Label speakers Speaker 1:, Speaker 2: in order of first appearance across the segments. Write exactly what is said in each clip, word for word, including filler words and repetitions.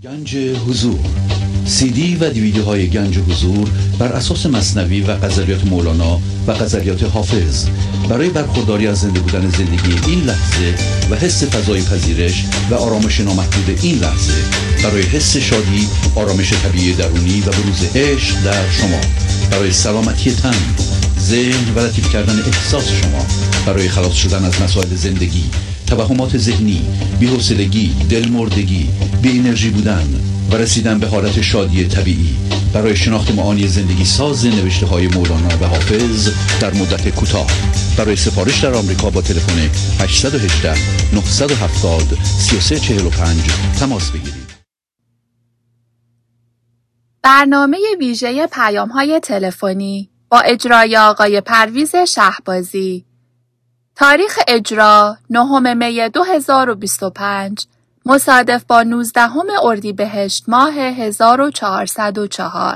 Speaker 1: گنج حضور، سی دی و دیویدیوهای گنج حضور بر اساس مثنوی و غزلیات مولانا و غزلیات حافظ برای برخورداری از زنده بودن زندگی این لحظه و حس فضای پذیرش و آرامش نامحدود این لحظه، برای حس شادی، آرامش طبیعی درونی و بروز عشق در شما، برای سلامتی تن، ذهن و لطیف کردن احساس شما، برای خلاص شدن از مسائل زندگی، توهمات ذهنی، بی‌حوصلگی، دلمردگی، بی انرژی بودن و رسیدن به حالت شادی طبیعی، برای شناخت معانی زندگی ساز نوشته های مولانا و حافظ در مدت کوتاه. برای سفارش در آمریکا با تلفن هشت یک هشت، نه هفت صفر، سه سه چهار پنج تماس بگیرید.
Speaker 2: برنامه ویژه پیام‌های تلفنی با اجرای آقای پرویز شهبازی. تاریخ اجرا نهم می دو هزار و بیست و پنج مصادف با نوزدهم اردیبهشت ماه هزار و چهارصد و چهار.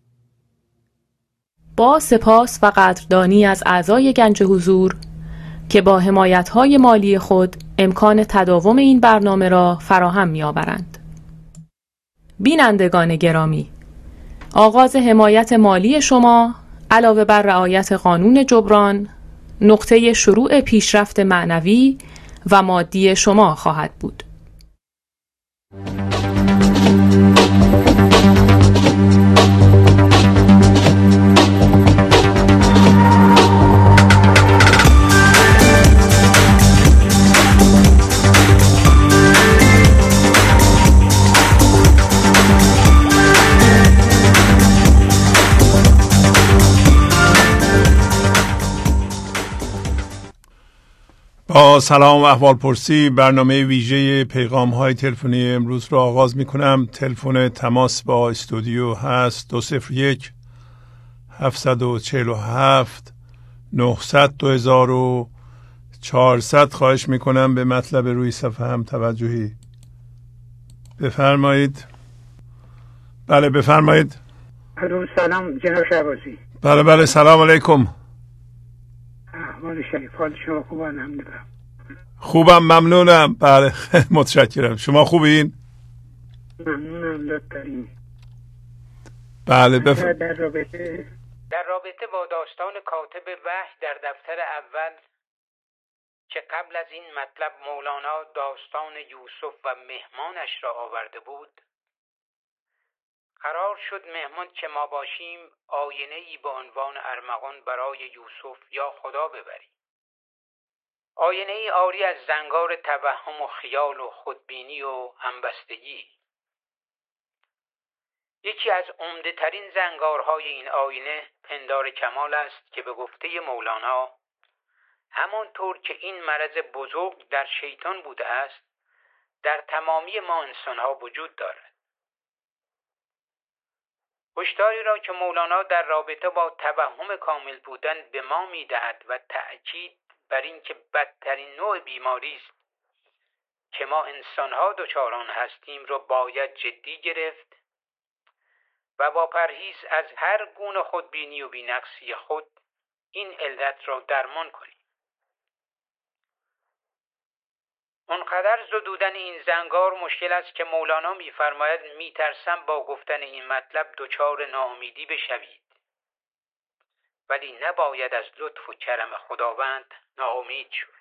Speaker 3: با سپاس و قدردانی از اعضای گنج حضور که با حمایت‌های مالی خود امکان تداوم این برنامه را فراهم می‌آورند. بینندگان گرامی، آغاز حمایت مالی شما علاوه بر رعایت قانون جبران نقطه شروع پیشرفت معنوی و مادی شما خواهد بود.
Speaker 4: با سلام و احوال پرسی برنامه ویژه پیغام های تلفنی امروز را آغاز می کنم. تلفن تماس با استودیو هست دو صفر یک هفت چهار هفت نهصد دو هزار و چهارصد. خواهش می کنم به مطلب روی صفحه هم توجهی بفرمایید. بله بفرمایید.
Speaker 5: سلام جناب شهبازی.
Speaker 4: بله بله سلام علیکم.
Speaker 5: احوال شریف، حال شما خوبه؟ الحمدلله.
Speaker 4: خوبم ممنونم. بله متشکرم. شما خوبین؟
Speaker 5: ممنونم لطفاً.
Speaker 4: بله بفرمایید.
Speaker 5: در رابطه در رابطه با داستان کاتب وحی در دفتر اول که قبل از این مطلب مولانا داستان یوسف و مهمانش را آورده بود، قرار شد مهمان که ما باشیم آینه‌ای به عنوان ارمغان برای یوسف یا خدا ببریم. آینه‌ای عاری از زنگار توهم و خیال و خودبینی و همبستگی. یکی از عمده‌ترین زنگارهای این آینه پندار کمال است که به گفته مولانا همانطور که این مرض بزرگ در شیطان بوده است در تمامی ما انسان‌ها وجود دارد. هشداری را که مولانا در رابطه با توهم کامل بودن به ما می‌دهد و تأکید بر این که بدترین نوع بیماری است که ما انسان‌ها دچار آن هستیم را باید جدی گرفت و با پرهیز از هر گونه خودبینی و بی‌نقصی خود این علت را درمان کنیم. اونقدر زدودن این زنگار مشکل است که مولانا می‌فرماید می‌ترسم با گفتن این مطلب دچار ناامیدی بشوید، ولی نباید از لطف و کرم خداوند ناامید شد.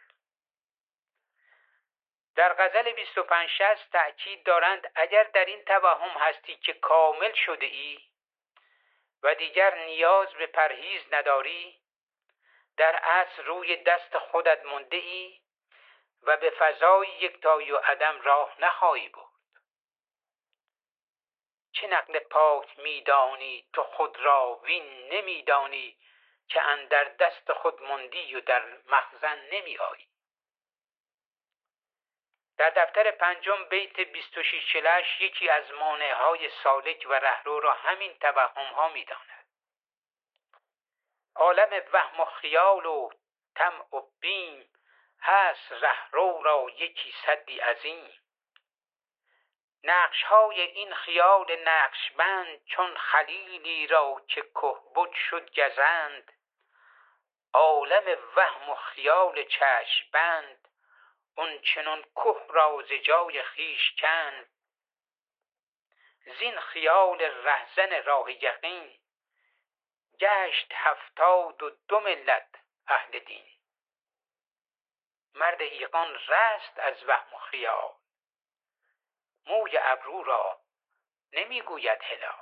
Speaker 5: در غزل بیست و پنج شصت تأکید دارند اگر در این توهم هستی که کامل شده ای و دیگر نیاز به پرهیز نداری، در اصل روی دست خودت مانده ای و به فضای یکتایی و عدم راه نخواهی برد. چه نقل پاک میدانی تو خود را وین نمیدانی که اندر دست خود ماندی و در مخزن نمی آیی. در دفتر پنجم بیت بیست و شش چهل و هشت یکی از مانعهای سالک و رهرو را همین توهم ها می داند. عالم وهم و خیال و طمع و بیم هست رهرو را یکی سدی عظیم. نقش های این خیال نقشبند چون خلیلی را که کهبد شد گزند. عالم وهم و خیال چشمبند اون چنان که را ز جای خویش کند. زین خیال رهزن راه یقین، گشت هفتاد و دو ملت اهل دین. مرد ایقان رست از وهم و خیال، موی ابرو را نمیگوید هلال.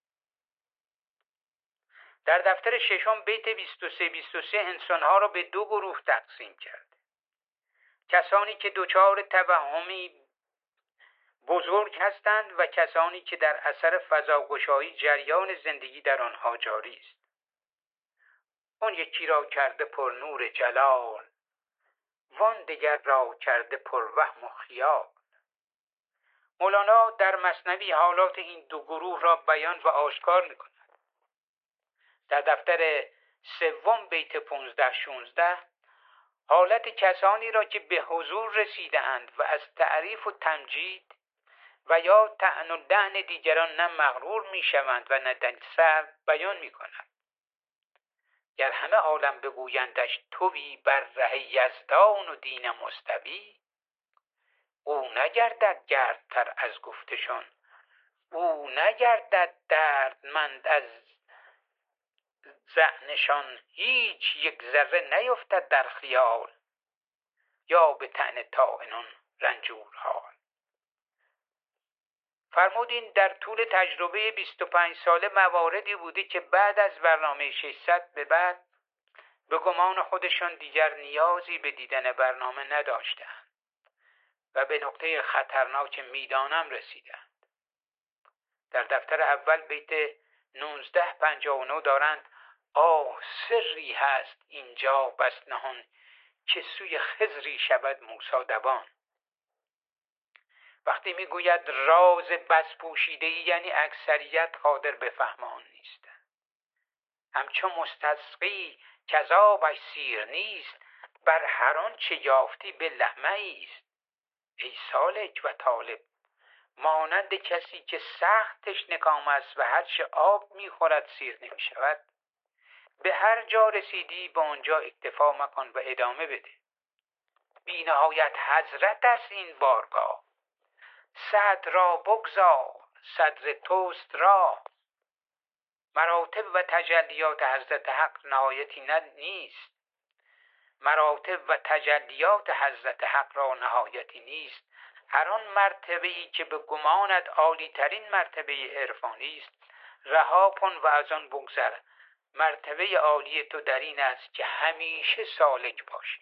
Speaker 5: در دفتر ششم بیت بیست و سه بیست و سه انسانها را به دو گروه تقسیم کرد. کسانی که دچار توهمی بزرگ هستند و کسانی که در اثر فضاگشایی جریان زندگی در آنها جاری است. اون یکی را کرده پر نور جلال، وان دیگر را کرده پر وهم و خیال. مولانا در مثنوی حالات این دو گروه را بیان و آشکار می‌کند. در دفتر سوم بیت پانزده شانزده حالت کسانی را که به حضور رسیده اند و از تعریف و تمجید و یا طعن و لعن دیگران نه مغرور میشوند و نه دلسرد بیان می‌کند. گر همه عالم بگویندش تویی بر ره یزدان و دین مستوی، او نگردد گردتر از گفتشان، او نگردد دردمند از ظعنشان، هیچ یک ذره نیفتد در خیال، یا به طعن طاعنان رنجور حال. فرمودین در طول تجربه بیست و پنج ساله مواردی بوده که بعد از برنامه ششصد به بعد به گمان خودشان دیگر نیازی به دیدن برنامه نداشتند و به نقطه خطرناک میدانم رسیدند. در دفتر اول بیت نوزده پنجاه و نه دارند: آه سری هست اینجا بس نهان، که سوی خضری شود موسی دوان. وقتی میگوید راز بس پوشیده‌ای یعنی اکثریت قادر به فهم آن نیستند. همچون مستسقی کذابش سیر نیست، بر هر آن چه یافتی به لحمه است. ای سالک و طالب، مانند کسی که سخت تشنه‌کام است و هر چه آب میخورد سیر نمیشود، به هر جا رسیدی به آنجا اکتفا مکن و ادامه بده. بی نهایت حضرت است این بارگاه، صدر را بگذار صدر توست راه. مراتب و تجلیات حضرت حق نهایتی نیست، مراتب و تجلیات حضرت حق را نهایتی نیست. هر آن مرتبه‌ای که به گمانت عالی ترین مرتبه عرفانی است رها کن و از آن بگذر. مرتبه عالی تو در این است که همیشه سالک باشی.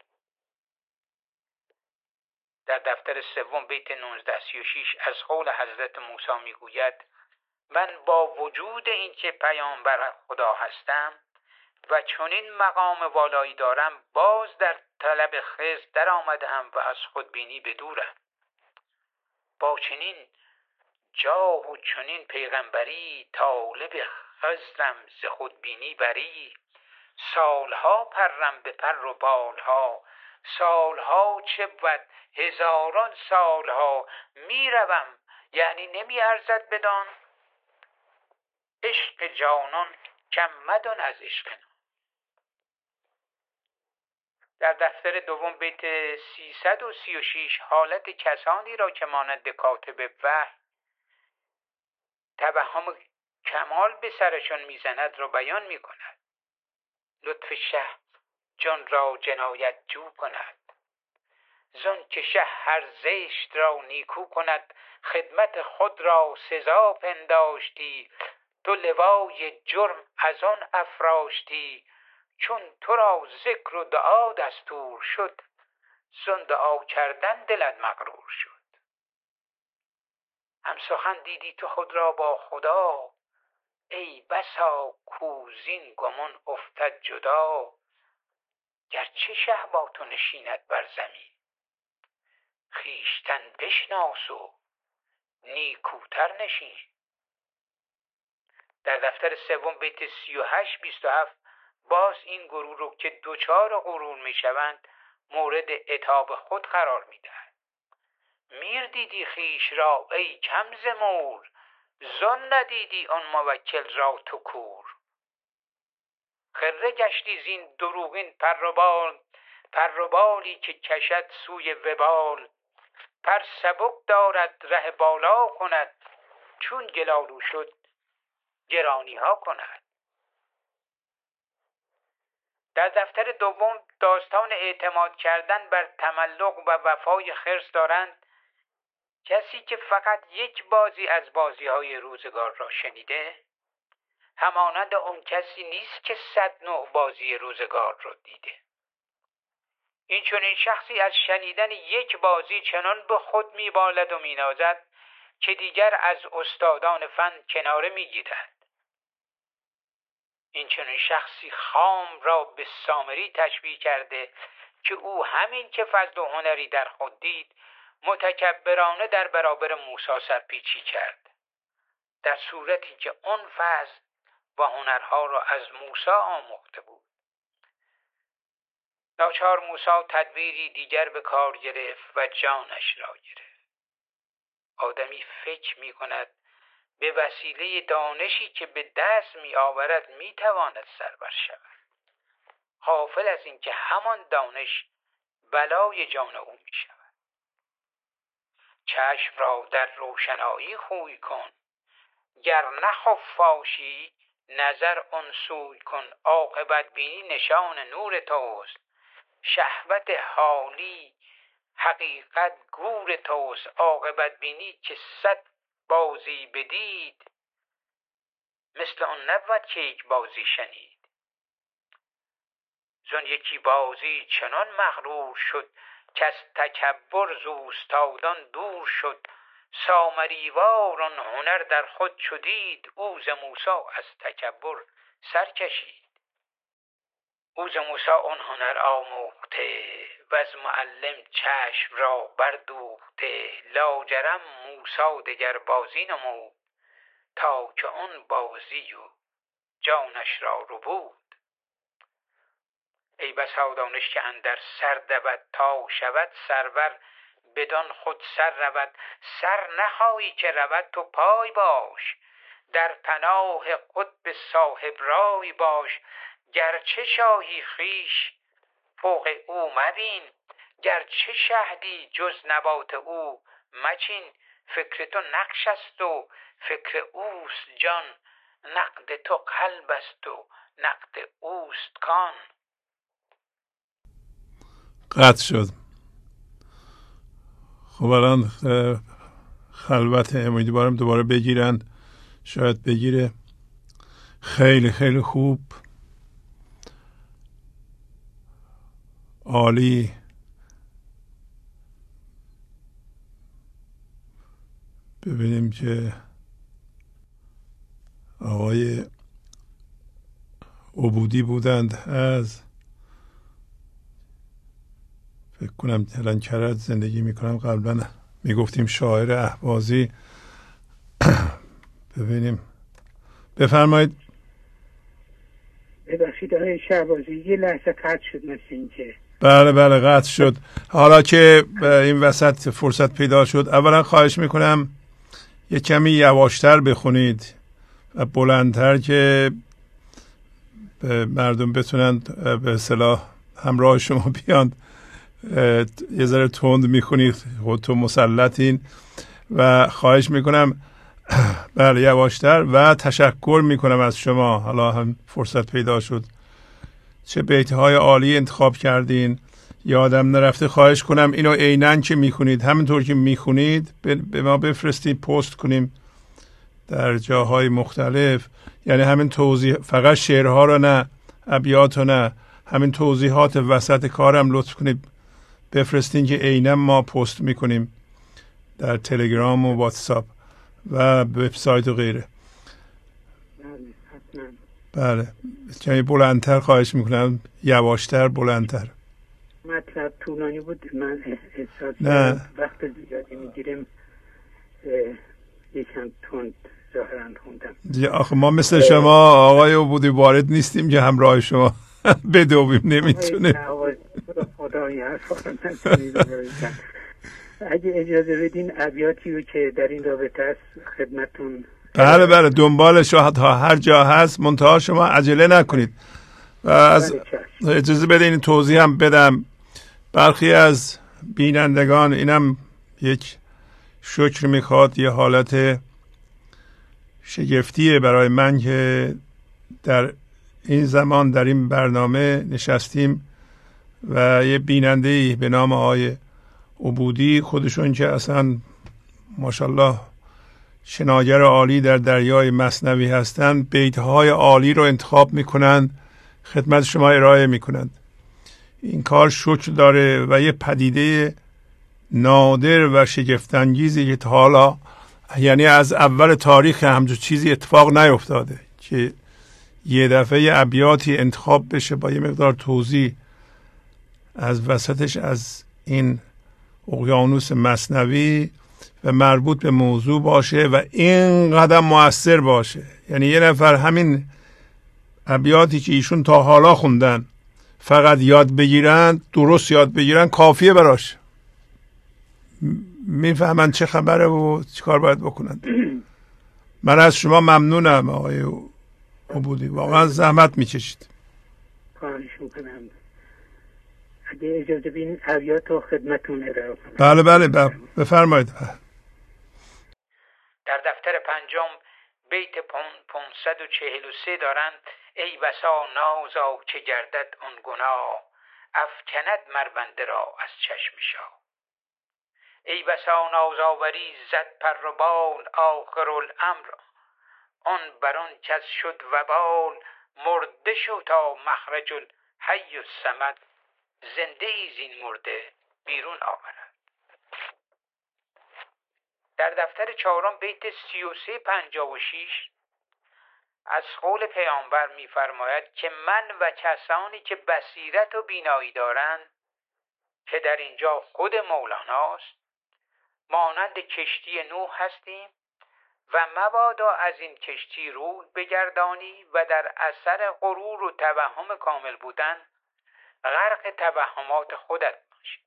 Speaker 5: در دفتر سوم بیت نوزده سی و شش از قول حضرت موسی میگوید: من با وجود این که پیامبر خدا هستم و چنین مقام والایی دارم، باز در طلب خضر در آمدم و از خودبینی بدورم. با چنین جاه و چنین پیغمبری، طالب خضرم ز خودبینی بری. سالها پرم به پر و بالها، سالها چه بود هزاران سالها. میروم یعنی نمی ارزد بدان، عشق جانان کم مدان از عشق نان. در دفتر دوم بیت سیصد و سی و شش حالت کسانی را که مانند کاتب وحی توهم کمال به سرشان میزند را بیان میکند. لطف شه جان را جنایت جو کند، زن که شه هر زشت را نیکو کند. خدمت خود را سزا پنداشتی، تو لوای جرم از آن افراشتی. چون تو را ذکر و دعا دستور شد، زن دعا کردن دلت مغرور شد. هم سخن دیدی تو خود را با خدا، ای بسا کوزین گمان افتد جدا. گرچه شه با تو نشیند بر زمین، خویشتن بشناس و نیکوتر نشین. در دفتر سوم بیت سی و هشت بیست و هفت باز این گروه رو که دوچار غرور می شوند مورد عتاب خود قرار می دهد. میر دیدی خویش را ای کم ز مور، زن ندیدی آن موکل را تو کور. خره گشتی زین دروغین پر و بال، پر و بالی که کشد سوی وبال. پر سبک دارد ره بالا کند، چون گلالو شد گرانی ها کند. در دفتر دوم داستان اعتماد کردن بر تملق و وفای خرس دارند. کسی که فقط یک بازی از بازی های روزگار را شنیده همانند اون کسی نیست که صد نوع بازی روزگار را دیده. این چنین شخصی از شنیدن یک بازی چنان به خود میبالد و مینازد که دیگر از استادان فن کناره میگیرد. این چنین شخصی خام را به سامری تشبیه کرده که او همین که فضل و هنری در خود دید متکبرانه در برابر موسی سرپیچی کرد، در صورتی که اون فضل و هنرها را از موسی آموخته بود. ناچار موسی تدبیری دیگر به کار گرفت و جانش را گرفت. آدمی فکر می کند به وسیله دانشی که به دست می آورد می تواند سربر شود، غافل از اینکه همان دانش بلای جان او می شود. چشم را در روشنایی خوی کن، گر نه خفاشی نظر آن سوی کن. عاقبت بینی نشان نور توست، شهوت حالی حقیقت گور توست. عاقبت بینی که صد بازی بدید، مثل آن نبود که یک بازی شنید. زن یکی بازی چنان مغرور شد که از تکبر ز اوستادان دور شد. سامریوار آن هنر در خود چدید، او ز موسی از تکبر سر کشید. او ز موسی آن هنر آموخته و از معلم چشم را بردوخته. لاجرم موسی دگر بازی نمود، تا که آن بازی و جانش را ربود. ای بسا دانش که اندر سر دود، تا شود سرور بدان خود سر رود. سر نخواهی که رود تو پای باش، در پناه قطب صاحب رای باش. گرچه شاهی خویش فوق او مبین، گرچه شهدی جز نبات او مچین. فکر تو نقش است و فکر اوست جان، نقد تو قلب است و نقد اوست کان.
Speaker 4: قطع شد. خب الان خلوت امیدوارم دوباره بگیرن، شاید بگیره. خیلی خیلی خوب، عالی. ببینیم که آقای عبودی بودند از فکر کنم هلن کرد زندگی میکنم. قبلا میگفتیم شاعر اهوازی. ببینیم، بفرمایید.
Speaker 5: ببخشید آقای شهبازی یه لحظه قطع شد مثل اینکه.
Speaker 4: بله بله قطع شد. حالا که این وسط فرصت پیدا شد، اولا خواهش میکنم یه کمی یواشتر بخونید و بلندتر که مردم بتونن به اصطلاح همراه شما بیان. یه ذره تند میخونید، خودتون مسلطین و خواهش میکنم بله یواشتر. و تشکر میکنم از شما، حالا هم فرصت پیدا شد، چه بیتهای عالی انتخاب کردین، یادم نرفته. خواهش کنم اینو عیناً که میخونید همینطور که میخونید به ما بفرستید، پست کنیم در جاهای مختلف. یعنی همین توضیح، فقط شعرها رو نه، ابیات رو نه، همین توضیحات وسط کارم لطف کنید بفرستین که عیناً ما پست میکنیم در تلگرام و واتساپ و وبسایت و غیره. بله کمی بلندتر خواهش میکنم، یواشتر، بلندتر.
Speaker 5: مطلب طولانی بود، من احساس
Speaker 4: نه
Speaker 5: وقت زیادی میگیرم، یکم تند ظاهرا خوندم.
Speaker 4: آخه ما مثل شما آقای عبودی وارد نیستیم که همراه شما بدویم، نمیتونه.
Speaker 5: خدایی حرفا رو نتونید. اگه اجازه بدین ابیاتی رو که در این رابطه است خدمتون.
Speaker 4: بله بله دنبالش تا هر جا هست، منتها شما عجله نکنید. و از اجازه بدین توضیح هم بدم. برخی از بینندگان، اینم یک شکر میخواد، یه حالت شگفتیه برای من که در این زمان در این برنامه نشستیم و یه بیننده‌ای به نام آقای عبودی، خودشون که اصلا ماشاءالله شناگر عالی در دریای مثنوی هستند، بیتهای عالی رو انتخاب میکنند، خدمت شما ارائه میکنند. این کار شکل داره و یه پدیده نادر و شگفت‌انگیزی که تا حالا، یعنی از اول تاریخ همچون چیزی اتفاق نیفتاده که یه دفعه یه ابیاتی انتخاب بشه با یه مقدار توضیح از وسطش از این اقیانوس مثنوی و مربوط به موضوع باشه و اینقدر مؤثر باشه. یعنی یه نفر همین ابیاتی که ایشون تا حالا خوندن فقط یاد بگیرن، درست یاد بگیرن، کافیه براش. میفهمن چه خبره و چه کار باید بکنن. من از شما ممنونم آقای عبودی، واقعا زحمت میکشید.
Speaker 5: خواهش میکنم. اگه اجازه بین ابیات رو خدمتون ارائه کنم.
Speaker 4: بله بله بفرمایید.
Speaker 5: در دفتر پنجم بیت پانصد و چهل و سه دارند: ای بسا نازا که گردد آن گناه، افکند مربنده را از چشم شاه. ای بسا نازاوری زد پر و بال، آخر الامر آن بران کس شد وبال. مرده شو تا مخرج الحی الصمد، زنده ای زین مرده بیرون آورد. در دفتر چهارم بیت سی و سه پنجاه و شیش از قول پیامبر می‌فرماید که من و کسانی که بصیرت و بینایی دارند، که در اینجا خود مولاناست، مانند کشتی نوح هستیم و مبادا از این کشتی روی بگردانی و در اثر غرور و توهم کامل بودن غرق توهمات خودت باشی.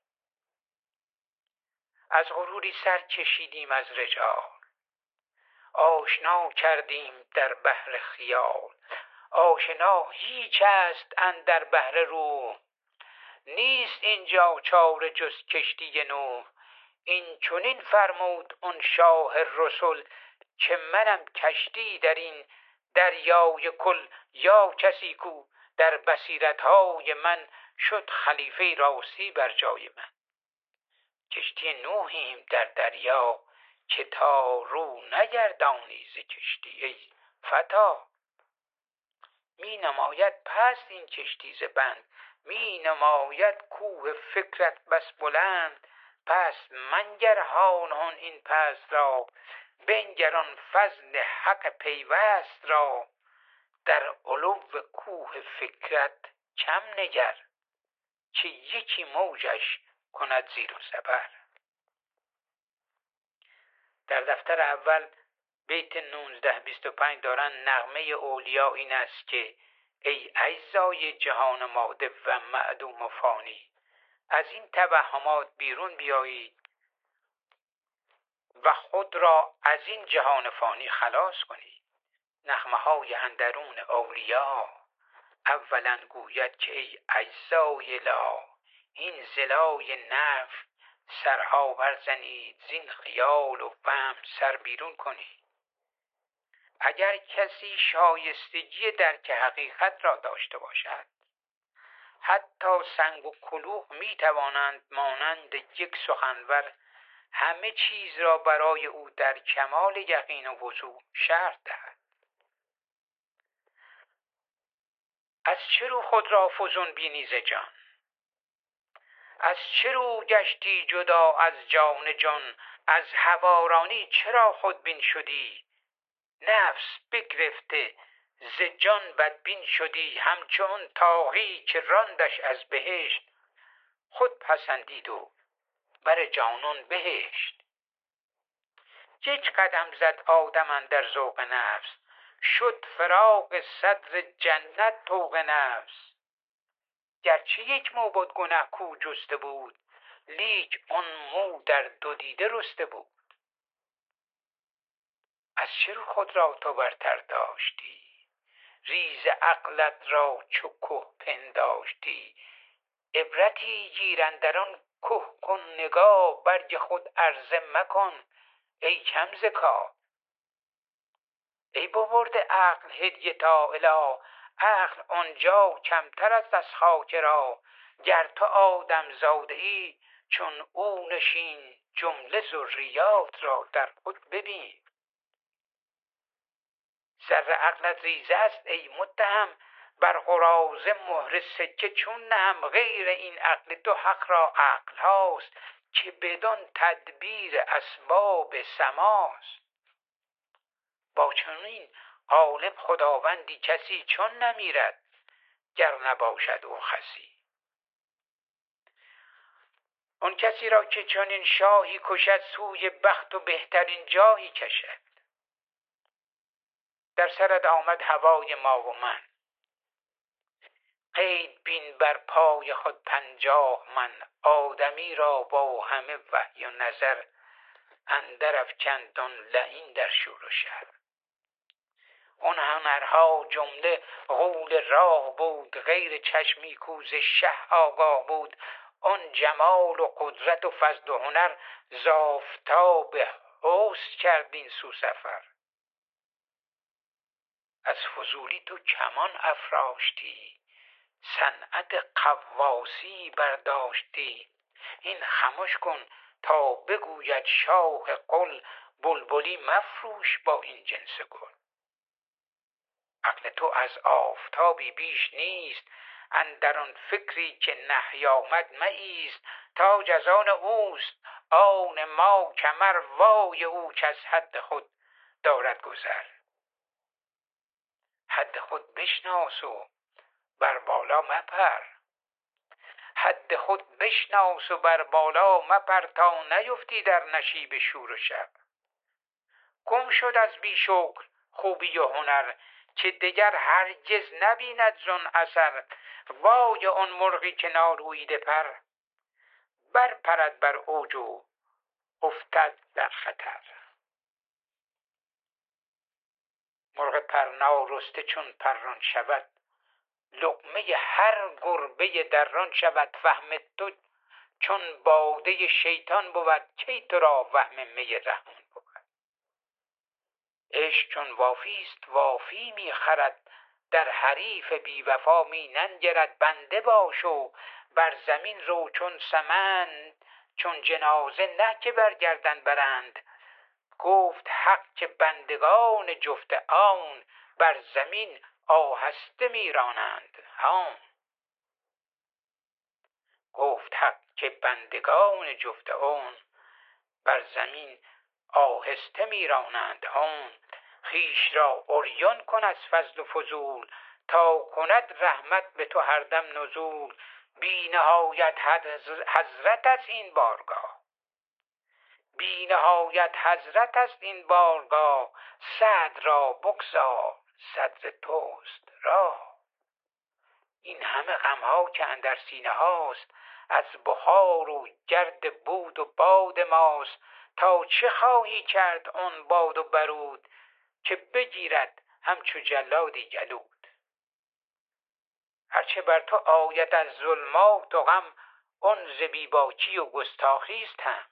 Speaker 5: از غروری سر کشیدیم از رجال، آشنا کردیم در بحر خیال. آشنا هیچ است اندر بحر روح، نیست اینجا چاره جز کشتی نوح. این چنین فرمود اون شاه رسول، که منم کشتی در این دریای کل. یا کسی کو در بصیرت‌های من، شد خلیفه راستی بر جای من. کشتی نوحیم در دریا، که تا رو نگردانی ز کشتی ای فتا. می نماید پست این کشتی ز بند، می نماید کوه فکرت بس بلند. پس منگر هان این پست را، بنگران فضل حق پیوست را. در علو کوه فکرت کم نگر، که یکی موجش کند زیر و زبر. در دفتر اول بیت نوزده بیست و پنج دارن: نغمه اولیا این است که ای اجزای جهان ماده و معدوم و فانی، از این توهمات بیرون بیایید و خود را از این جهان فانی خلاص کنید. نغمه های اندرون اولیا اولا گوید که ای اجزای لا، این زلای نفس سرها برزنید، زین خیال و فهم سر بیرون کنید. اگر کسی شایستگی درک حقیقت را داشته باشد، حتی سنگ و کلوخ می توانند مانند یک سخنور همه چیز را برای او در کمال یقین و وضوح شرح دهد. از چه رو خود را فزون بینی ز جان، از چه رو گشتی جدا از جان جان. از هوارانی چرا خودبین شدی، نفس بگرفته ز جان بدبین شدی. همچون طاغی که راندش از بهشت، خود پسندید و بر جانان بهشت. یک قدم زد آدم اندر ذوق نفس، شد فراق صدر جنت طوق نفس. گرچه یک مو بود گنه کو جسته بود، لیک آن مو در دو دیده رسته بود. از چه رو خود را تو برتر داشتی، ریز عقلت را چو که پنداشتی. عبرتی گیر اندر آن که کن نگاه، برگ خود عرضه مکن ای کم ز کار. ای ببرده عقل هدیه تا اله، عقل آنجا کمتر است از خاک را. گر تو آدم زاده ای چون او نشین، جمله ذریات را در خود ببین. زر عقلت ریزه است ای متهم، بر قراضه مهر سکه چون نهم. غیر این عقل تو حق را عقل هاست، که بدان تدبیر اسباب سماست. با چنین غالب خداوندی کسی چون نمیرد، گر نباشد او خسی. آن کسی را که چنین شاهی کشد، سوی بخت و بهترین جاهی کشد. در سرت آمد هوای ما و من، قید بین بر پای خود پنجاه من. آدمی را با همه وحی و نظر، اندر افکند آن لعین در شور و شر. آن هنرها جمله غول راه بود، غیر چشمی کوز شه آگاه بود. آن جمال و قدرت و فضل و هنر، ز آفتاب حسن کرد این سو سفر. از فضولی تو کمان افراشتی، صنعت قواسی برداشتی. این خمش کن تا بگوید شاه قل، بلبلی مفروش با این جنس گل. عقل تو از آفتابی بیش نیست، اندر آن فکری که نهی آمد مایست. تاج از آن اوست آن ما کمر، وای او که از حد خود دارد گذر. حد خود بشناس و بر بالا مپر، حد خود بشناس و بر بالا مپر. تا نیفتی در نشیب شور و شر. گم شد از بی شکر خوبی و هنر، که دگر هرگز نبیند زن اثر. وای آن مرغی که ناروییده پر، بر پرد بر اوج و افتد در خطر. مرغ پرنارسته چون پران شود، لقمه هر گربه دران شود. فهم تو چون باده شیطان بود، کی تو را وهم می رحمان بود. عشق چون وافیست وافی می خرد، در حریف بی وفا می ننگرد. بنده باش و بر زمین رو چون سمند، چون جنازه نه که بر گردن برند. گفت حق که بندگان جفت آن، بر زمین آهسته می رانند هان. گفت حق که بندگان جفت آن، بر زمین آهسته می رانند هان. خویش را عریان کن از فضل و فضول، تا کند رحمت به تو هر دم نزول. بی نهایت حضرت است این بارگاه، بی نهایت حضرت است این بارگاه. صدر را بگذار صدر توست راه. این همه غمها که اندر سینه هاست، از بخار و گرد بود و باد ماست. تا چه خواهی کرد آن باد و برود، که بگیرد همچو جلادی گلود. هرچه بر تو آید از ظلمات و غم، آن ز بی باکی و گستاخیست هم.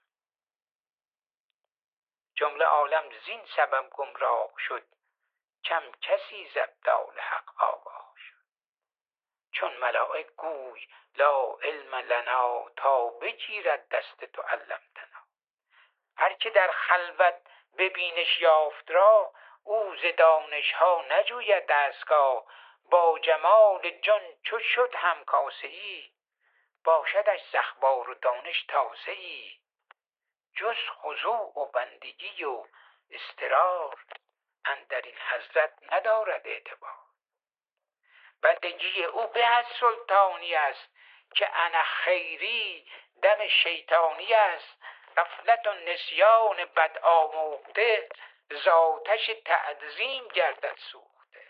Speaker 5: جمله عالم زین سبب گمراه شد، کم کسی ز ابدال حق آگاه شد. چون ملائک گوی لا علم لنا، تا بگیرد دست تو علمتنا. هر که در خلوت ببینش یافت را، او ز دانش ها نجوید دستگاه. با جمال جان چو شد هم کاسه ای، باشدش ز اخبار و دانش تازه ای. جز خضوع و بندگی و اضطرار، اندر این حضرت ندارد اعتبار. بندگی او به از سلطانی است، که انا خیری دم شیطانی است. غفلت و نسیان بد آموخته، ز آتش تعظیم گردد سوخته.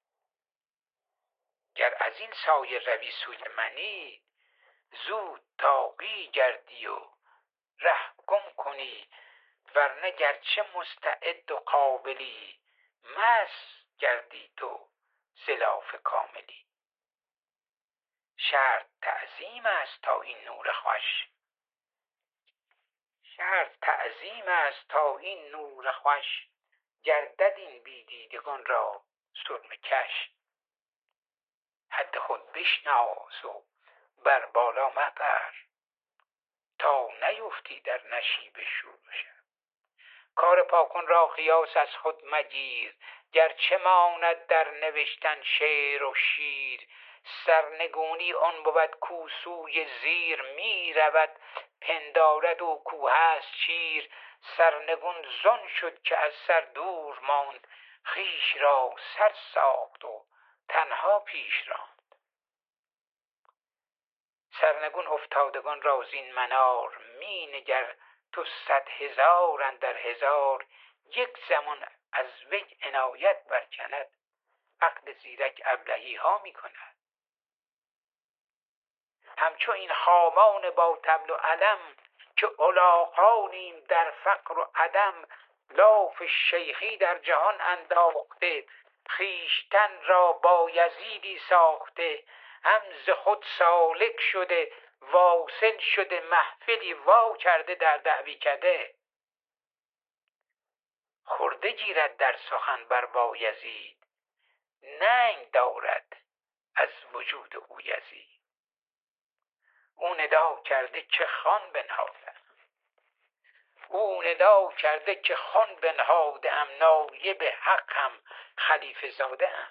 Speaker 5: گر از این سایه روی سوی منی، زود طاغی گردی و ره گم کنی. ورنه گرچه مستعد و قابلی، مست گردی تو ز لاف کاملی. شرط تعظیم است تا این نور خوش، شرط تعظیم است تا این نور خوش. گردد این بیدیدگان را سرمه کش. حد خود بشناس و بر بالا مپر، تا نیفتی در نشیب شور و شر. کار پاکان را قیاس از خود مگیر، گرچه ماند در نوشتن شعر و شیر. سرنگونی آن بود کو سوی زیر می رود، پندارد و کو هست شیر. سرنگون زان شد که از سر دور ماند، خویش را سر ساخت و تنها پیش راند. سرنگون افتادگان را زین منار، می نگر تو صد هزار اندر هزار. یک زمان از وی عنایت برکند، عقل زیرک ابلهی ها می کند. همچو این خامان با طبل و علم، که علاقانیم در فقر و عدم. لاف شیخی در جهان انداخته، خویشتن را بایزیدی ساخته. هم ز خود سالک شده واصل شده، محفلی وا کرده در دعوی کده. خورده گیرد در سخن بر بایزید، ننگ دارد از وجود او یزید. او ندا کرده که خان بنهادم، او ندا کرده که خان بنهادم. نایب حقم خلیفه زادم،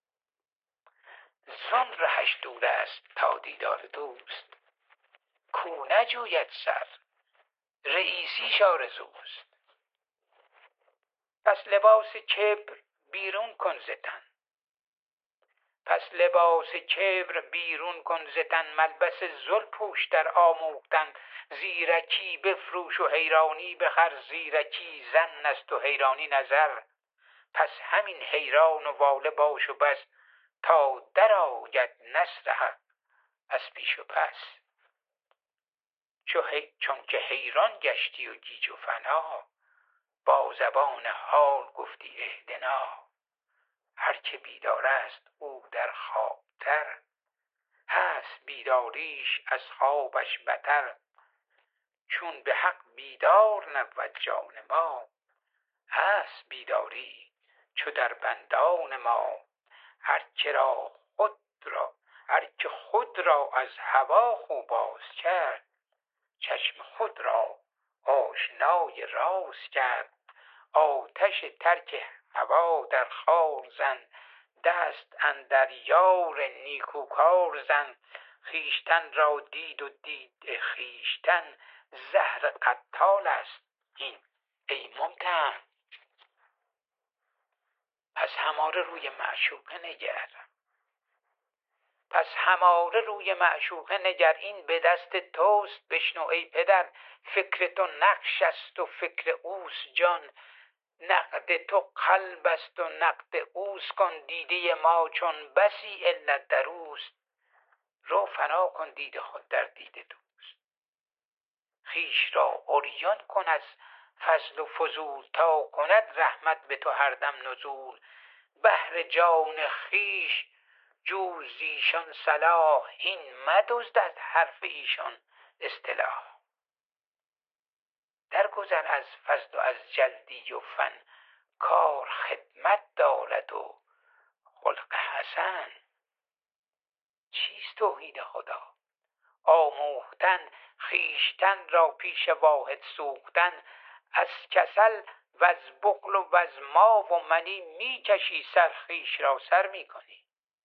Speaker 5: زان رهش دور است تا دیدار دوست. کو نجوید سر رئیسیش آرزوست. پس لباس کبر بیرون کن ز تن، پس لباس کبر بیرون کن ز تن. ملبس ذل پوش در آموختن، زیرکی بفروش و حیرانی بخر. زیرکی ظن است و حیرانی نظر، پس همین حیران و واله باش و بس. تا در آید نصر حق از پیش و پس. چون که حیران گشتی و گیج و فنا، با زبان حال گفتی اهدنا. هر که بیدار است او در خوابتر، هست بیداریش از خوابش بتر. چون به حق بیدار نبود جان ما، هست بیداری چو در بندان ما. هر که را خود را هر که خود را از هوا خو باز کرد، چشم خود را آشنای راز کرد. آتش ترک هوا در خار زن، دست اندر یار نیکوکار زن. خویشتن را دید و دید خویشتن، زهر قتال است این ای ممتحن. پس هماره روی معشوقه نگر، پس هماره روی معشوقه نگر. این به دست توست بشنو ای پدر، فکر تو نقش است و فکر اوست جان. نقد تو قلب است و نقد اوست کن. دیده ما چون بسی علت در اوست، رو فنا کن دید خود در دید دوست. خویش را عریان کن از فضل و فضول، تا کند رحمت به تو هر دم نزول. بهر جان خویش جو ز ایشان صلاح، این مدزد از حرف ایشان اصطلاح. درگذر از فضل و از جلدی و فن، کار خدمت دارد و خلق حسن. چیست توحید خدا؟ آموختن خویشتن را پیش واحد سوختن. از کسل و از بخل و از ما و منی، می کشی سر خویش را سر می کنی.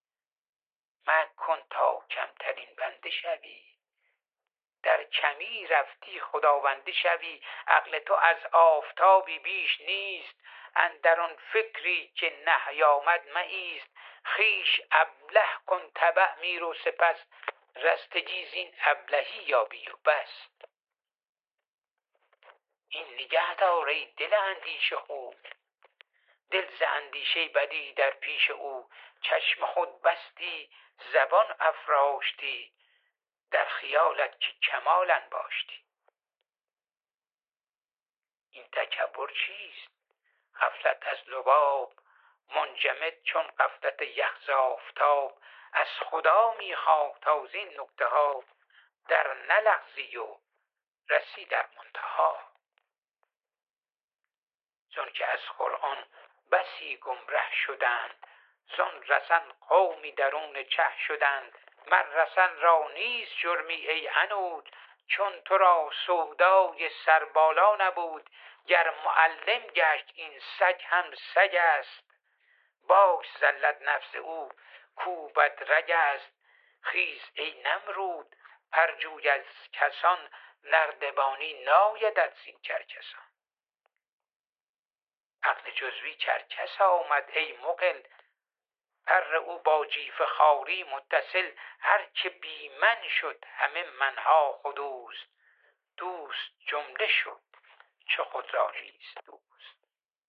Speaker 5: مکن تا کمترین بنده شوی، در کمی رفتی خداونده شوی. عقل تو از آفتابی بیش نیست، اندر آن فکری که نهی آمد مایست. خویش ابله کن تبع میر و سپس، رستگی زین ابلهی یابی و بس. این نگه دار ای دل اندیشه خو، دل ز اندیشه بدی در پیش او. چشم خود بستی زبان افراشتی، در خیالت که کمال انباشتی. این تکبر چیست؟ غفلت از لباب، منجمد چون غفلت یخ ز آفتاب. از خدا میخواه تا زین نکته ها، در نلغزی و رسی در منتها. چون که از قرآن بسی گمره شدند. زان رسن قومی درون چه شدند. مر رسن را نیست جرمی ای عنود، چون تو را سودای سربالا نبود. گر معلم گشت این سگ هم سگ است، باش زلت نفس او کوبت رگ است. خیز ای نمرود پرجوی از کسان، نردبانی نایدت زین کرکسان. عقل جزوی کرکس آمد ای مقل، پر او با جیف خاری متصل. هر که بی من شد همه منها خودوست، دوست جمله شد چه خود را نیست دوست.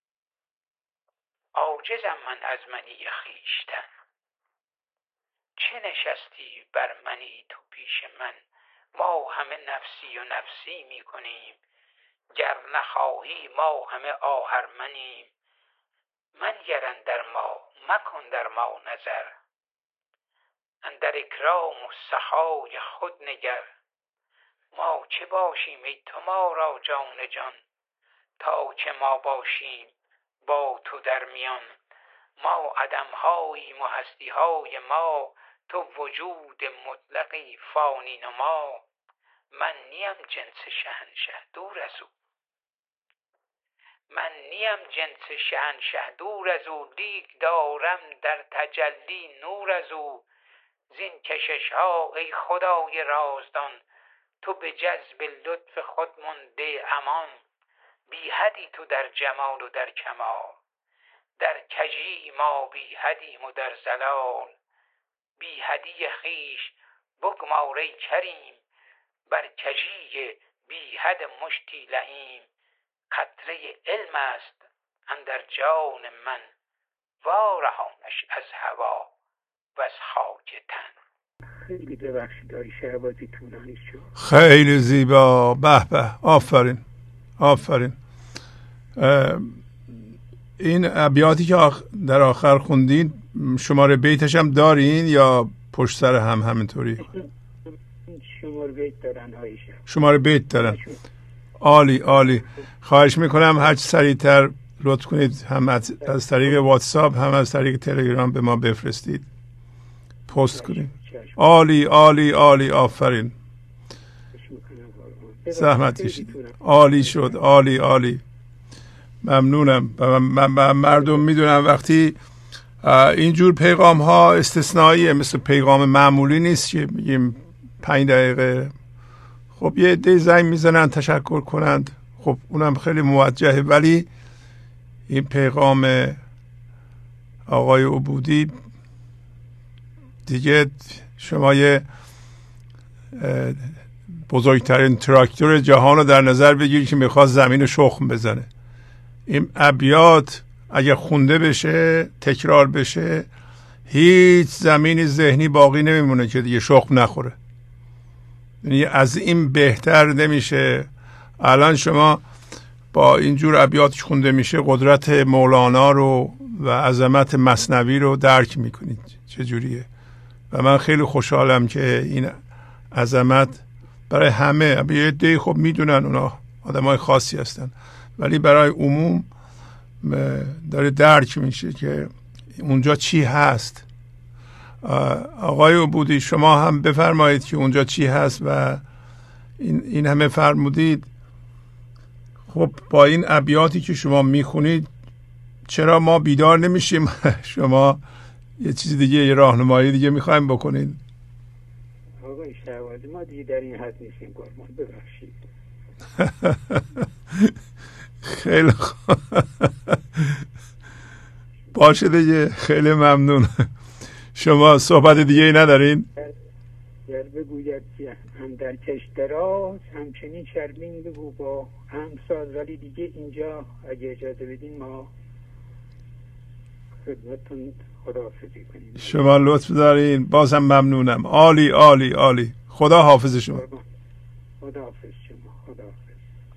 Speaker 5: عاجزم من از منی خویشتن، چه نشستی بر منی تو پیش من. ما همه نفسی و نفسی می کنیم، گر نخواهی ما همه آهرمنیم. من گرن در ما مکن در ما نظر، اندر اکرام و سخای خود نگر. ما چه باشیم ای تو ما را جان جان، تا که ما باشیم با تو در میان. ما عدم‌هاییم و هستی‌های ما، تو وجود مطلقی فانی نما. من نیم جنس شهنشه دور از او، من نیم جنس شهنشه دور از او. لیک دارم در تجلی نور از او. زین کشش ها ای خدای رازدان، تو به جذب لطف خود مانده امان. بی حدی تو در جمال و در کمال، در کژی ما بی حدیم و در زلال. بی حدی خویش بگمار ای کریم، بر کژی بی حد مشتی لئیم. قطره علم است اندر جان من، وارهانش از هوا و از خاک تن.
Speaker 6: خیلی ببخشید آقای شهبازی طولانی شد.
Speaker 4: خیلی زیبا. به به، آفرین آفرین. این ابیاتی که در آخر خوندین شماره بیتش هم دارین یا پشت سر هم همینطوری؟
Speaker 6: شماره بیت دارن آقای شهبازی.
Speaker 4: شماره بیت دارن. عالی عالی. خواهش میکنم هر چه سریعتر لطف کنید، هم از, از طریق واتساپ هم از طریق تلگرام به ما بفرستید، پست کنید. عالی عالی عالی. آفرین. زحمت کشید. عالی شد. عالی عالی. ممنونم. مردم میدونم وقتی اینجور پیغام ها استثنائیه، مثل پیغام معمولی نیست که میگیم پنج دقیقه. خب یه عده زنگ میزنن تشکر کنند، خب اونم خیلی موجهه، ولی این پیغام آقای عبودی دیگه شما یه بزرگترین تراکتور جهان رو در نظر بگیرید که میخواد زمین رو شخم بزنه. این ابیات اگه خونده بشه، تکرار بشه، هیچ زمین ذهنی باقی نمیمونه که دیگه شخم نخوره. یعنی از این بهتر نمیشه. الان شما با اینجور ابیاتش خونده میشه قدرت مولانا رو و عظمت مثنوی رو درک میکنید چجوریه. و من خیلی خوشحالم که این عظمت برای همه، یه عده خب میدونن اونا آدمای خاصی هستن، ولی برای عموم داره درک میشه که اونجا چی هست. آقای عبودی شما هم بفرمایید که اونجا چی هست و این, این همه فرمودید. خب با این ابیاتی که شما میخونید چرا ما بیدار نمیشیم؟ شما یه چیز دیگه، یه راهنمایی دیگه میخوایم بکنید.
Speaker 6: آقای شهبازی ما دیگه در این حد نیستیم قربان، ببخشید.
Speaker 4: خیلی خوب. باشه دیگه، خیلی ممنون. شما صحبت دیگه ای ندارین؟
Speaker 6: گر بگوید که هم در کشت دراز همچنین شرمین بگو با همساز. ولی دیگه اینجا اگه اجازه بدین ما خدمتتون خداحافظی کنیم.
Speaker 4: شما لطف دارین، بازم ممنونم. عالی عالی عالی. خدا حافظ شما.
Speaker 6: خدا حافظ شما. خدا حافظ.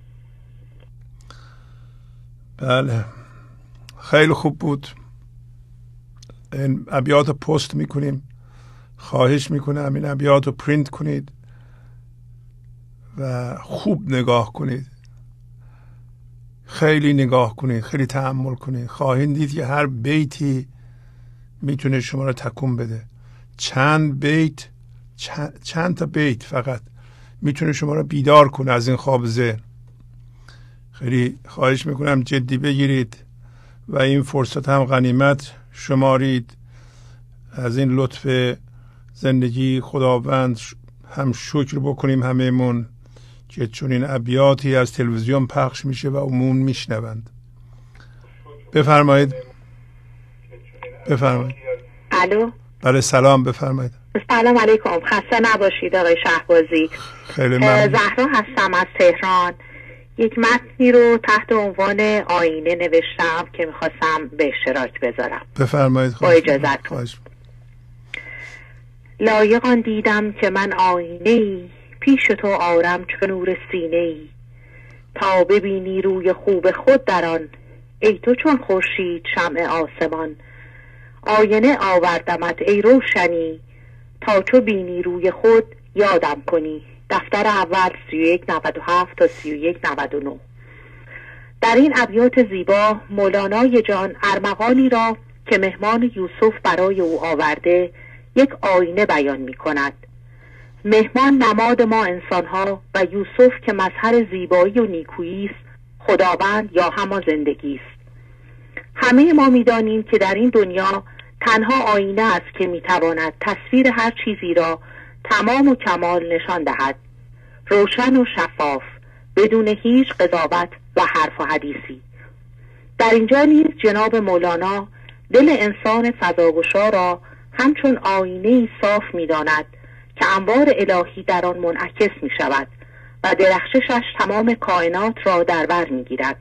Speaker 4: بله خیلی خوب بود. این ابیات رو پست میکنیم. خواهش میکنم این ابیات رو پرینت کنید و خوب نگاه کنید. خیلی نگاه کنید، خیلی تأمل کنید، خواهید دید که هر بیتی میتونه شما رو تکون بده. چند بیت، چند, چند تا بیت فقط میتونه شما رو بیدار کنه از این خواب ذهن. خیلی خواهش میکنم جدی بگیرید و این فرصت هم غنیمت شمارید. از این لطف زندگی خداوند هم شکر بکنیم همه‌مون که چون این ابیاتی از تلویزیون پخش میشه و عموم میشنوند. بفرمایید. بفرمایید.
Speaker 7: الو.
Speaker 4: بله سلام، بفرمایید.
Speaker 7: سلام علیکم، خسته نباشید آقای شهبازی.
Speaker 4: خیلی ممنون.
Speaker 7: زهرا هستم از تهران. یک متنی رو تحت عنوان آینه نوشتم که میخواستم به اشتراک بذارم.
Speaker 4: بفرمایید.
Speaker 7: با اجازتون. لایقان دیدم که من آینه‌ای پیش تو آرم چون نور سینه‌ای، تا ببینی روی خوب خود در آن، ای تو چون خورشید شمع آسمان. آینه آوردمت ای روشنی، تا چو بینی روی خود یادم کنی. دفتر اول سی و یک نود و هفت تا سی و یک نود و نه. در این ابیات زیبا مولانای جان ارمغانی را که مهمان یوسف برای او آورده یک آینه بیان می کند. مهمان نماد ما انسانها و یوسف که مظهر زیبایی و نیکویی است، خداوند یا همان زندگی است. همه ما می دانیم که در این دنیا تنها آینه است که می تواند تصویر هر چیزی را تمام و کمال نشان دهد، روشن و شفاف، بدون هیچ قضاوت و حرف و حدیثی. در اینجا نیز جناب مولانا دل انسان فضاگشا را همچون آینه صاف می داند که انوار الهی در آن منعکس می شود و درخششش تمام کائنات را در بر می گیرد.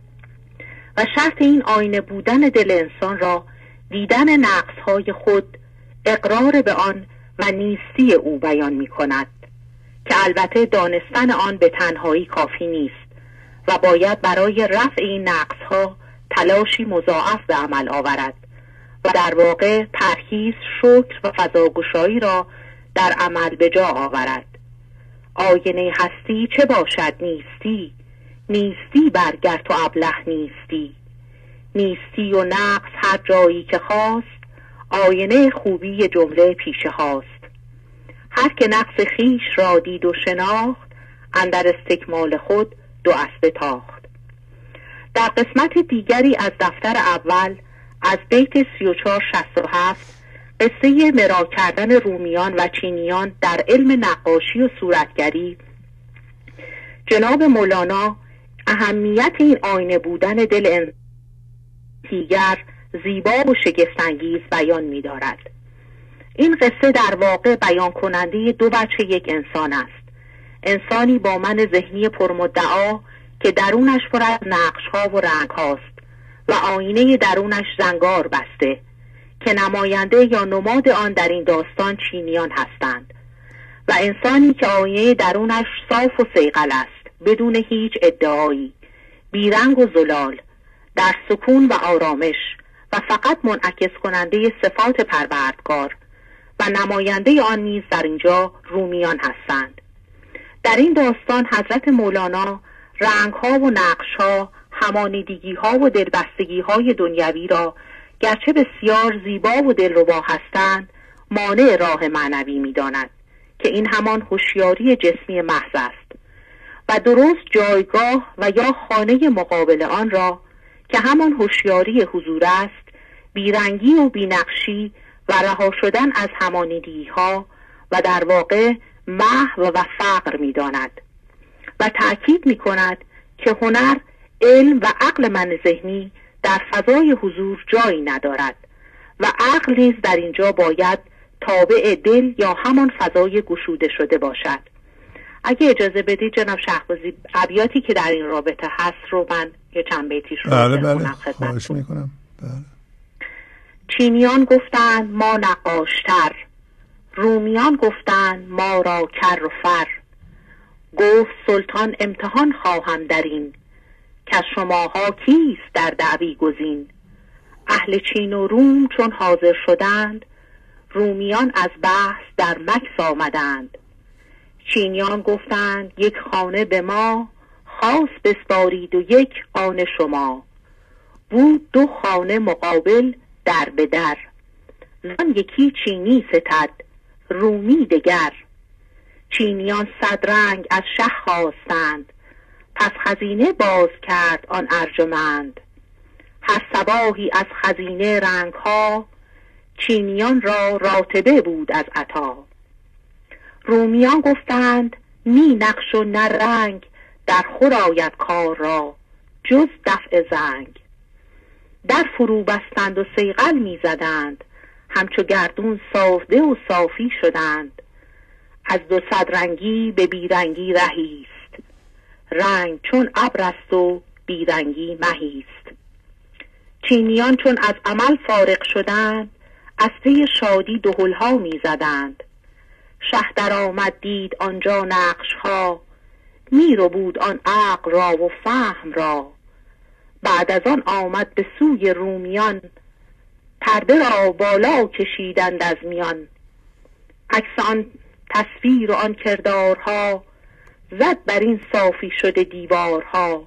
Speaker 7: و شرط این آینه بودن دل انسان را دیدن نقصهای خود، اقرار به آن و نیستی او بیان می کند که البته دانستن آن به تنهایی کافی نیست و باید برای رفع این نقصها تلاشی مضاعف به عمل آورد و در واقع پرهیز، شکر و فضاگشایی را در عمل به جا آورد. آینه هستی چه باشد نیستی، نیستی برگر تو ابله نیستی. نیستی و نقص هر جایی که خواست، آینه خوبی جمله پیشه هاست. هر که نقص خیش را دید و شناخت، اندر استکمال خود دو اسبه تاخت. در قسمت دیگری از دفتر اول از بیت سی و چهار شصت و هفت قصه مرا کردن رومیان و چینیان در علم نقاشی و صورتگری، جناب مولانا اهمیت این آینه بودن دل دیگر زیبا و شگفت‌انگیز بیان می دارد. این قصه در واقع بیان کننده دو بچه یک انسان است. انسانی با من ذهنی پرمدعا که درونش پر از نقش‌ها و رنگ‌هاست و آینه درونش زنگار بسته که نماینده یا نماد آن در این داستان چینیان هستند، و انسانی که آینه درونش صاف و صیقل است، بدون هیچ ادعایی، بیرنگ و زلال، در سکون و آرامش و فقط منعکس کننده صفات پروردگار، و نماینده آن نیز در اینجا رومیان هستند. در این داستان حضرت مولانا رنگ‌ها و نقش‌ها، همانیدگی‌ها و دلبستگی‌های دنیوی را گرچه بسیار زیبا و دلربا هستند، مانع راه معنوی می‌داند که این همان هوشیاری جسمی محض است و درست جایگاه و یا خانه مقابل آن را که همان هوشیاری حضور است، بیرنگی و بینقشی و رها شدن از همانیدگی‌ها و در واقع محو و فقر می‌داند و تأکید می‌کند که هنر، علم و عقل من ذهنی در فضای حضور جایی ندارد و عقل نیز در اینجا باید تابع دل یا همان فضای گشوده شده باشد. اگه اجازه بدید جناب شهبازی، ابیاتی که در این رابطه هست رو من یه چند بیتیش رو
Speaker 4: بله بله خواهش میکنم. بله.
Speaker 7: چینیان گفتند ما نقاشتر، رومیان گفتند ما را کر و فر. گفت سلطان امتحان خواهم در این، که شماها کیست در دعوی گزین. اهل چین و روم چون حاضر شدند، رومیان از بحث در مکث آمدند. چینیان گفتند یک خانه به ما، خواست بسپارید و یک آن شما. بود دو خانه مقابل در به در، زان یکی چینی ستد رومی دگر. چینیان صد رنگ از شه خواستند، پس خزینه باز کرد آن ارجمند. هر صباحی از خزینه رنگ ها، چینیان را راتبه بود از عطا. رومیان گفتند نی نقش و نه رنگ، در خور آید کار را جز دفع زنگ. در فرو بستند و صیقل می زدند، همچو گردون صافده و صافی شدند. از دو صد رنگی به بیرنگی رهیست، رنگ چون ابر است و بیرنگی مهیست. چینیان چون از عمل فارغ شدند، از پی شادی دهلها می زدند. شه در آمد دید آنجا نقش ها، می رو بود آن عقل را و فهم را. بعد از آن آمد به سوی رومیان، پرده را بالا کشیدند از میان. عکس آن تصویر و آن کردارها، زد بر این صافی شده دیوارها.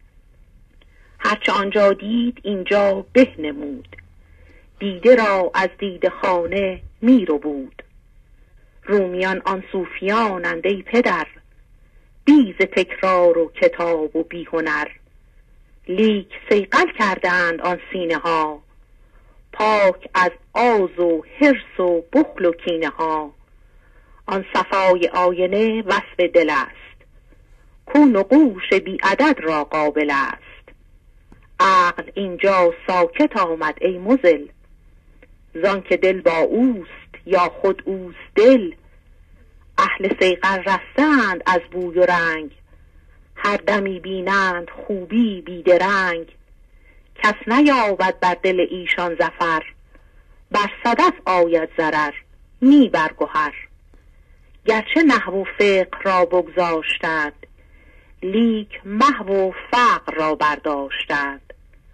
Speaker 7: هرچه آنجا دید اینجا به نمود، دیده را از دید خانه می رو بود. رومیان آن صوفیانند ای پدر، بی ز تکرار و کتاب و بی هنر. لیک صیقل کردند آن سینه ها، پاک از آز و حرص و بخل و کینه ها. آن صفای آینه وصف دل است، کو نقوش بی عدد را قابل است. عقل اینجا ساکت آمد ای مزل، زان که دل با اوست یا خود اوست دل. اهل صیقل رستند از بوی و رنگ، هر دمی بینند خوبی بیدرنگ. کس نیابد بر دل ایشان ظفر، بر صدف آید ضرر نی بر گهر. گرچه نحو و فقه را بگذاشتند، لیک محو و فقر را برداشتند.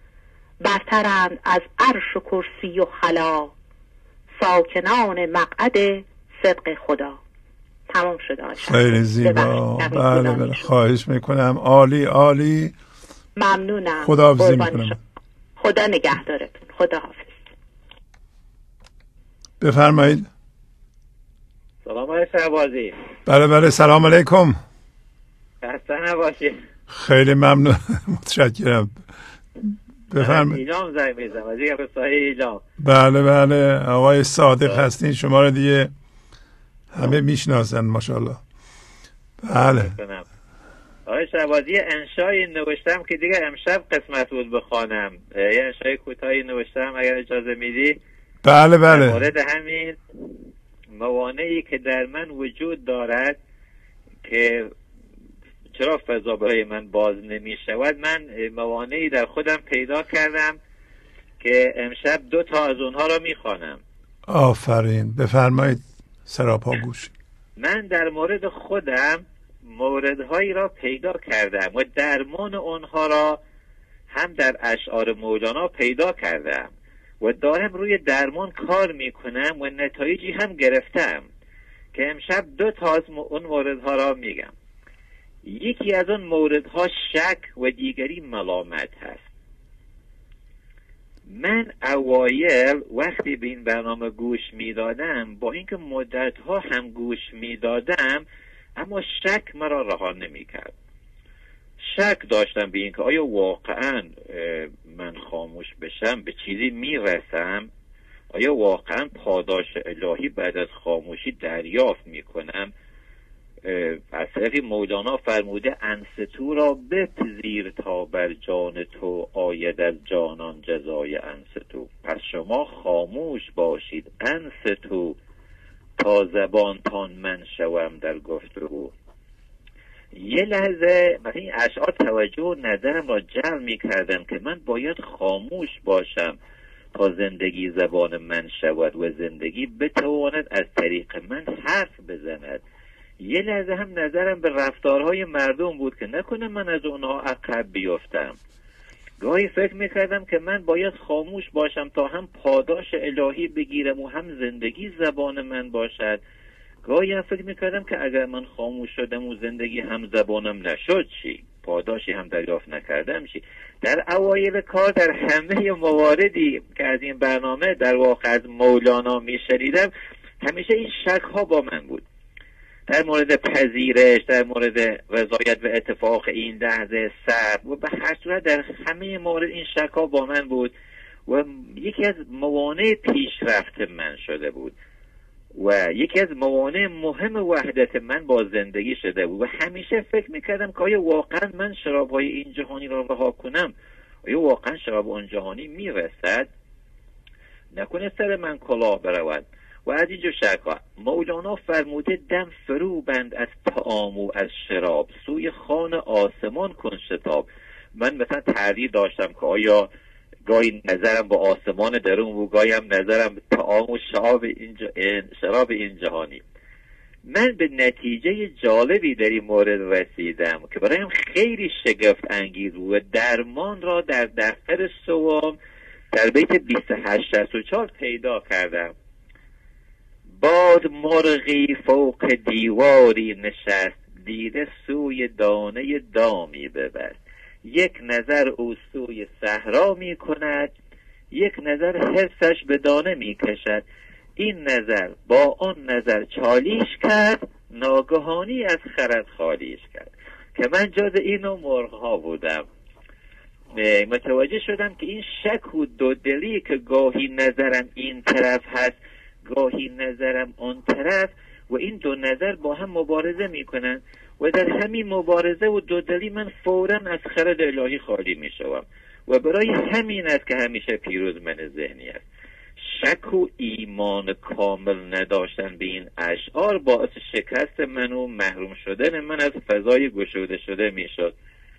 Speaker 7: برترند از عرش و کرسی و خلا، ساکنان مقعد صدق خدا. تمام شده آشان.
Speaker 4: خیلی زیبا. بله بله خواهش میکنم. عالی عالی.
Speaker 7: ممنونم.
Speaker 4: خداحافظی میکنم.
Speaker 7: خدا نگهدارتون. خدا حافظ.
Speaker 4: بفرمایید.
Speaker 8: سلام آقای شهبازی.
Speaker 4: بله بله سلام علیکم.
Speaker 8: خسته نباشید.
Speaker 4: خیلی ممنون. متشکرم. بفرمایید.
Speaker 8: ایلام زنگ میزنم از یک روستای ایلام.
Speaker 4: بله بله آقای صادق هستین، شما رو دیگه همه میشناسن ماشاءالله. بله.
Speaker 8: آقای شهبازی انشایی نوشتم که دیگه امشب قسمت بود بخوانم. یه انشای کوتاهی نوشتم اگر اجازه میدی.
Speaker 4: بله بله.
Speaker 8: مورد همین موانعی که در من وجود دارد که چرا فضا برای من باز نمی شود، من موانعی در خودم پیدا کردم که امشب دو تا از اونها را می خوانم.
Speaker 4: آفرین. بفرمایید سراپا گوش.
Speaker 8: من در مورد خودم موردهایی را پیدا کردم و درمان اونها را هم در اشعار مولانا پیدا کردم و دارم روی درمان کار میکنم و نتایجی هم گرفتم که امشب دو تا از اون موردها را میگم. یکی از اون موردها شک و دیگری ملامت هست. من اوایل وقتی به این برنامه گوش میدادم، با اینکه مدتها هم گوش میدادم، اما شک مرا رها نمیکرد. شک داشتم به اینکه آیا واقعا من خاموش بشم به چیزی میرسم؟ آیا واقعا پاداش الهی بعد از خاموشی دریافت میکنم؟ از طرفی مولانا فرموده انستو را بپذیر تا بر جان تو آید از جانان جزای انستو. پس شما خاموش باشید انستو تا زبانتان من شوم در گفتگو. یه لحظه مثلا این اشعار توجه و نظرم را جلب می کردن که من باید خاموش باشم تا زندگی زبان من شود و زندگی بتواند از طریق من حرف بزند. یه لحظه هم نظرم به رفتارهای مردم بود که نکنه من از اونها عقب بیفتم. گاهی فکر میکردم که من باید خاموش باشم تا هم پاداش الهی بگیرم و هم زندگی زبان من باشد. گاهی هم فکر میکردم که اگر من خاموش شدم و زندگی هم زبانم نشد چی؟ پاداشی هم دریافت نکردم چی. در اوایل کار در همه مواردی که از این برنامه در واقع از مولانا میشنیدم همیشه این شک ها با من بود، در مورد پذیرش، در مورد رضایت و اتفاق این لحظه صبر و به هر صورت در همه مورد این شک ها با من بود و یکی از موانع پیشرفت من شده بود و یکی از موانع مهم وحدت من با زندگی شده بود و همیشه فکر میکردم که آیا واقعا من شرابهای این جهانی را رها کنم؟ آیا واقعا شراب اون جهانی میرسد؟ نکنه سر من کلاه برود؟ و از اینجا شکا مولانا فرموده دم فرو بند از طعام و از شراب، سوی خان آسمان کن شتاب. من مثلا تردید داشتم که آیا گاهی نظرم با آسمان درون و گاهی هم نظرم طعام و شراب این, شراب این جهانی. من به نتیجه جالبی در این مورد رسیدم که برایم خیلی شگفت انگیز و درمان را در دفتر سوم در بیت بیست و هشت شصت و چهار پیدا کردم. باد مرغی فوق دیواری نشست، دیده سوی دانه دامی ببست. یک نظر او سوی صحرا می کند، یک نظر حسش به دانه می کشد. این نظر با آن نظر چالیش کرد، ناگهانی از خرد خالیش کرد. که من جز این و مرغ ها بودم. متوجه شدم که این شک و دودلی که گاهی نظرم این طرف هست گاهی نظرم آن طرف و این دو نظر با هم مبارزه می کنن و در همین مبارزه و دودلی من فوراً از خرد الهی خالی می شوم و برای همین است که همیشه پیروز من ذهنی است. شک و ایمان کامل نداشتن به این اشعار باعث شکست من و محروم شدن من از فضای گشوده شده می شد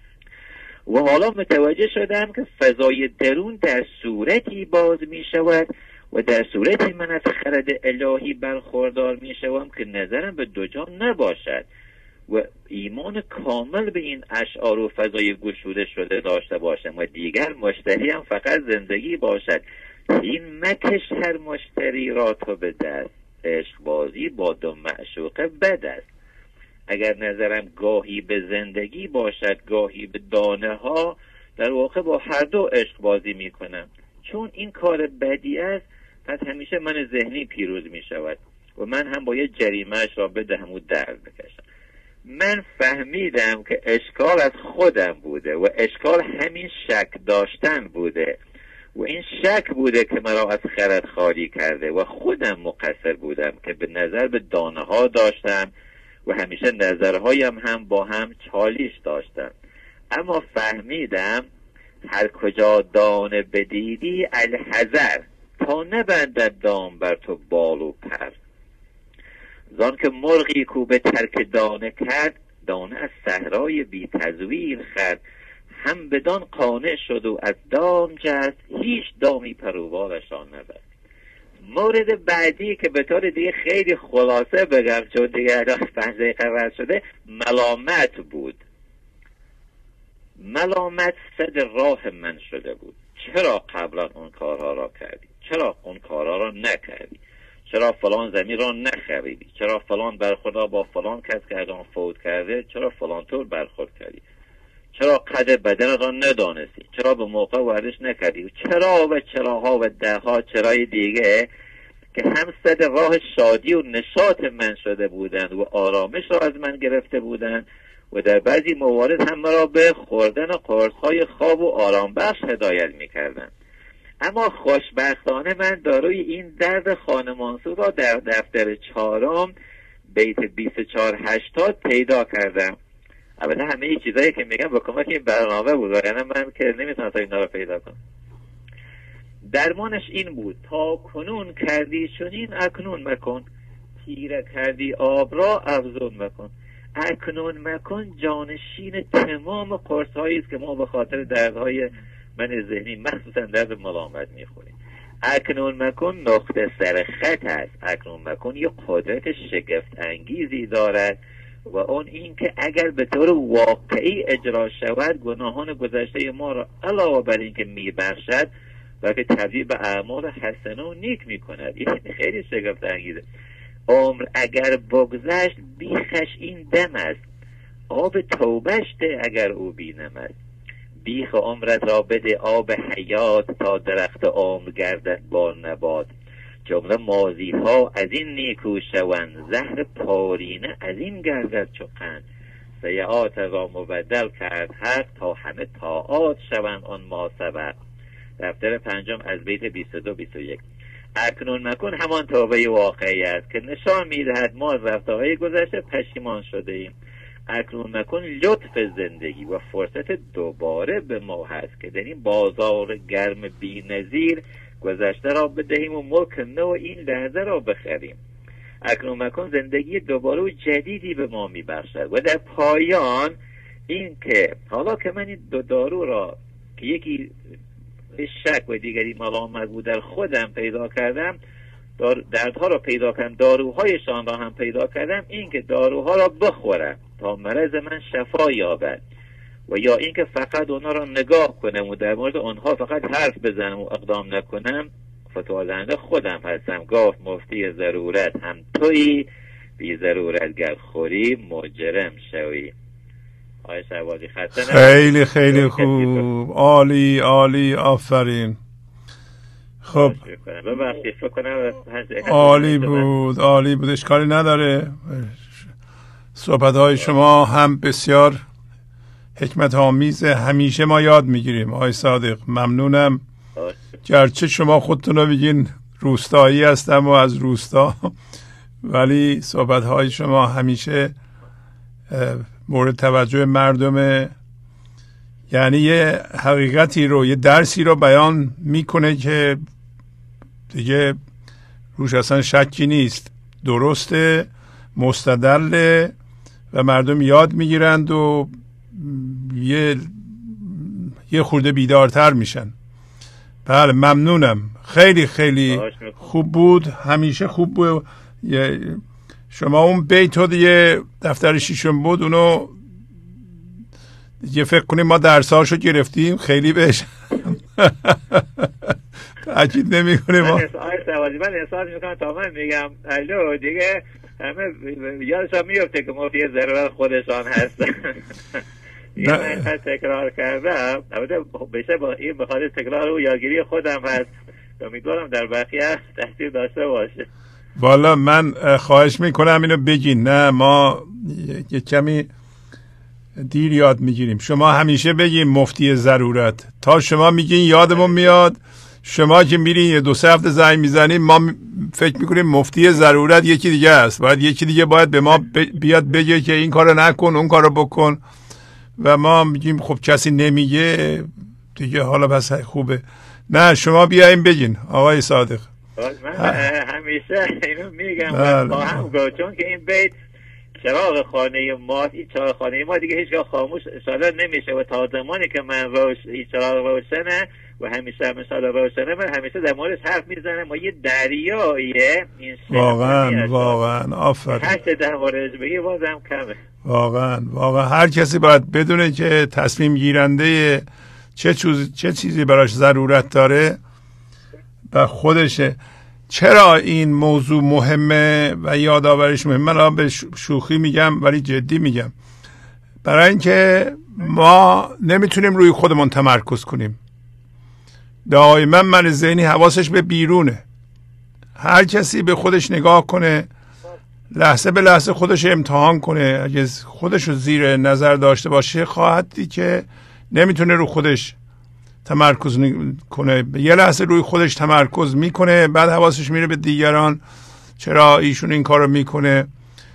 Speaker 8: و حالا متوجه شدم که فضای درون در صورتی باز می شود و در صورتی من از خرد الهی برخوردار می شوم که نظرم به دو جا نباشد و ایمان کامل به این اشعار و فضای گشوده شده داشته باشم و دیگر مشتری هم فقط زندگی باشد. این مکش هر مشتری را تو به دست، عشق بازی با دو معشوقه بد است. اگر نظرم گاهی به زندگی باشد گاهی به دانه ها، در واقع با هر دو عشق بازی می کنم. چون این کار بدی است پس همیشه من ذهنی پیروز می شود و من هم باید جریمهش را بدهم و درد بکشم. من فهمیدم که اشکال از خودم بوده و اشکال همین شک داشتن بوده و این شک بوده که مرا از خرد خالی کرده و خودم مقصر بودم که به نظر به دانه ها داشتم و همیشه نظرهایم هم با هم چالیش داشتم. اما فهمیدم هر کجا دانه بدیدی الحذر، تا نبندد دام بر تو بال و پر. زان که مرغی کو به ترک دانه کرد، دانه از صحرای بی تزویر خرد. هم بدان قانع شد و از دام جست، هیچ دامی پروبالشان نبست. مورد بعدی که به طور دیگه خیلی خلاصه بگم چون دیگه الان پنج دقیقه رد شده، ملامت بود. ملامت صد راه من شده بود. چرا قبلا اون کارها را کردی؟ چرا اون کارها را نکردی؟ چرا فلان زمین را نخریدی؟ چرا فلان برخورد با فلان کس که الان فوت کرده چرا فلان طور برخورد کردی؟ چرا قدر بدن را ندانستی؟ چرا به موقع ورزش نکردی؟ چرا و چراها و دهها چرای دیگه که هم صد راه شادی و نشاط من شده بودند و آرامش را از من گرفته بودند و در بعضی موارد هم را به خوردن قرص‌های خواب و آرام بخش هدایت می‌کردند. اما خوشبختانه من داروی این درد خانمانسو را در دفتر چهارم بیت بیست و چهار هشتاد پیدا کردم. البته همه این چیزایی که میگم با کمک این برنامه بود، یعنی من که نمیتونم اینا رو پیدا کنم. درمانش این بود: تا کنون کردی چنین اکنون مکن، تیره کردی آب را افزون مکن. اکنون مکن جانشین تمام قرص‌هایی است که ما به خاطر دردهای من ذهنی مخصوصا درد ملامت میخوریم. اکنون مکن نقطه سر خط است. اکنون مکن یه قدرت شگفت انگیزی دارد و اون این که اگر به طور واقعی اجرا شود گناهان گذشته ما را علاوه بر این که میبخشد بلکه تبدیل به اعمال حسنه و نیک میکند. این خیلی شگفت انگیزه. عمر اگر بگذشت بیخش این دم است، آب توبهش ده اگر او بینمد. بیخ عمرت را بده آب حیات، تا درخت عمر گردد با نبات. جمله ماضی ها از این نیکو شوند، زهر پارینه از این گردد چو قند. سیئات را مبدل کرد حق، تا همه طاعات شوند آن ما سبق. دفتر پنجم از بیت بیست و دو بیست و یک. اکنون مکن همان توبه واقعی است، که نشان میدهد ما از رفتارهای گذشته پشیمان شده ایم. اکنون مکن لطف زندگی و فرصت دوباره به ما هست، که در این بازار گرم بی نظیر گذشته را بدهیم و ملک نو این لحظه را بخریم. اکنون مکن زندگی دوباره و جدیدی به ما میبخشد. و در پایان این که حالا که من این دو دارو را که یکی شک و دیگری ملامت بود در خودم پیدا کردم، دردها را پیدا کردم، داروهایشان را هم پیدا کردم، این که داروها را بخورم تا مرض من شفا یابد، و یا این که فقط اونا را نگاه کنم و در مورد اونها فقط حرف بزنم و اقدام نکنم، فتوا دهنده خودم هستم. گفت مفتی ضرورت هم تویی، بی ضرورت گر خوری مجرم شوی. آقای شهبازی خسته
Speaker 4: خیلی خیلی خوب، عالی عالی، آفرین. خب عالی بود، عالی بود، اشکالی نداره. صحبت های شما هم بسیار حکمت آمیزه، همیشه ما یاد میگیریم. آقای صادق ممنونم، گرچه شما خودتون رو بگین روستایی هستم و از روستا، ولی صحبت های شما همیشه مورد توجه مردمه. یعنی یه حقیقتی رو، یه درسی رو بیان میکنه که دیگه روش اصلا شکی نیست، درسته، مستدله و مردم یاد میگیرند و یه یه خورده بیدارتر میشن. بله ممنونم، خیلی خیلی خوب بود، همیشه خوب بود. شما اون بیتو دیگه دفتر شیشم بود، اونو دیگه فکر کنیم ما درساشو گرفتیم، خیلی بهش تاکید نمی کنیم.
Speaker 8: من احساس میکنم تا من میگم الو دیگه همه یادشان میفته که مفتی ضرورت خودشان هستن. این من تکرار کردم، البته بشه با این بخاطر تکرار و یادگیری خودم هست، امیدوارم در بقیه تاثیر داشته باشه.
Speaker 4: والا من خواهش میکنم اینو بگین، نه ما یه کمی دیر یاد میگیریم. شما همیشه بگین مفتی ضرورت، تا شما میگین یادمون میاد. شما که میرین یه دو سه هفته زنگ میزنیم ما فکر میکنیم مفتی ضرورت یکی دیگه است، باید یکی دیگه باید به ما بیاد بگه که این کارو نکن اون کارو بکن، و ما میگیم خب کسی نمیگه دیگه، حالا پس خوبه. نه شما بیاین بگین آقای صادق.
Speaker 8: من همیشه اینو میگم و خواهم گفت، چون که این بیت چراغ خانه ما، این چراغ خانه ما دیگه هیچ خاموش شده نمیشه، و تا زمانی که من روش این چراغ روشنه و همیشه همیشه روشنه، من همیشه در موردش حرف میزنم و یه دریاییه این
Speaker 4: واقعا واقعا آفرین.
Speaker 8: هشت در موردش بگی بازم کمه.
Speaker 4: واقعا واقعا هر کسی باید بدونه که تصمیم گیرنده چه چیز چه چیزی براش ضرورت داره و خودشه. چرا این موضوع مهمه و یادآوریش مهمه؟ من به شوخی میگم ولی جدی میگم، برای اینکه ما نمیتونیم روی خودمون تمرکز کنیم. دائما من ذهنی حواسش به بیرونه. هر کسی به خودش نگاه کنه، لحظه به لحظه خودش امتحان کنه، اگه خودش رو زیر نظر داشته باشه خواهد دید که نمیتونه رو خودش تمرکز کنه. یه لحظه روی خودش تمرکز میکنه، بعد حواسش میره به دیگران، چرا ایشون این کارو میکنه،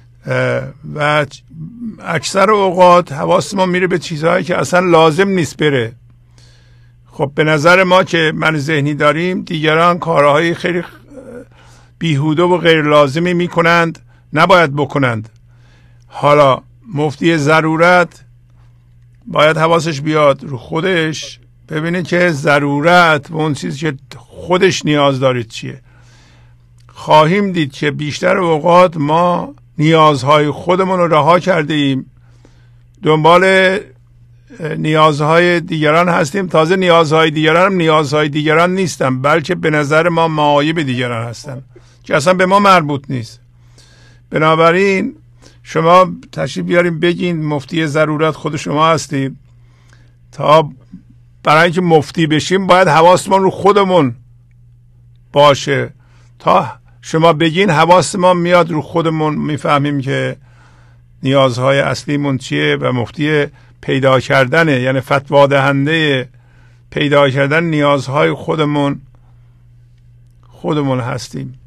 Speaker 4: و اکثر اوقات حواس ما میره به چیزهایی که اصلا لازم نیست بره. خب به نظر ما که من ذهنی داریم، دیگران کارهای خیلی بیهوده و غیر لازمی میکنند، نباید بکنند. حالا مفتی ضرورت باید حواسش بیاد رو خودش، ببینه که ضرورت و اون چیزی که خودش نیاز داره چیه. خواهیم دید که بیشتر اوقات ما نیازهای خودمون رو رها کرده ایم، دنبال نیازهای دیگران هستیم. تازه نیازهای دیگران هم نیازهای دیگران نیستن، بلکه به نظر ما معایب دیگران هستن که اصلا به ما مربوط نیست. بنابراین شما تشریف بیاریم بگین مفتی ضرورت خود شما هستید. تا برای اینکه مفتی بشیم باید حواسمون رو خودمون باشه. تا شما بگین حواس ما میاد رو خودمون، میفهمیم که نیازهای اصلیمون چیه و مفتی پیدا کردنه، یعنی فتوا دهنده پیدا کردن نیازهای خودمون خودمون هستیم.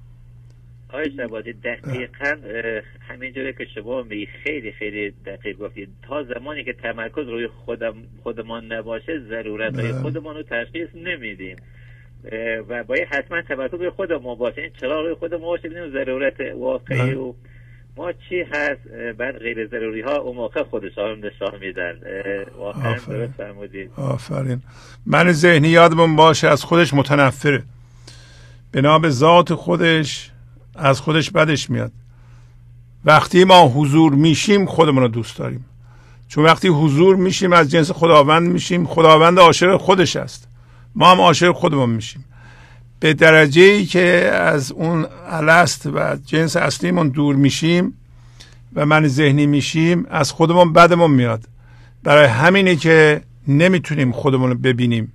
Speaker 8: آقای شهبازی دقیقا همینجوری که شما می خیلی خیلی دقیق گفتید. تا زمانی که تمرکز روی خودم خودمان نباشه ضرورت های خودمان رو تشخیص نمیدیم و باید حتما تمرکز روی خودمون باشه. این چرا روی خودمون باشه ببینیم ضرورت واقعی و ما چی هست، بعد غیر ضروری ها اون موقع خودشان نشان میدن. واقعا درست فرمودید.
Speaker 4: آفرین. من ذهنی یادمون باشه از خودش متنفره، بنا به ذات خودش از خودش بدش میاد. وقتی ما حضور میشیم خودمون رو دوست داریم، چون وقتی حضور میشیم از جنس خداوند میشیم. خداوند عاشق خودش است، ما هم عاشق خودمون میشیم. به درجه ای که از اون الست و جنس اصلیمون دور میشیم و من ذهنی میشیم از خودمون بدمون میاد. برای همینه که نمیتونیم خودمون رو ببینیم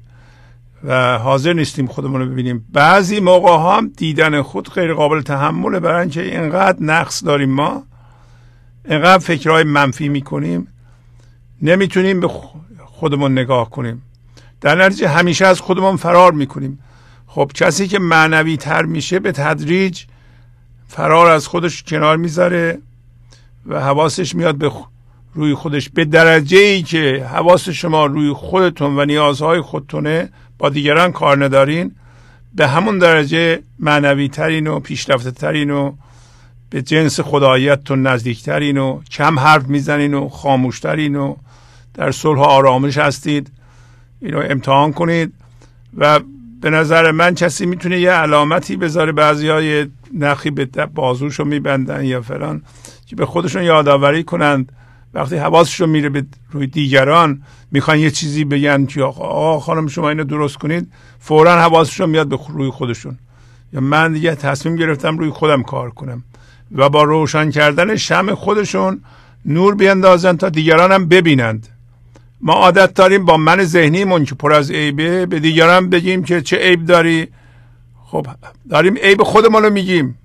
Speaker 4: و حاضر نیستیم خودمون رو ببینیم. بعضی موقع ها هم دیدن خود غیر قابل تحمله، برای اینکه اینقدر نقص داریم، ما اینقدر فکرهای منفی میکنیم نمیتونیم به خودمون نگاه کنیم، در نتیجه همیشه از خودمون فرار میکنیم. خب کسی که معنوی تر میشه به تدریج فرار از خودش کنار میذاره و حواسش میاد به روی خودش. به درجه ای که حواس شما روی خودتون و نیازهای خودتونه، با دیگران کار ندارین، به همون درجه معنوی ترین و پیشرفته ترین و به جنس خداییتتون نزدیک ترین و کم حرف میزنین و خاموش ترین و در صلح و آرامش هستید. اینو امتحان کنید و به نظر من کسی میتونه یه علامتی بذاره، بعضی های نخی به بازوشو میبندن یا فلان، که به خودشون یادآوری کنند وقتی حواسشون میره به روی دیگران، میخوان یه چیزی بگن که آقا خانم شما اینو درست کنید، فوراً حواسشون میاد به روی خودشون. یا من دیگه تصمیم گرفتم روی خودم کار کنم و با روشن کردن شمع خودشون نور بیندازن تا دیگران هم ببینند. ما عادت داریم با من ذهنیمون که پر از عیبه به دیگران بگیم که چه عیب داری. خب داریم عیب خودمون رو میگیم.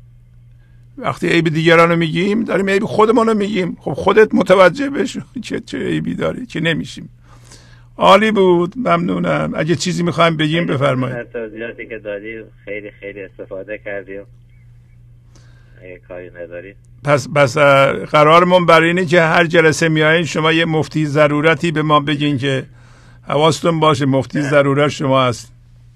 Speaker 4: وقتی عیب دیگران رو میگیم داریم عیب خودمون رو میگیم. خب خودت متوجه بشو که چه عیبی داری که نمیشیم. عالی بود، ممنونم. اگه چیزی میخوایم بگیم بفرمایید.
Speaker 8: توضیحاتی که دادی خیلی خیلی استفاده کردیم. اگه کاری نداری
Speaker 4: پس بس قرارمون بر اینه که هر جلسه میایین شما یه مفتی ضرورتی به ما بگین که حواستون باشه مفتی ضرورت شما هست.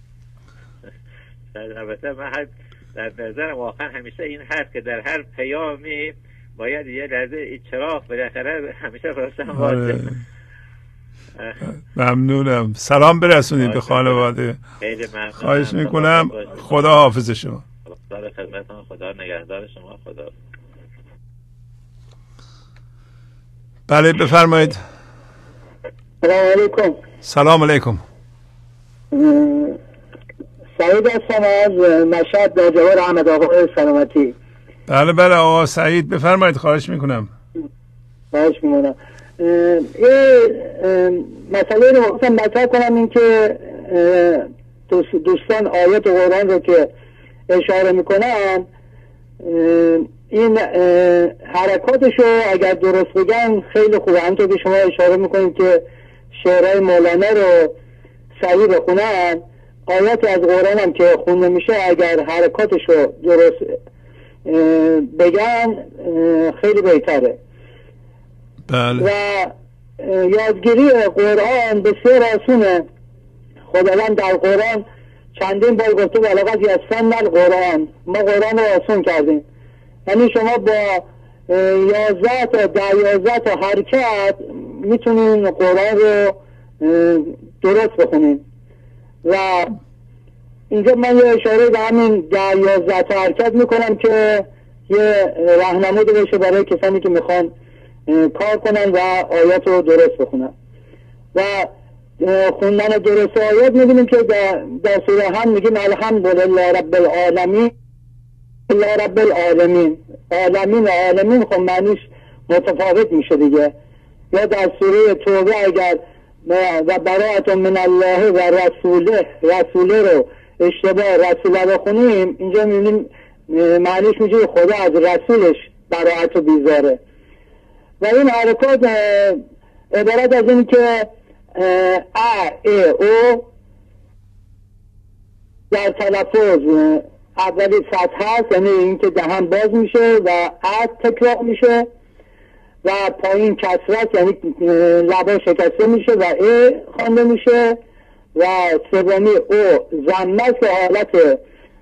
Speaker 8: البته من در نظرم واقعا همیشه این هست که در هر پیامی باید یه لحظه چراغ بالاخره همیشه روشن باشه.
Speaker 4: ممنونم. سلام برسونید به خانواده.
Speaker 8: خیلی ممنونم.
Speaker 4: خواهش میکنم. خدا حافظ شما.
Speaker 8: خدا خدمتتون. خدا نگهدار شما. خدا.
Speaker 4: بله بفرمایید.
Speaker 6: سلام علیکم.
Speaker 4: سلام علیکم.
Speaker 6: سعید هستم از مشهد در جوار احمد آقای سلامتی.
Speaker 4: بله بله آقا سعید بفرمایید. خواهش میکنم.
Speaker 6: خواهش میکنم. یه مسئله رو خواستم مطرح کنم، این که دوستان آیات قرآن رو که اشاره میکنن، این حرکاتشو اگر درست بگن خیلی خوبه. همونطور که شما اشاره میکنید که شعرهای مولانا رو صحیح بخونن، آیات از قرآن هم که خونده میشه اگر حرکاتشو درست بگن خیلی بهتره.
Speaker 4: بله.
Speaker 6: و یادگیری قرآن بسیار آسونه. خداوند در قرآن چندین بار گفته بلاغت یسن القرآن، ما قرآن رو آسون کردیم. یعنی شما با یازده تا ده یازده تا حرکت میتونین قرآن رو درست بخونین. و اینجا من یه اشاره به همین ده یازده تا حرکت میکنم که یه راهنمایی بشه برای کسانی که میخوان کار کنن و آیات رو درست بخونن. و خوندن درست آیات میبینیم که در, در سوره هم میگیم الحمدلله رب العالمین الا رب العالمین. عالمین و عالمین خب معنیش متفاوت میشه دیگه. یا در سوره توبه اگر و براءت من الله و رسوله، رسوله رو اشتباه رسوله بخونیم، اینجا میبینیم معنیش میشه خدا از رسولش براءت رو بیزاره. و این حرکات عبارت از این که ا ای او در تلفظ اولی فتح هست، یعنی این که دهن باز میشه و ا تکرار میشه و پایین کسرت یعنی لبا شکسته میشه و ای خوانده میشه و سومی او ضمه که حالت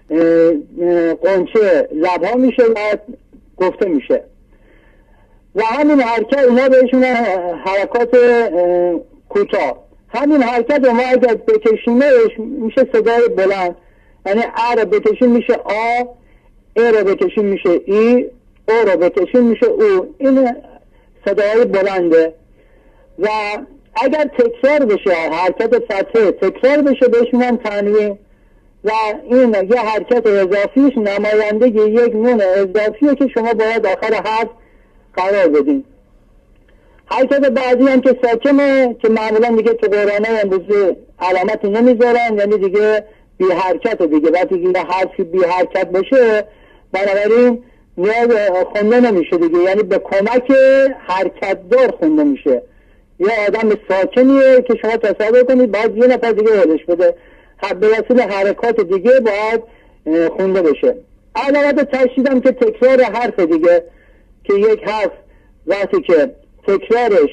Speaker 6: قنچه لبها میشه و گفته میشه. و همین حرکت اینا بهشون حرکات کوتاه. همین حرکت ما اگر بکشیمش میشه صدای بلند، یعنی ا رو بکشیم میشه آ، ای رو بکشیم میشه ای، او رو بکشیم میشه او. این صدای بلنده. و اگر تکرار بشه حرکت فتحه تکرار بشه بهش میگن تنوین و این یه حرکت اضافیش نماینده یک نون اضافیه که شما باید آخر حرف قرار بدین. حرکت بعدی هم که ساکنه که معمولا دیگه تو قرآن ها امروز علامتی نمیذارن، یعنی دیگه بی حرکت دیگه. وقتی دیگه حرفی بی حرکت باشه بنابراین نیاز خونده نمیشه دیگه، یعنی به کمک حرکت دار خونده میشه. یه آدم ساکنیه که شما تصور کنید باید یه نفر دیگه حالش بده، به وسیله حرکات دیگه باید خونده بشه. علامت تشدیدم که تکرار حرف دیگه، که یک حرف وقتی که تکرارش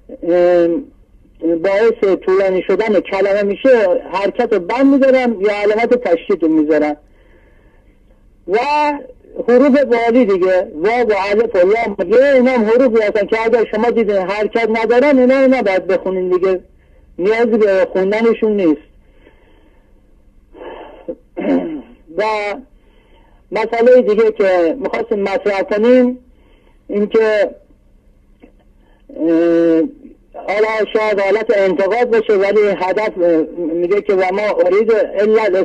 Speaker 6: باعث طولانی شدن کلمه میشه حرکت رو بند میذارن یا علامت تشدید رو میذارن. و حروف والی دیگه، واو و الف و لام دیگه، اینا هم حروفی هستن که اگر شما دیدین حرکت ندارن اینا اینا باید بخونین دیگه، نیازی به خوندنشون نیست. و مسئله دیگه که میخواستیم مطرح کنیم این که حالا شاید حالت انتقاد باشه ولی هدف میگه که و ما ارید الا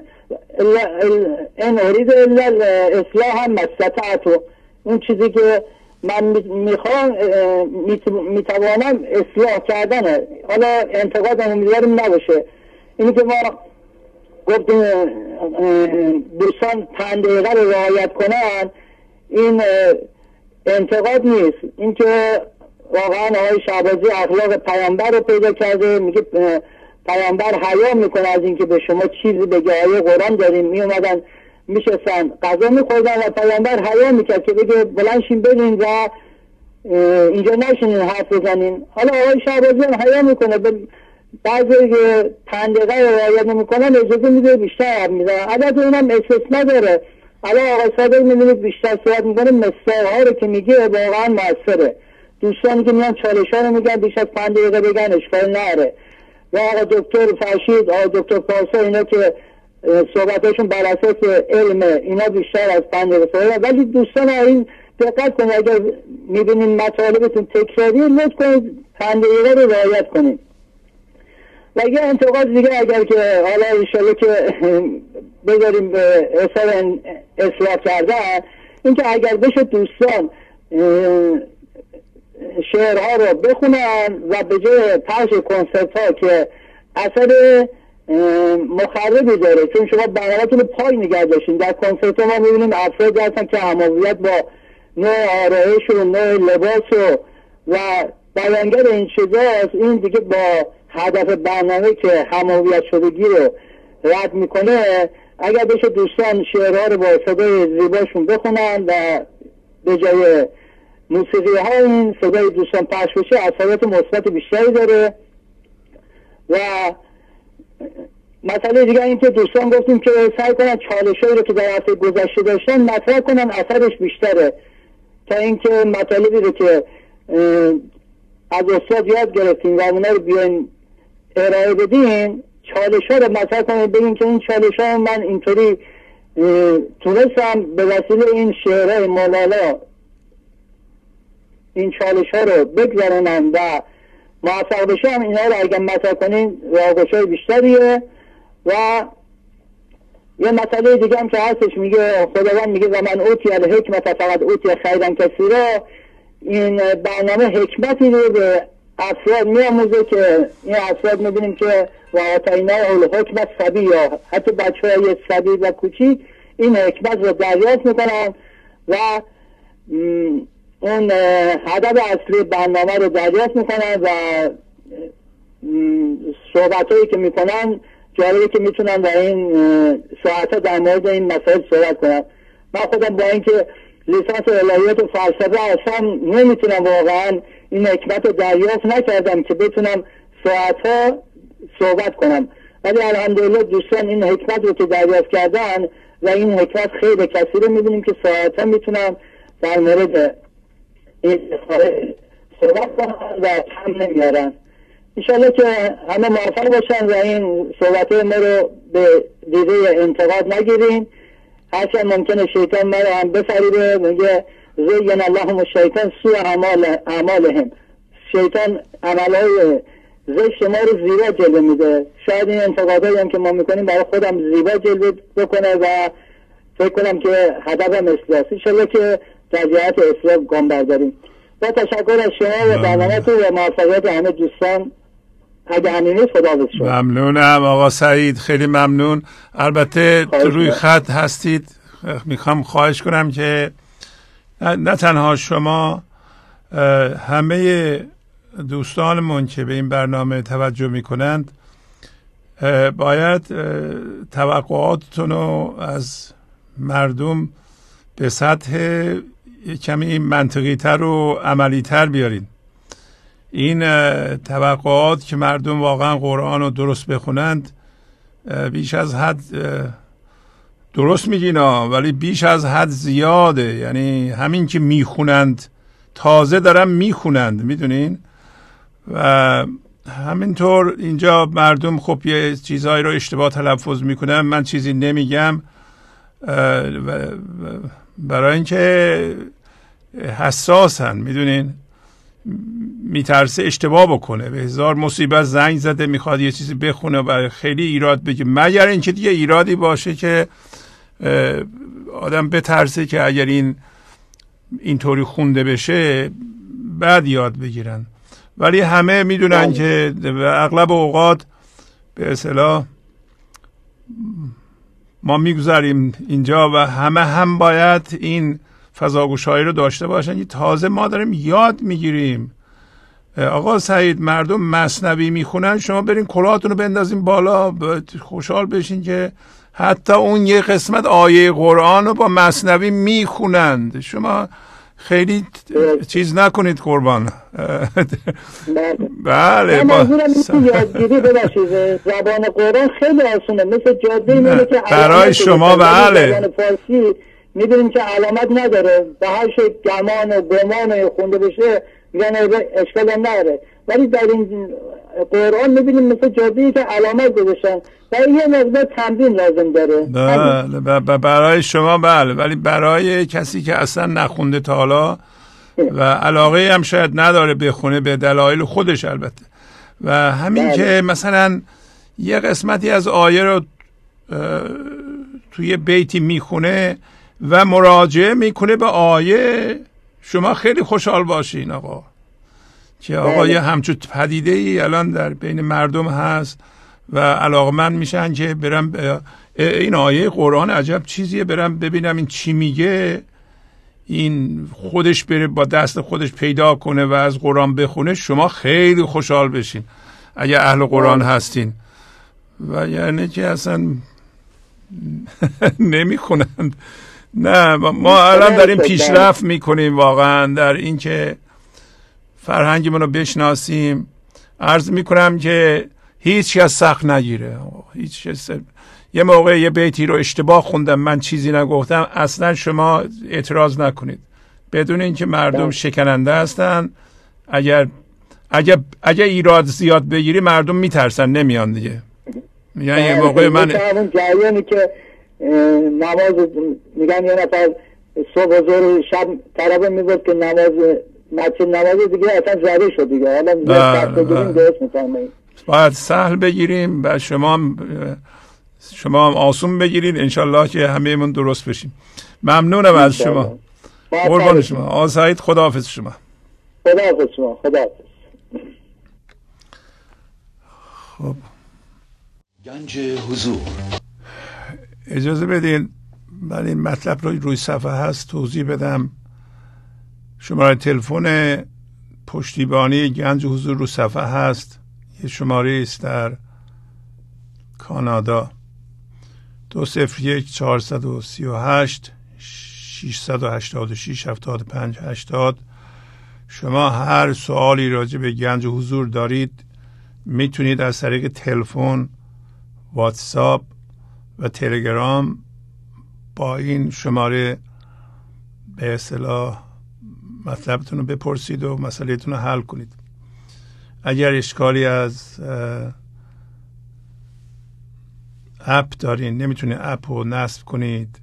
Speaker 6: این ارید الا اصلاح هم مستطعتو، اون چیزی که من میخوام میتوانم اصلاح کردنه. حالا انتقاد هم امیدوارم نباشه. اینی که ما گفتیم دوستان پنج دقیقه رو رعایت کنن، این انتقاد نیست. این که واقعا آقای شهبازی اخلاق پیامبر رو پیدا کرده، میگه پیامبر حیا میکنه از اینکه به شما چیزی بگه. آیه قرآن داریم، می اومدن میشستن غذا میخوردن و پیامبر حیا میکرد که بگه بلندشین برین و اینجا نشینین حرف بزنین. حالا آقای شهبازی هم حیا میکنه، بعضی که پنج دقیقه رو رعایت نمیکنن اجازه میده بیشتر حرف میزنن. البته اونم استثنا داره. الان آقای صادق میبینید بیشتر صحبت میکنه، مثال ها رو که میگه واقعا موثره. دوستانی که میان چالش ها رو میگن بیش از پنج دقیقه بگن اشکال نره. و آقا دکتر فرشید، آقا دکتر پارسا، اینا که صحبتاشون بر اساس علمه، اینا بیشتر از پنج دقیقه صحبت. ولی دوستان این دقت کنید، اگر میبینین مطالبتون تکراری لطف کنید پنج دقیقه رو رعایت کنید. و یه انتقاد دیگه اگر که حالا انشالله که بذاریم به حساب اصلاح کردن، این که اگر بشه دوستان شعرها رو بخونن و به جای پخش کنسرت ها که اثر مخربی داره، چون شما برنامه‌تون رو پای نگه داشتین. در کنسرت ها ما میبینیم افرادی هستن که هماویت با نوع آرایش و نوع لباس و و بیانگر این چیزاست. این دیگه با هدف برنامه که هماویت شدگی رو رد میکنه. اگر بشه دوستان شعرها رو با صدای زیباشون بخونن و به جای موسیقی ها این صدای دوستان پخش بشه اثرات مثبت بیشتری داره. و مسئله دیگه این که دوستان گفتیم که سعی کنن چالشایی رو که در هفته گذشته داشتن مطرح کنن، اثرش بیشتره تا اینکه مطالبی رو که از استاد یاد گرفتیم و اونا رو بیاین ارائه بدین، چالش ها رو مطرح کنین، بگین که این چالش ها من اینطوری تونستم به وسیله این شعرهای مولانا این چالش ها رو بگذارنم و موفق بشم. اینا رو اگر مطرح کنین راهگشای بیشتریه. و یه مسئله دیگه هم که هستش، میگه خداوند میگه و من اوتی الحکمت فقط اوتی خیرا کثیرا. این برنامه حکمتی رو به افراد میاموزه که این افراد میبینیم که و آتینا الحکمت صبیّا، حتی بچه های صبی و کوچیک این حکمت رو دریافت میکنن و اون هدف اصلی برنامه رو دریافت میکنن و صحبت هایی که میکنن جالبه که میتونن در این ساعت ها در مورد این مسائل صحبت کنن. من خودم با اینکه لیسانس الهیات و فلسفه اصلا نمیتونم، واقعا این حکمت رو دریافت نکردم که بتونم ساعت ها صحبت کنم، ولی الحمدلله دوستان این حکمت رو که دریافت کردن و این حکمت خیلی کثیره، میبینیم که ساعت ها میتونم در مورد این صحبت کنن و کم نمیارن. انشالله که همه موفق باشن و این صحبت ما رو به دیده انتقاد نگیرین. هرچند ممکنه شیطان ما رو هم بفریبه، میگه زین اللهم الشیطان سوء اعمالهم، شیطان عملهای زشت ما رو زیبا جلوه میده. شاید این انتقادایی هم که ما میکنیم برای خودم زیبا جلوه بکنه و فکر کنم که هدفم اصلاحه. انشالله که در جهت اصلاح گام برداریم. با تشکر از شما و برنامه‌تون و موفقیت همه دوستان. اگه همین نیست خداحافظ شما.
Speaker 4: ممنونم آقا سعید، خیلی ممنون. البته روی خط هستید، میخوام خواهش کنم که نه تنها شما، همه دوستانمون که به این برنامه توجه میکنند باید توقعاتتون رو از مردم به سطح کمی منطقی تر و عملی تر بیارین. این توقعات که مردم واقعا قرآن رو درست بخونند بیش از حد، درست میگین ولی بیش از حد زیاده. یعنی همین که میخونند تازه دارن میخونند، میدونین. و همینطور اینجا مردم خب یه چیزهایی رو اشتباه تلفظ میکنن، من چیزی نمیگم برای اینکه حساسن، میدونین، میترسه اشتباه بکنه، به هزار مصیبت زنگ زده میخواد یه چیزی بخونه و خیلی ایراد بگه، مگر اینکه دیگه ایرادی باشه که آدم بترسه که اگر این اینطوری خونده بشه بعد یاد بگیرن. ولی همه میدونن که اغلب اوقات به اصطلاح ما میگذاریم اینجا و همه هم باید این فضاگوشایی رو داشته باشن که تازه ما داریم یاد میگیریم. آقا سعید، مردم مثنوی میخونن، شما برین کلاهتون رو بندازین بالا، خوشحال بشین که حتی اون یه قسمت آیه قرآن رو با مثنوی میخونند. شما خیلی چیز نکنید قربان. بله.
Speaker 6: منظورم این یادگیری ببخشید، زبان قرآن خیلی آسونه، مثل جاده میمونه که
Speaker 4: برای شما. بله.
Speaker 6: زبان فارسی میدونیم که علامت نداره، به هر شکل گمان و گمان خونده بشه میگن اشکال هم نداره، ولی در این قرآن میبینیم مثل جاده‌ای که علامت گذاشتن و یه مقدار تمرین لازم داره.
Speaker 4: بله برای شما. بله، ولی برای کسی که اصلا نخونده تا حالا و علاقه هم شاید نداره بخونه به دلایل خودش البته، و همین بله. که مثلا یه قسمتی از آیه رو توی بیتی میخونه و مراجعه میکنه به آیه، شما خیلی خوشحال باشین آقا که آقا یه همچون پدیده ای الان در بین مردم هست و علاقمند میشن که برم این آیه قرآن عجب چیزیه، برم ببینم این چی میگه، این خودش بره با دست خودش پیدا کنه و از قرآن بخونه. شما خیلی خوشحال بشین اگه اهل قرآن هستین. و یعنی که اصلا نمیخونند. نه، ما الان داریم پیشرفت میکنیم واقعا در این که فرهنگمون رو بشناسیم. عرض میکنم که هیچ کس سخت نگیره، هیچ کس. یه موقع یه بیتی رو اشتباه خوندم، من چیزی نگفتم، اصلا شما اعتراض نکنید، بدون اینکه مردم شکننده هستن. اگر اگر اگر ایراد زیاد بگیری مردم میترسن نمیان دیگه. یعنی یه موقع من
Speaker 6: جریانی که نماز میگن یه نفر صبح و ظهر شب طلبه میگفت که نماز مسجد نماز دیگه اصلا زده شد دیگه، حالا سخت بگیریم درست میکنم.
Speaker 4: باید سهل بگیریم و شما شما هم آسون بگیرید، انشالله که همه من درست بشیم. ممنونم از شما. قربان شما. آقا سعید خداحافظ شما.
Speaker 6: خداحافظ شما. خداحافظ.
Speaker 4: خب
Speaker 1: گنج حضور.
Speaker 4: اجازه بدین من این مطلب رو روی صفحه هست توضیح بدم. شماره تلفن پشتیبانی گنج حضور رو صفحه هست. یه شماره است در کانادا دو صفر یک چهارصد و سی و هشت ششصد و هشتاد و شش هفتاد و پنج هشتاد. شما هر سوالی راجع به گنج حضور دارید میتونید از طریق تلفن، واتساپ و تلگرام با این شماره به اصطلاح مطلبتون رو بپرسید و مسئلهتون رو حل کنید. اگر اشکالی از اپ دارین نمیتونید اپ رو نصب کنید،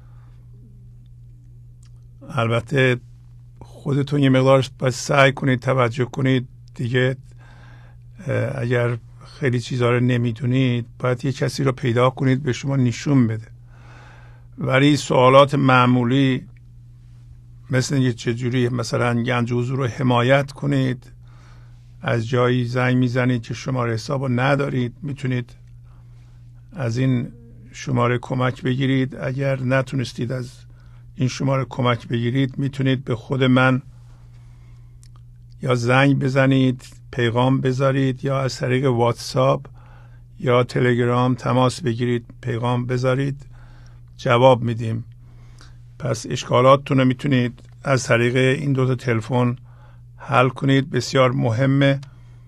Speaker 4: البته خودتون یه مقدار باید سعی کنید توجه کنید دیگه. اگر خیلی چیزها رو نمیدونید باید یه کسی رو پیدا کنید به شما نشون بده. ولی سوالات معمولی مثل اینکه چجوری مثلا گنج حضور رو حمایت کنید، از جایی زنگ میزنید که شماره حساب رو ندارید میتونید از این شماره کمک بگیرید. اگر نتونستید از این شماره کمک بگیرید میتونید به خود من یا زنگ بزنید، پیغام بذارید، یا از طریق واتساپ یا تلگرام تماس بگیرید، پیغام بذارید، جواب میدیم. پس اشکالاتتون رو میتونید از طریق این دو تا تلفن حل کنید. بسیار مهمه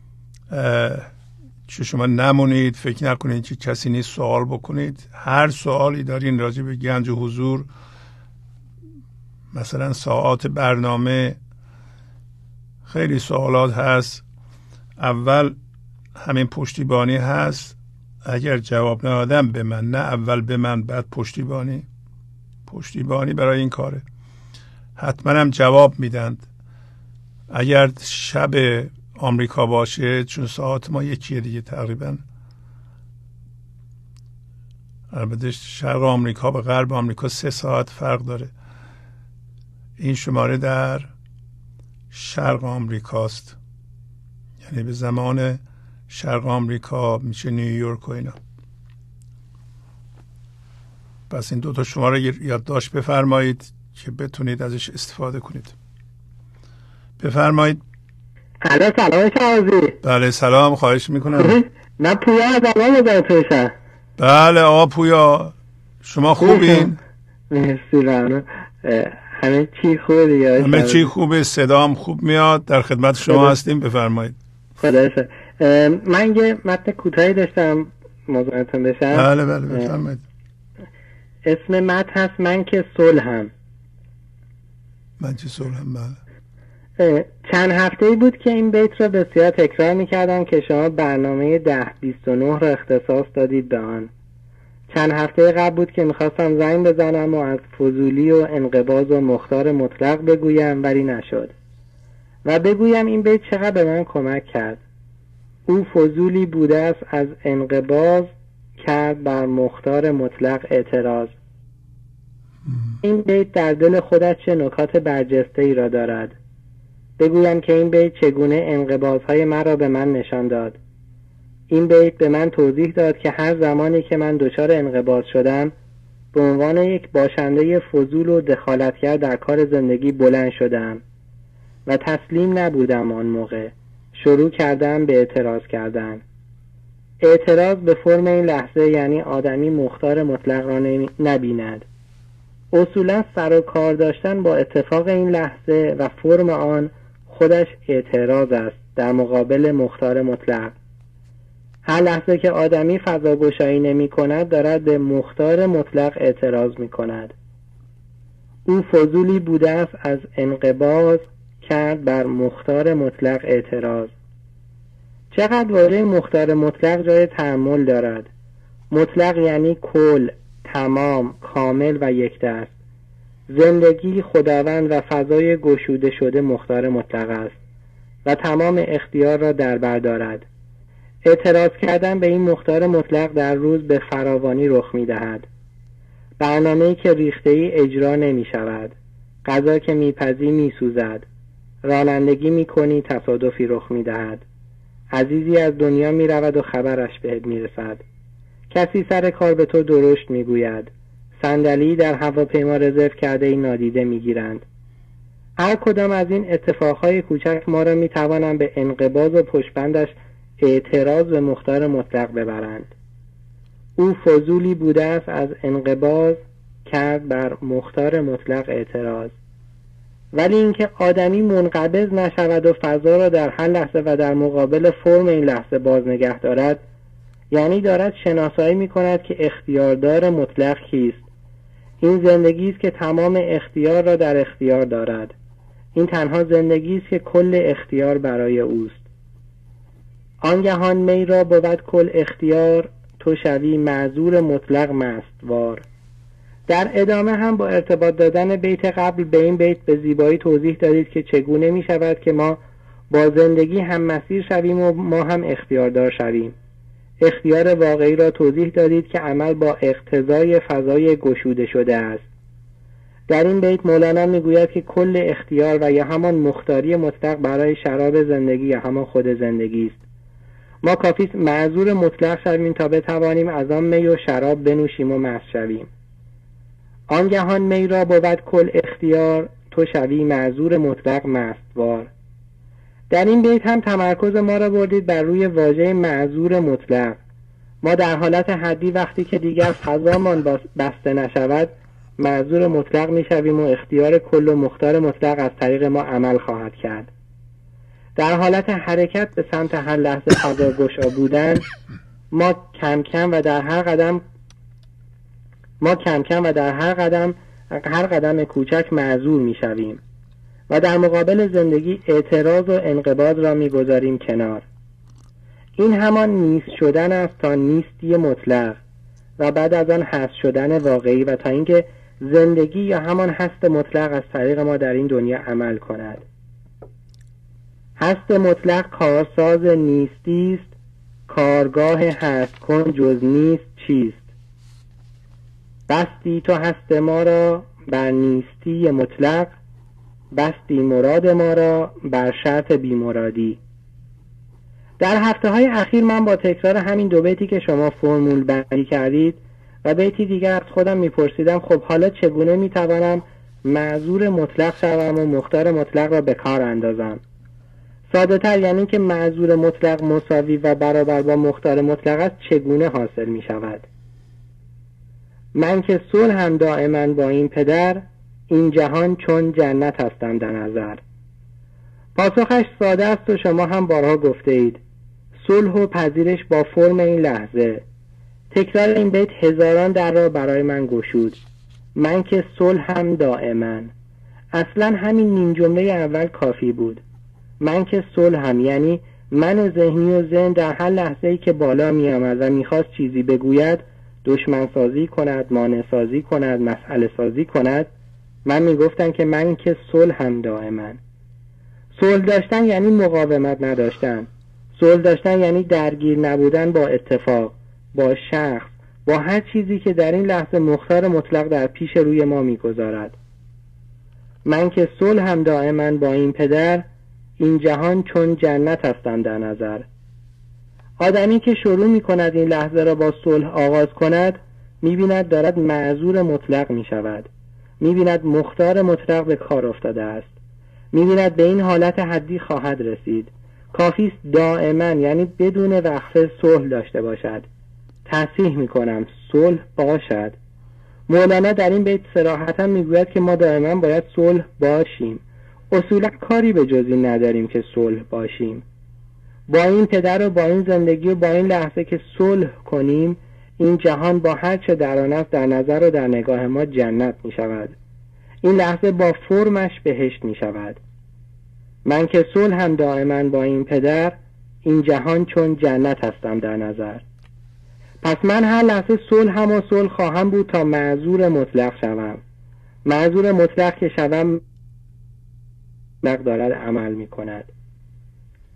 Speaker 4: که شما نمونید فکر نکنید که کسی نیست سوال بکنید. هر سوالی دارین راجع به گنج حضور، مثلا ساعات برنامه، خیلی سوالات هست. اول همین پشتیبانی هست، اگر جواب ندادم به من، نه اول به من بعد پشتیبانی. پشتیبانی برای این کاره، حتما هم جواب میدند. اگر شب آمریکا باشه، چون ساعت ما یکیه دیگه تقریبا، البته شرق آمریکا به غرب آمریکا سه ساعت فرق داره. این شماره در شرق آمریکاست، یعنی به زمان شرق آمریکا میشه نیویورک و اینا. پس این دو تا شماره یادداشت بفرمایید که بتونید ازش استفاده کنید. بفرمایید.
Speaker 6: الو سلام شعبی.
Speaker 4: بله سلام، خواهش میکنم.
Speaker 6: من پویا از الان بزن توشم.
Speaker 4: بله آقا پویا، شما خوبین؟
Speaker 6: مرسی رانو، همه چی خوبه دیگه.
Speaker 4: همه چی خوبه، صدام خوب میاد، در خدمت شما هستیم، بفرمایید.
Speaker 6: خدایشه. من یه متن کوتاهی داشتم موضوعتون بشم.
Speaker 4: بله بله بفرمایید.
Speaker 6: اسم متن هست من که صلحم.
Speaker 4: من که صلحم. بله.
Speaker 6: چند هفته‌ای بود که این بیت را بسیار تکرار می‌کردم که شما برنامه ده بیست و نه را اختصاص دادید به آن. چند هفته قبل بود که می‌خواستم زنگ بزنم و از فضولی و انقباض و مختار مطلق بگویم، ولی نشد. و بگویم این بیت چقدر به من کمک کرد. او فضولی بوده است از انقباض کرد بر مختار مطلق اعتراض. این بیت در دل خودش چه نکات برجسته‌ای را دارد. بگویم که این بیت چگونه انقباض‌های مرا به من نشان داد. این بیت به من توضیح داد که هر زمانی که من دچار انقباض شدم، به عنوان یک باشنده فضول و دخالتگر در کار زندگی بلند شدم و تسلیم نبودم. آن موقع شروع کردم به اعتراض کردن. اعتراض به فرم این لحظه یعنی آدمی مختار مطلق را نبیند. اصولا سر و کار داشتن با اتفاق این لحظه و فرم آن خودش اعتراض است در مقابل مختار مطلق. هر لحظه که آدمی فضاگشایی نمی کند دارد به مختار مطلق اعتراض می کند. او فضولی بوده است از انقباض کرد بر مختار مطلق اعتراض. چقدر واژه مختار مطلق جای تأمل دارد. مطلق یعنی کل، تمام، کامل و یک دست. زندگی، خداوند و فضای گشوده شده مختار مطلق است و تمام اختیار را در بر دارد.
Speaker 9: اعتراض کردن به این مختار مطلق در روز به فراوانی رخ می دهد. برنامه‌ای که ریخته‌ای اجرا نمی شود. غذا که میپزی می سوزد. رانندگی می کنی تصادفی رخ می دهد. عزیزی از دنیا می رود و خبرش بهت می رسد. کسی سر کار به تو درشت می گوید. صندلی در هواپیما رزرو کرده ای نادیده می گیرند. هر کدام از این اتفاقهای کوچک ما را می توانند به انقباض و پشبندش اعتراض به مختار مطلق ببرند. او فضولی بوده است از انقباض کرد بر مختار مطلق اعتراض. ولی اینکه آدمی منقبض نشود و فضا را در هر لحظه و در مقابل فرم این لحظه باز نگه دارد، یعنی دارد شناسایی می کند که اختیاردار مطلق کیست. این زندگی است که تمام اختیار را در اختیار دارد. این تنها زندگی است که کل اختیار برای اوست. آنگهان می را بود کل اختیار، تو شوی معذور مطلق مستوار. در ادامه هم با ارتباط دادن بیت قبل به این بیت به زیبایی توضیح دادید که چگونه می شود که ما با زندگی هم مسیر شویم و ما هم اختیاردار شویم. اختیار واقعی را توضیح دادید که عمل با اقتضای فضای گشوده شده است. در این بیت مولانا میگوید که کل اختیار و یا همان مختاری مطلق برای شراب زندگی یا همان خود زندگی است. ما کافیست معذور مطلق شویم تا بتوانیم از آن می و شراب بنوشیم و مست شویم. آنگهان می را بود کل اختیار، تو شوی معذور مطلق مستوار. در این بیت هم تمرکز ما را بردید بر روی واژه معذور مطلق. ما در حالت حدی وقتی که دیگر فضامان بسته نشود معذور مطلق می شویم و اختیار کل و مختار مطلق از طریق ما عمل خواهد کرد. در حالت حرکت به سمت هر لحظه فضا گشا بودن ما کم کم و در هر قدم ما کم کم و در هر قدم هر قدم کوچک معذور می شویم و در مقابل زندگی اعتراض و انقباض را می گذاریم کنار. این همان نیست شدن است تا نیستی مطلق و بعد از آن هست شدن واقعی و تا اینکه زندگی یا همان هست مطلق از طریق ما در این دنیا عمل کند. هست مطلق کارساز نیستی است، کارگاه هست کن جز نیست چیست. بستی تو هست ما را بر نیستی مطلق، بستی مراد ما را بر شرط بی مرادی. در هفته های اخیر من با تکرار همین دو بیتی که شما فرمول بندی کردید و بیتی دیگر از خودم میپرسیدم خب حالا چگونه میتوانم معذور مطلق شوم و مختار مطلق را به کار اندازم. ساده تر یعنی که معذور مطلق مساوی و برابر با مختار مطلق است چگونه حاصل می شود. من که صلح هم دائما با این پدر، این جهان چون جنت هستم در نظر. پاسخش ساده است و شما هم بارها گفته اید. صلح و پذیرش با فرم این لحظه. تکرار این بیت هزاران در را برای من گشود. من که صلح هم دائما. اصلا همین نیم جمله اول کافی بود. من که صلح هم یعنی من ذهنی و ذهن در هر لحظه‌ای که بالا می آمد و میخواست چیزی بگوید، دشمن سازی کند، مانع سازی کند، مسئله سازی کند، من میگفتم که من که صلح هم دائما. صلح داشتن یعنی مقاومت نداشتن. صلح داشتن یعنی درگیر نبودن با اتفاق، با شخص، با هر چیزی که در این لحظه مختار مطلق در پیش روی ما میگذارد. من که صلح هم دائما با این پدر، این جهان چون جنت هستم در نظر. آدمی که شروع می کند این لحظه را با صلح آغاز کند، می بیند دارد معذور مطلق می شود. می بیند مختار مطلق به کار افتاده است. می بیند به این حالت حدی خواهد رسید. کافیست دائما یعنی بدون وقفه صلح داشته باشد. تصحیح می کنم صلح باشد. مولانا در این بیت صراحتا می گوید که ما دائما باید صلح باشیم. اصولا کاری به جز این نداریم که صلح باشیم. با این پدر و با این زندگی و با این لحظه که صلح کنیم، این جهان با هر چه در آن است در نظر و در نگاه ما جنت می شود. این لحظه با فرمش بهشت می شود. من که صلح هم دائما با این پدر، این جهان چون جنت هستم در نظر. پس من هر لحظه صلح هم و صلح خواهم بود تا معذور مطلق شوم. معذور مطلق که شوم دارد عمل می کند.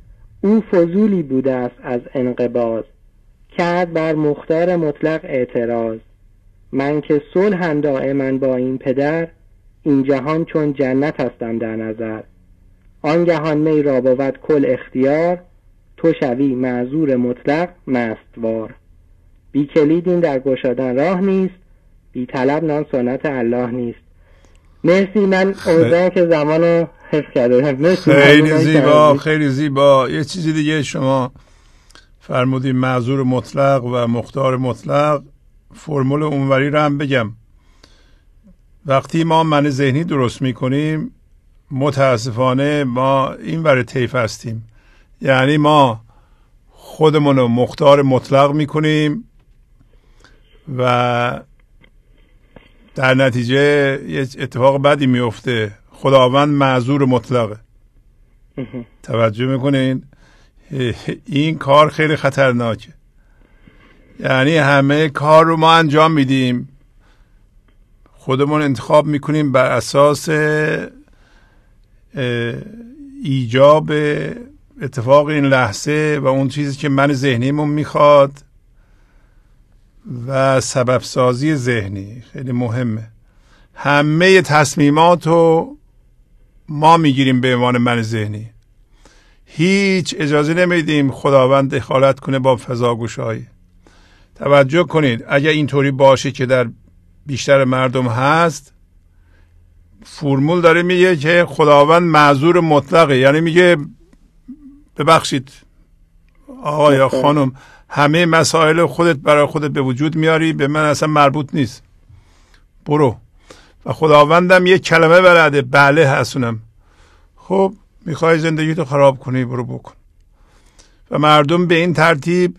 Speaker 9: او فضولی بوده است از انقباض، کرد بر مختار مطلق اعتراض. من که صلحم دائما با این پدر، این جهان چون جنت هستم در نظر. آنگهان می را بود کل اختیار، تو شوی معذور مطلق مستوار. بی کلید این در گشادن راه نیست، بی طلب نان سنت الله نیست. مرسی، من امیدوارم که زمانو حفظ کرده.
Speaker 4: خیلی زیبا، خیلی زیبا. یه چیزی دیگه شما فرمودید معذور مطلق و مختار مطلق. فرمول اونوری رو هم بگم. وقتی ما من ذهنی درست میکنیم متاسفانه ما این ور طیف هستیم، یعنی ما خودمون رو مختار مطلق میکنیم و در نتیجه یه اتفاق بدی میفته. خداوند معذور مطلقه. توجه میکنین؟ این کار خیلی خطرناکه. یعنی همه کار رو ما انجام میدیم، خودمون انتخاب میکنیم بر اساس ایجاب اتفاق این لحظه و اون چیزی که من ذهنیمون میخواد و سبب سازی ذهنی خیلی مهمه. همه تصمیمات رو ما میگیریم به عنوان من ذهنی. هیچ اجازه نمیدیم خداوند دخالت کنه با فضاگوشایی. توجه کنید، اگر اینطوری باشه که در بیشتر مردم هست، فرمول داره میگه که خداوند معذور مطلقه، یعنی میگه ببخشید آقا یا خانم، همه مسائل خودت برای خودت به وجود میاری، به من اصلا مربوط نیست، برو. و خداوندم یه کلمه بلده، بله هستونم. خب میخوای زندگی تو خراب کنی، برو بکن. و مردم به این ترتیب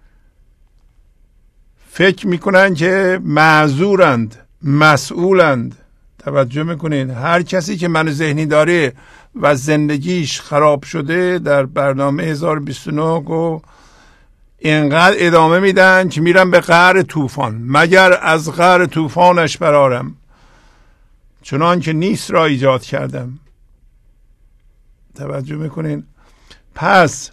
Speaker 4: فکر میکنن که معذورند، مسئولند. توجه میکنین؟ هر کسی که من ذهنی داره و زندگیش خراب شده در برنامه هزار و بیست و نه گو اینقدر ادامه میدن که میرن به قعر طوفان، مگر از قعر طوفانش برارم، چنان که نیست را ایجاد کردم. توجه میکنین؟ پس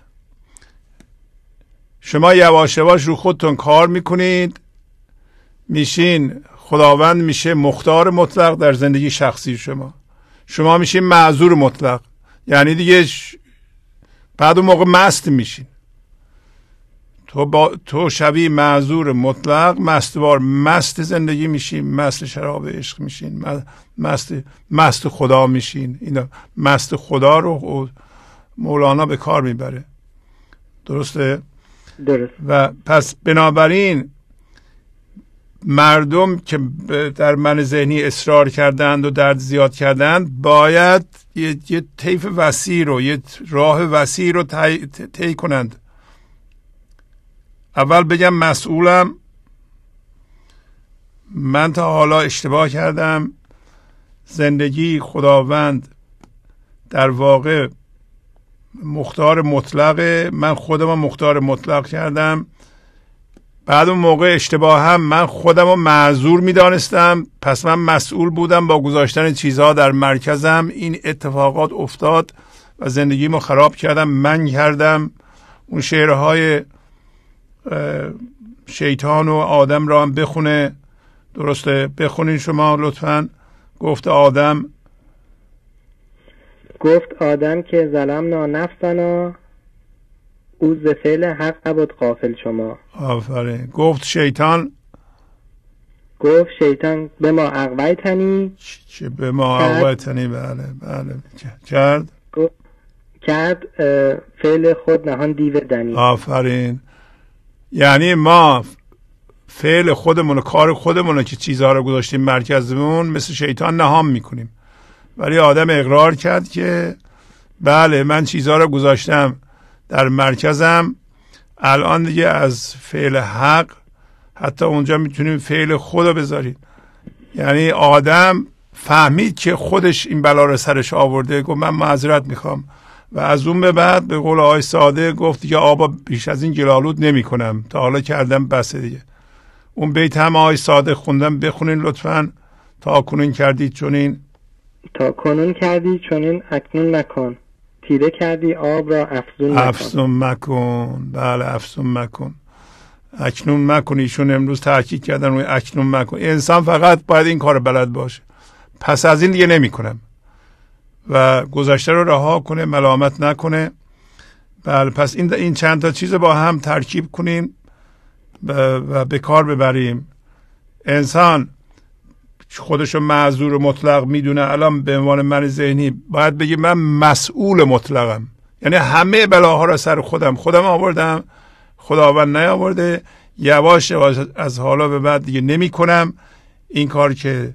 Speaker 4: شما یواش یواش رو خودتون کار میکنید، میشین خداوند میشه مختار مطلق در زندگی شخصی شما، شما میشین معذور مطلق. یعنی دیگه ش... بعد اون موقع مست میشین. تو با تو شبیه معذور مطلق، مستوار، مست زندگی میشین، مست شراب عشق میشین، مست مست خدا میشین. اینا مست خدا رو مولانا به کار میبره. درسته؟
Speaker 9: درست.
Speaker 4: و پس بنابراین مردم که در من ذهنی اصرار کردند و درد زیاد کردند باید یه, یه طیف وسیع رو، یه راه وسیع رو طی, طی کنند. اول بگم مسئولم، من تا حالا اشتباه کردم، زندگی خداوند در واقع مختار مطلقه، من خودم مختار مطلق کردم. بعد اون موقع اشتباه هم من خودم رو معذور می دانستم، پس من مسئول بودم با گذاشتن چیزها در مرکزم. این اتفاقات افتاد و زندگیمو خراب کردم، من کردم. اون شعرهای شیطان و آدم را هم بخونه. درسته؟ بخونین شما لطفاً. گفت آدم
Speaker 9: گفت آدم که ظلمنا نفسنا، او ز فعل حق نبود غافل شما.
Speaker 4: آفرین. گفت شیطان
Speaker 9: گفت شیطان به ما اغویتنی،
Speaker 4: چه به ما اغویتنی؟ بله بله کرد
Speaker 9: کرد فعل خود نهان دیو دنی.
Speaker 4: آفرین. یعنی ما فعل خودمون و کار خودمون که چیزها رو گذاشتیم مرکزمون مثل شیطان نهان میکنیم. ولی آدم اقرار کرد که بله من چیزها رو گذاشتم در مرکزم، الان دیگه از فعل حق حتی اونجا میتونیم فعل خدا بذاریم. یعنی آدم فهمید که خودش این بلا رو سرش آورده، گفت من معذرت میخوام و از اون به بعد به قول آقای ساده گفت دیگه آبا بیش از این گلالود نمی کنم، تا حالا کردم بسه دیگه. اون بیت هم آقای ساده خوندم، بخونین لطفاً. تا کنون کردید چونین،
Speaker 9: تا کنون کردید چونین اکنون نکن. تیره کردی آب را افزون مکن.
Speaker 4: افزون مکن. بله افزون مکن. اکنون مکن. ایشون امروز تاکید کردن روی اکنون مکن. انسان فقط باید این کار بلد باشه. پس از این دیگه نمی کنم و گذشته رو رها کنه، ملامت نکنه. بله پس این این چند تا چیز با هم ترکیب کنیم و به کار ببریم. انسان خودشو معذور مطلق میدونه. الان به عنوان من ذهنی باید بگی من مسئول مطلقم، یعنی همه بلاها رو سر خودم خودم آوردم، خداوند نیاورده. یواش یواش از حالا به بعد دیگه نمی کنم این کار که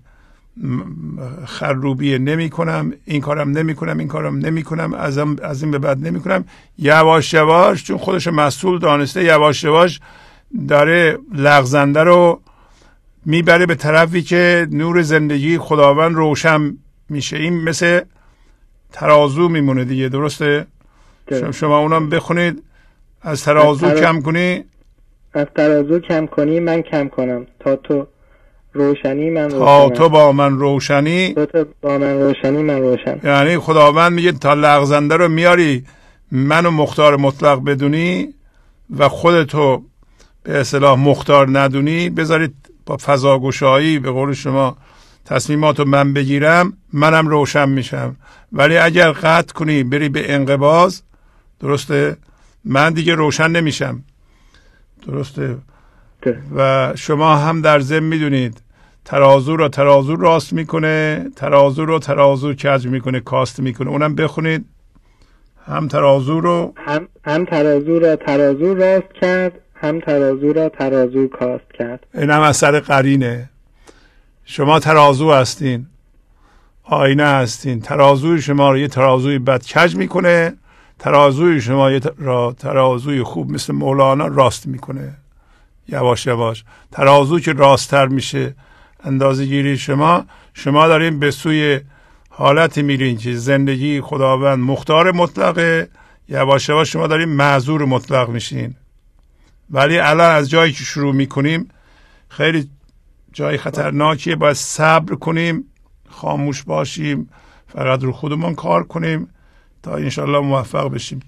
Speaker 4: خروبیه، نمی کنم این کارم، نمی کنم این کارم، نمی کنم از, از این به بعد نمی کنم. یواش یواش چون خودش مسئول دانسته، یواش یواش داره لغزنده رو میبره به طرفی که نور زندگی خداوند روشن میشه. این مثل ترازو میمونه دیگه. درسته؟ شما, شما اونم بخونید. از ترازو از تر... کم کنی
Speaker 9: از ترازو کم کنی من کم کنم تا تو روشنی من روشنم.
Speaker 4: تا تو با من روشنی
Speaker 9: تا تو با من روشنی من روشن.
Speaker 4: یعنی خداوند میگه تا لغزنده رو میاری منو مختار مطلق بدونی و خودتو به اصطلاح مختار ندونی، بذارید با فضاگشایی به قول شما تصمیماتو من بگیرم، منم روشن میشم. ولی اگر قطع کنی بری به انقباض، درسته، من دیگه روشن نمیشم. درسته. ده. و شما هم در ضمن میدونید ترازو رو ترازو راست میکنه، ترازو رو ترازو کج میکنه، کاست میکنه. اونم بخونید. هم ترازو رو
Speaker 9: هم, هم ترازو را ترازو راست کرد، هم ترازو را ترازو کاست کرد.
Speaker 4: این هم اثر قرینه. شما ترازو هستین، آینه هستین. ترازوی شما رو یه ترازوی بد کج میکنه، ترازوی شما یه را ترازوی خوب مثل مولانا راست میکنه. یواش یواش ترازو که راستتر میشه اندازه گیری شما، شما دارین به سوی حالتی میرین که زندگی خداوند مختار مطلقه. یواش یواش شما دارین معذور مطلق میشین. ولی الان از جایی که شروع میکنیم خیلی جای خطرناکیه. باید صبر کنیم، خاموش باشیم، فقط رو خودمون کار کنیم تا انشالله موفق بشیم.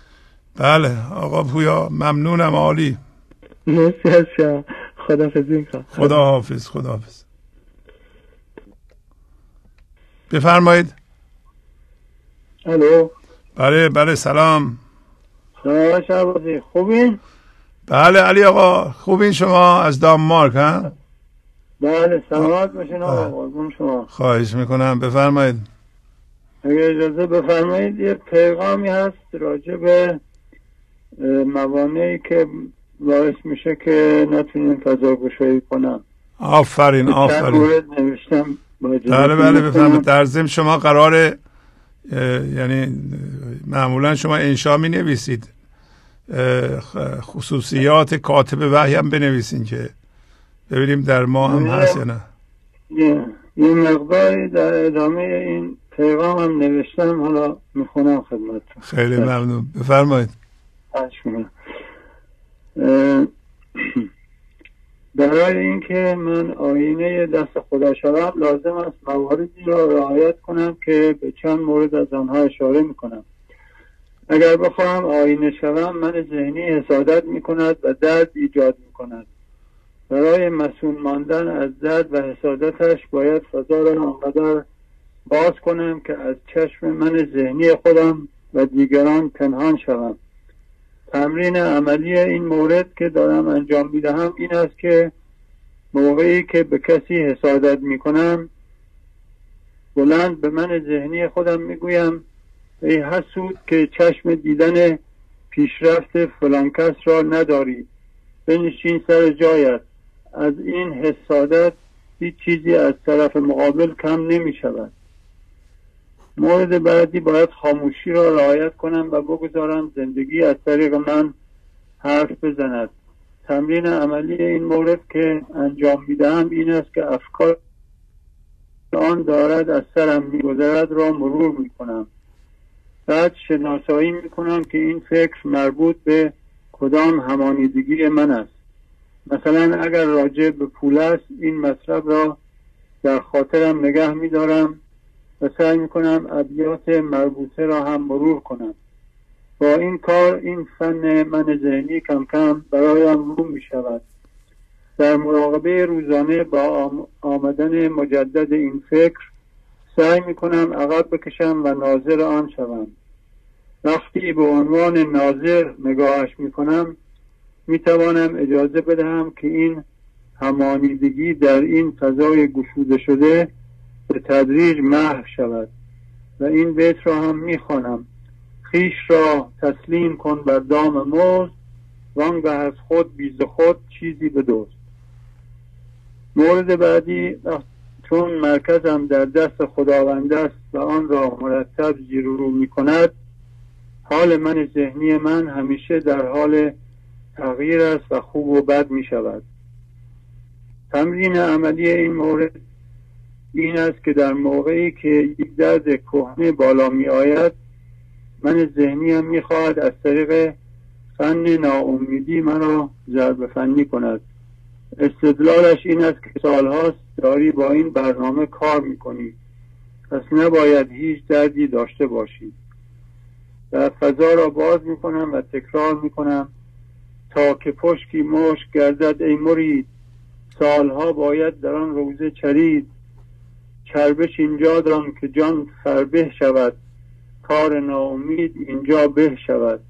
Speaker 4: بله آقا پویا ممنونم. عالی.
Speaker 9: مرسی از شما. خداحافظی میکنم.
Speaker 4: خدا حافظ. خدا حافظ. بفرمایید.
Speaker 6: الو.
Speaker 4: بله بله سلام.
Speaker 6: سلام شهبازی، خوبین؟
Speaker 4: بله علی آقا خوبین شما از دانمارک ها؟
Speaker 6: بله سلامت باشین آقا. قربون شما.
Speaker 4: خواهش میکنم بفرمایید.
Speaker 6: اگر اجازه بفرمایید یه پیغامی هست راجع به موانعی که باعث میشه که نتونیم فضاگشایی کنم.
Speaker 4: آفرین آفرین.
Speaker 6: مورد نوشتم.
Speaker 4: بله بله بفرمایید. در ضمن شما قراره یعنی معمولا شما انشا می نویسید، خصوصیات کاتب وحی هم بنویسین که ببینیم در ما هم هست یا نه.
Speaker 6: یه مقداری در ادامه این پیغام هم نوشتم، حالا میخونم خدمتتون.
Speaker 4: خیلی ممنون بفرمایید.
Speaker 6: برای اینکه من آینه دست خدا شوم لازم است مواردی را رعایت کنم که به چند مورد از آنها اشاره میکنم. اگر بخواهم آینه شوم من ذهنی حسادت میکند و درد ایجاد میکند. برای مسئول ماندن از درد و حسادتش باید فضا را آنقدر باز کنم که از چشم من ذهنی خودم و دیگران پنهان شوم. تمرین عملی این مورد که دارم انجام میدهم این است که موقعی که به کسی حسادت میکنم بلند به من ذهنی خودم میگویم ای حسود که چشم دیدن پیشرفت فلان کس را نداری، بنشین سر جایت. از این حسادت هیچ چیزی از طرف مقابل کم نمی شود. مورد بعدی باید خاموشی را رعایت کنم و بگذارم زندگی از طریق من حرف بزند. تمرین عملی این مورد که انجام میدهم این است که افکار آن دارد از سرم میگذرد را مرور میکنم. بعد شناسایی میکنم که این فکر مربوط به کدام همانیدگی من است. مثلا اگر راجع به پول است این مطلب را در خاطرم نگه میدارم و سعی میکنم ابیات مربوطه را هم مرور کنم. با این کار این فن من ذهنی کم کم برایم رو می شود. در مراقبه روزانه با آمدن مجدد این فکر سعی می کنم عقب بکشم و ناظر آن شوم. وقتی به عنوان ناظر نگاهش می کنم می توانم اجازه بدهم که این همانیدگی در این فضای گشوده شده به تدریج محو شود و این بیت را هم می خوانم: خویش را تسلیم کن بر دام مزد، وانگه از خود بیز خود چیزی بدزد. مورد بعدی: چون مرکزم در دست خداوند است و آن را مرتب زیر و رو می کند، حال من ذهنی من همیشه در حال تغییر است و خوب و بد می شود. تمرین عملی این مورد این است که در موقعی که یک درد کهنه بالا می آید، من ذهنی هم می خواهد از طریق فن ناامیدی مرا ضرب فنی کند. استدلالش این است که سالهاست داری با این برنامه کار می کنی، پس نباید هیچ دردی داشته باشی. و فضا را باز می کنم و تکرار می کنم: تا که پشکی مشک گردد ای مرید، سالها باید در آن روزه چرید. چربش اینجا دان که جان فربه شود، کار ناامید اینجا به شود.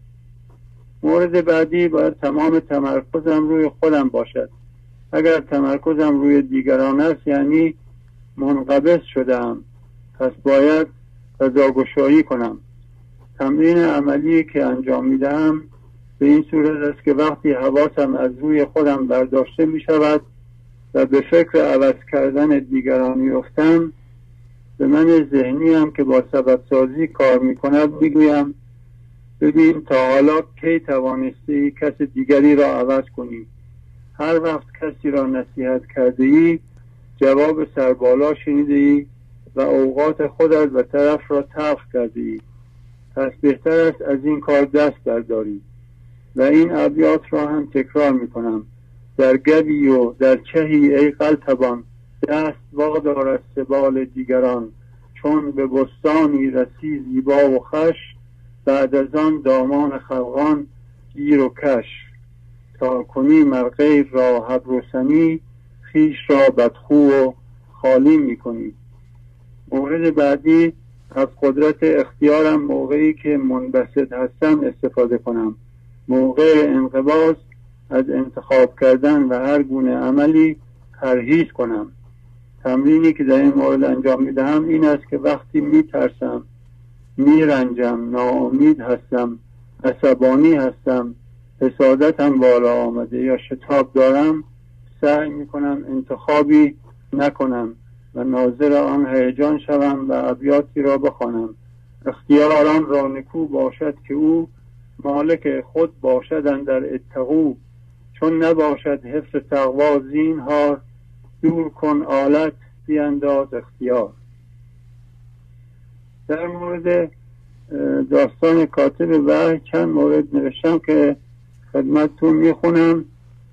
Speaker 6: مورد بعدی: باید تمام تمرکزم روی خودم باشد. اگر تمرکزم روی دیگران است یعنی منقبض شدم، پس باید فضاگشایی کنم. تمرین عملی که انجام میدهم به این صورت است که وقتی حواسم از روی خودم برداشته می شود و به فکر عوض کردن دیگران میافتم، به من ذهنی هم که با سبب سازی کار می کند میگویم: ببین تا حالا کی توانستی کس دیگری را عوض کنی؟ هر وقت کسی را نصیحت کرده ای جواب سربالا شنیده ای و اوقات خودت و طرف را تلخ کرده ای. پس بهتر است از این کار دست برداری. و این ابیات را هم تکرار می کنم: در گوی و در چهی ای قلتبان، دست وادار از سبال دیگران. چون به بستانی رسی زیبا و خش، بعد از آن دامان خلقان گیر و کش. تا کنی مر غیر را حبر و سنی، خویش را بدخو و خالی می کنی. مورد بعدی: از قدرت اختیارم موقعی که منبسط هستم استفاده کنم. موقع انقباض از انتخاب کردن و هر گونه عملی پرهیز کنم. تمرینی که در این مورد انجام میدهم این است که وقتی میترسم، میرنجم، ناامید هستم، عصبانی هستم، حسادتم بالا آمده یا شتاب دارم، سعی میکنم انتخابی نکنم و ناظر آن هیجان شوم و ابیاتی را بخوانم: اختیاران را نکو باشد که او، مالک خود باشد اندر اتقو. چون نباشد حفظ تقوا زینهار، دور کن آلت بینداز اختیار. در مورد داستان کاتب وحی چند مورد نوشتم که خدمتتون میخونم.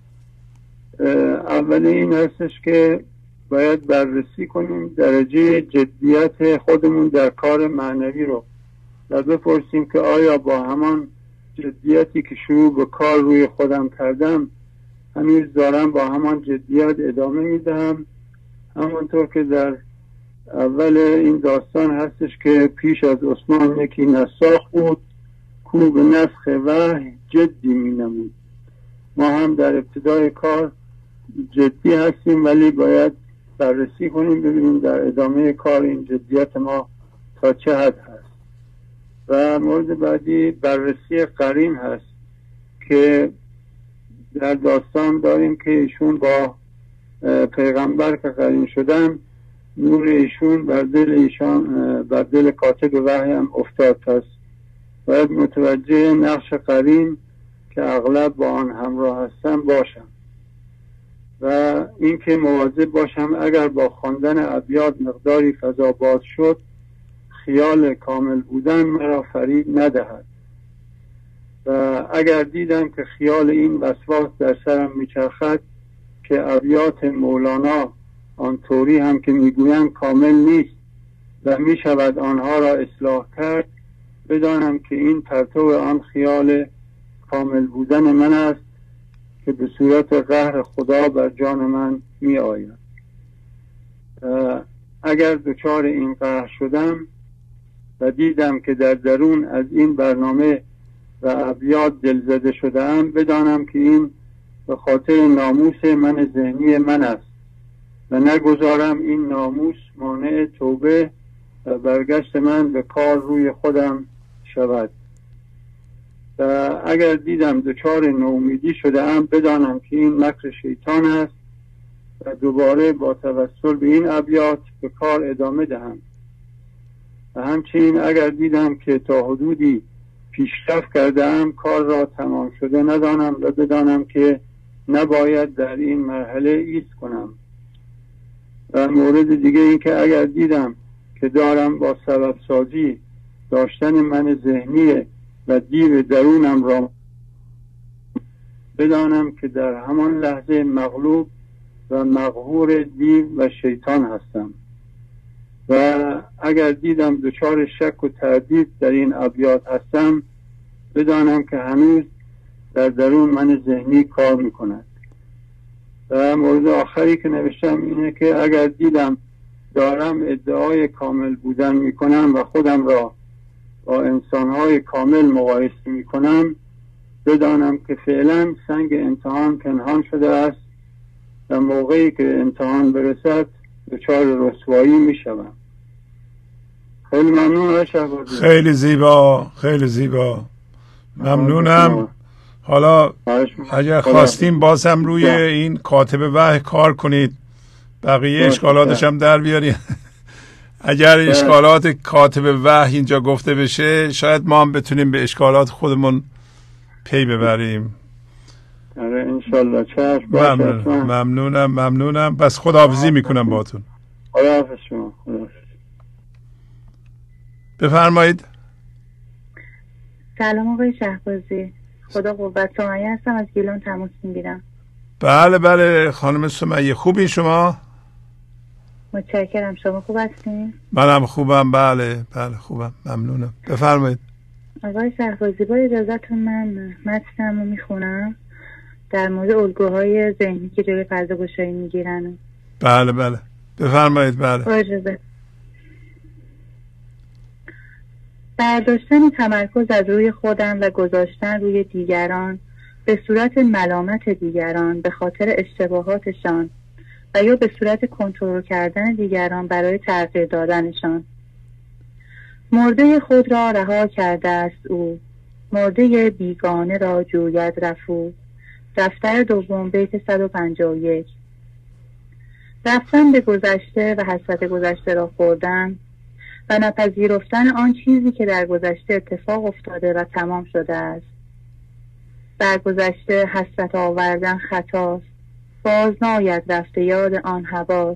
Speaker 6: اول این هستش که باید بررسی کنیم درجه جدیت خودمون در کار معنوی رو و بپرسیم که آیا با همان جدیتی که شروع به کار روی خودم کردم هنوز دارم با همان جدیت ادامه میدهم. همونطور که در اول این داستان هستش که پیش از عثمان یکی نساخ بود، کو به نسخ وحی جدی می نمود. ما هم در ابتدای کار جدی هستیم ولی باید بررسی کنیم ببینیم در ادامه کار این جدیت ما تا چه حد هست. و مورد بعدی بررسی قرین هست که در داستان داریم که ایشون با پیغمبر که قرین شدن، نور ایشون بر دل ایشان بر دل کاتب وحی هم افتاد. پس باید متوجه نقش قرین که اغلب با آن همراه هستن باشم و اینکه مواظب باشم اگر با خواندن ابیات مقداری فضا باز شد خیال کامل بودن مرا فریب ندهد و اگر دیدم که خیال این وسواس در سرم میچرخد که ابیات مولانا آنطوری هم که میگویند کامل نیست و می شود آنها را اصلاح کرد، بدانم که این پرتو آن خیال کامل بودن من است که به صورت قهر خدا بر جان من می آید. اگر دچار این قهر شدم و دیدم که در درون از این برنامه و ابیات دلزده شدم، بدانم که این به خاطر ناموس من ذهنی من است و نگذارم این ناموس مانع توبه و برگشت من به کار روی خودم شود. و اگر دیدم دچار نومیدی شده ام، بدانم که این مکر شیطان است و دوباره با توسل به این ابیات به کار ادامه دهم. و همچنین اگر دیدم که تا حدودی پیشرفت کرده ام، کار را تمام شده ندانم و بدانم که نباید در این مرحله ایست کنم. و مورد دیگه این که اگر دیدم که دارم با سبب سازی داشتن من ذهنی و دیو درونم را، بدانم که در همان لحظه مغلوب و مقهور دیو و شیطان هستم. و اگر دیدم دچار شک و تردید در این ابیات هستم، بدانم که هنوز در درون من ذهنی کار میکند. و مورد آخری که نوشتم اینه که اگر دیدم دارم ادعای کامل بودن میکنم و خودم را با انسانهای کامل مقایسه میکنم، بدانم که فعلا سنگ امتحان پنهان شده است و موقعی که امتحان برسد دچار رسوایی میشوم. خیلی ممنون.
Speaker 4: خیلی زیبا، خیلی زیبا، ممنونم. حالا اگر خواستیم باز هم روی این کاتب وحی کار کنید، بقیه اشکالاتش هم در بیارید. اگر اشکالات کاتب وحی اینجا گفته بشه، شاید ما هم بتونیم به اشکالات خودمون پی ببریم.
Speaker 6: آره انشالله. چشم.
Speaker 4: ممنون. ممنونم ممنونم. بس خداحافظی میکنم باتون.
Speaker 6: خداحافظ شما. خداحافظ.
Speaker 4: بفرمایید.
Speaker 10: سلام آقای شهبازی، خدا قوت. سمیه هستم، از گیلان تماس میگیرم.
Speaker 4: بله بله خانم سمیه، خوبی شما؟
Speaker 10: متشکرم. شما خوب هستین؟
Speaker 4: منم خوبم. بله بله خوبم، ممنونم. بفرمایید.
Speaker 10: آقای شهبازی با اجازتون من متنم رو میخونم در مورد الگوهای ذهنی که جلوی فضاگشایی میگیرن.
Speaker 4: بله بله بفرمایید. بله
Speaker 10: با اجازه. برداشتن تمرکز از روی خودم و گذاشتن روی دیگران به صورت ملامت دیگران به خاطر اشتباهاتشان و یا به صورت کنترل کردن دیگران برای تغییر دادنشان. مرده خود را رها کرده است او، مرده بیگانه را جوید رفو. دفتر دوم بیت صد و پنجاه و یک. رفتن به گذشته و حسرت گذشته را خوردن و نپذیرفتن آن چیزی که در گذشته اتفاق افتاده و تمام شده است. در گذشته حسرت آوردن خطاست، باز ناید رفته یاد آن هواست.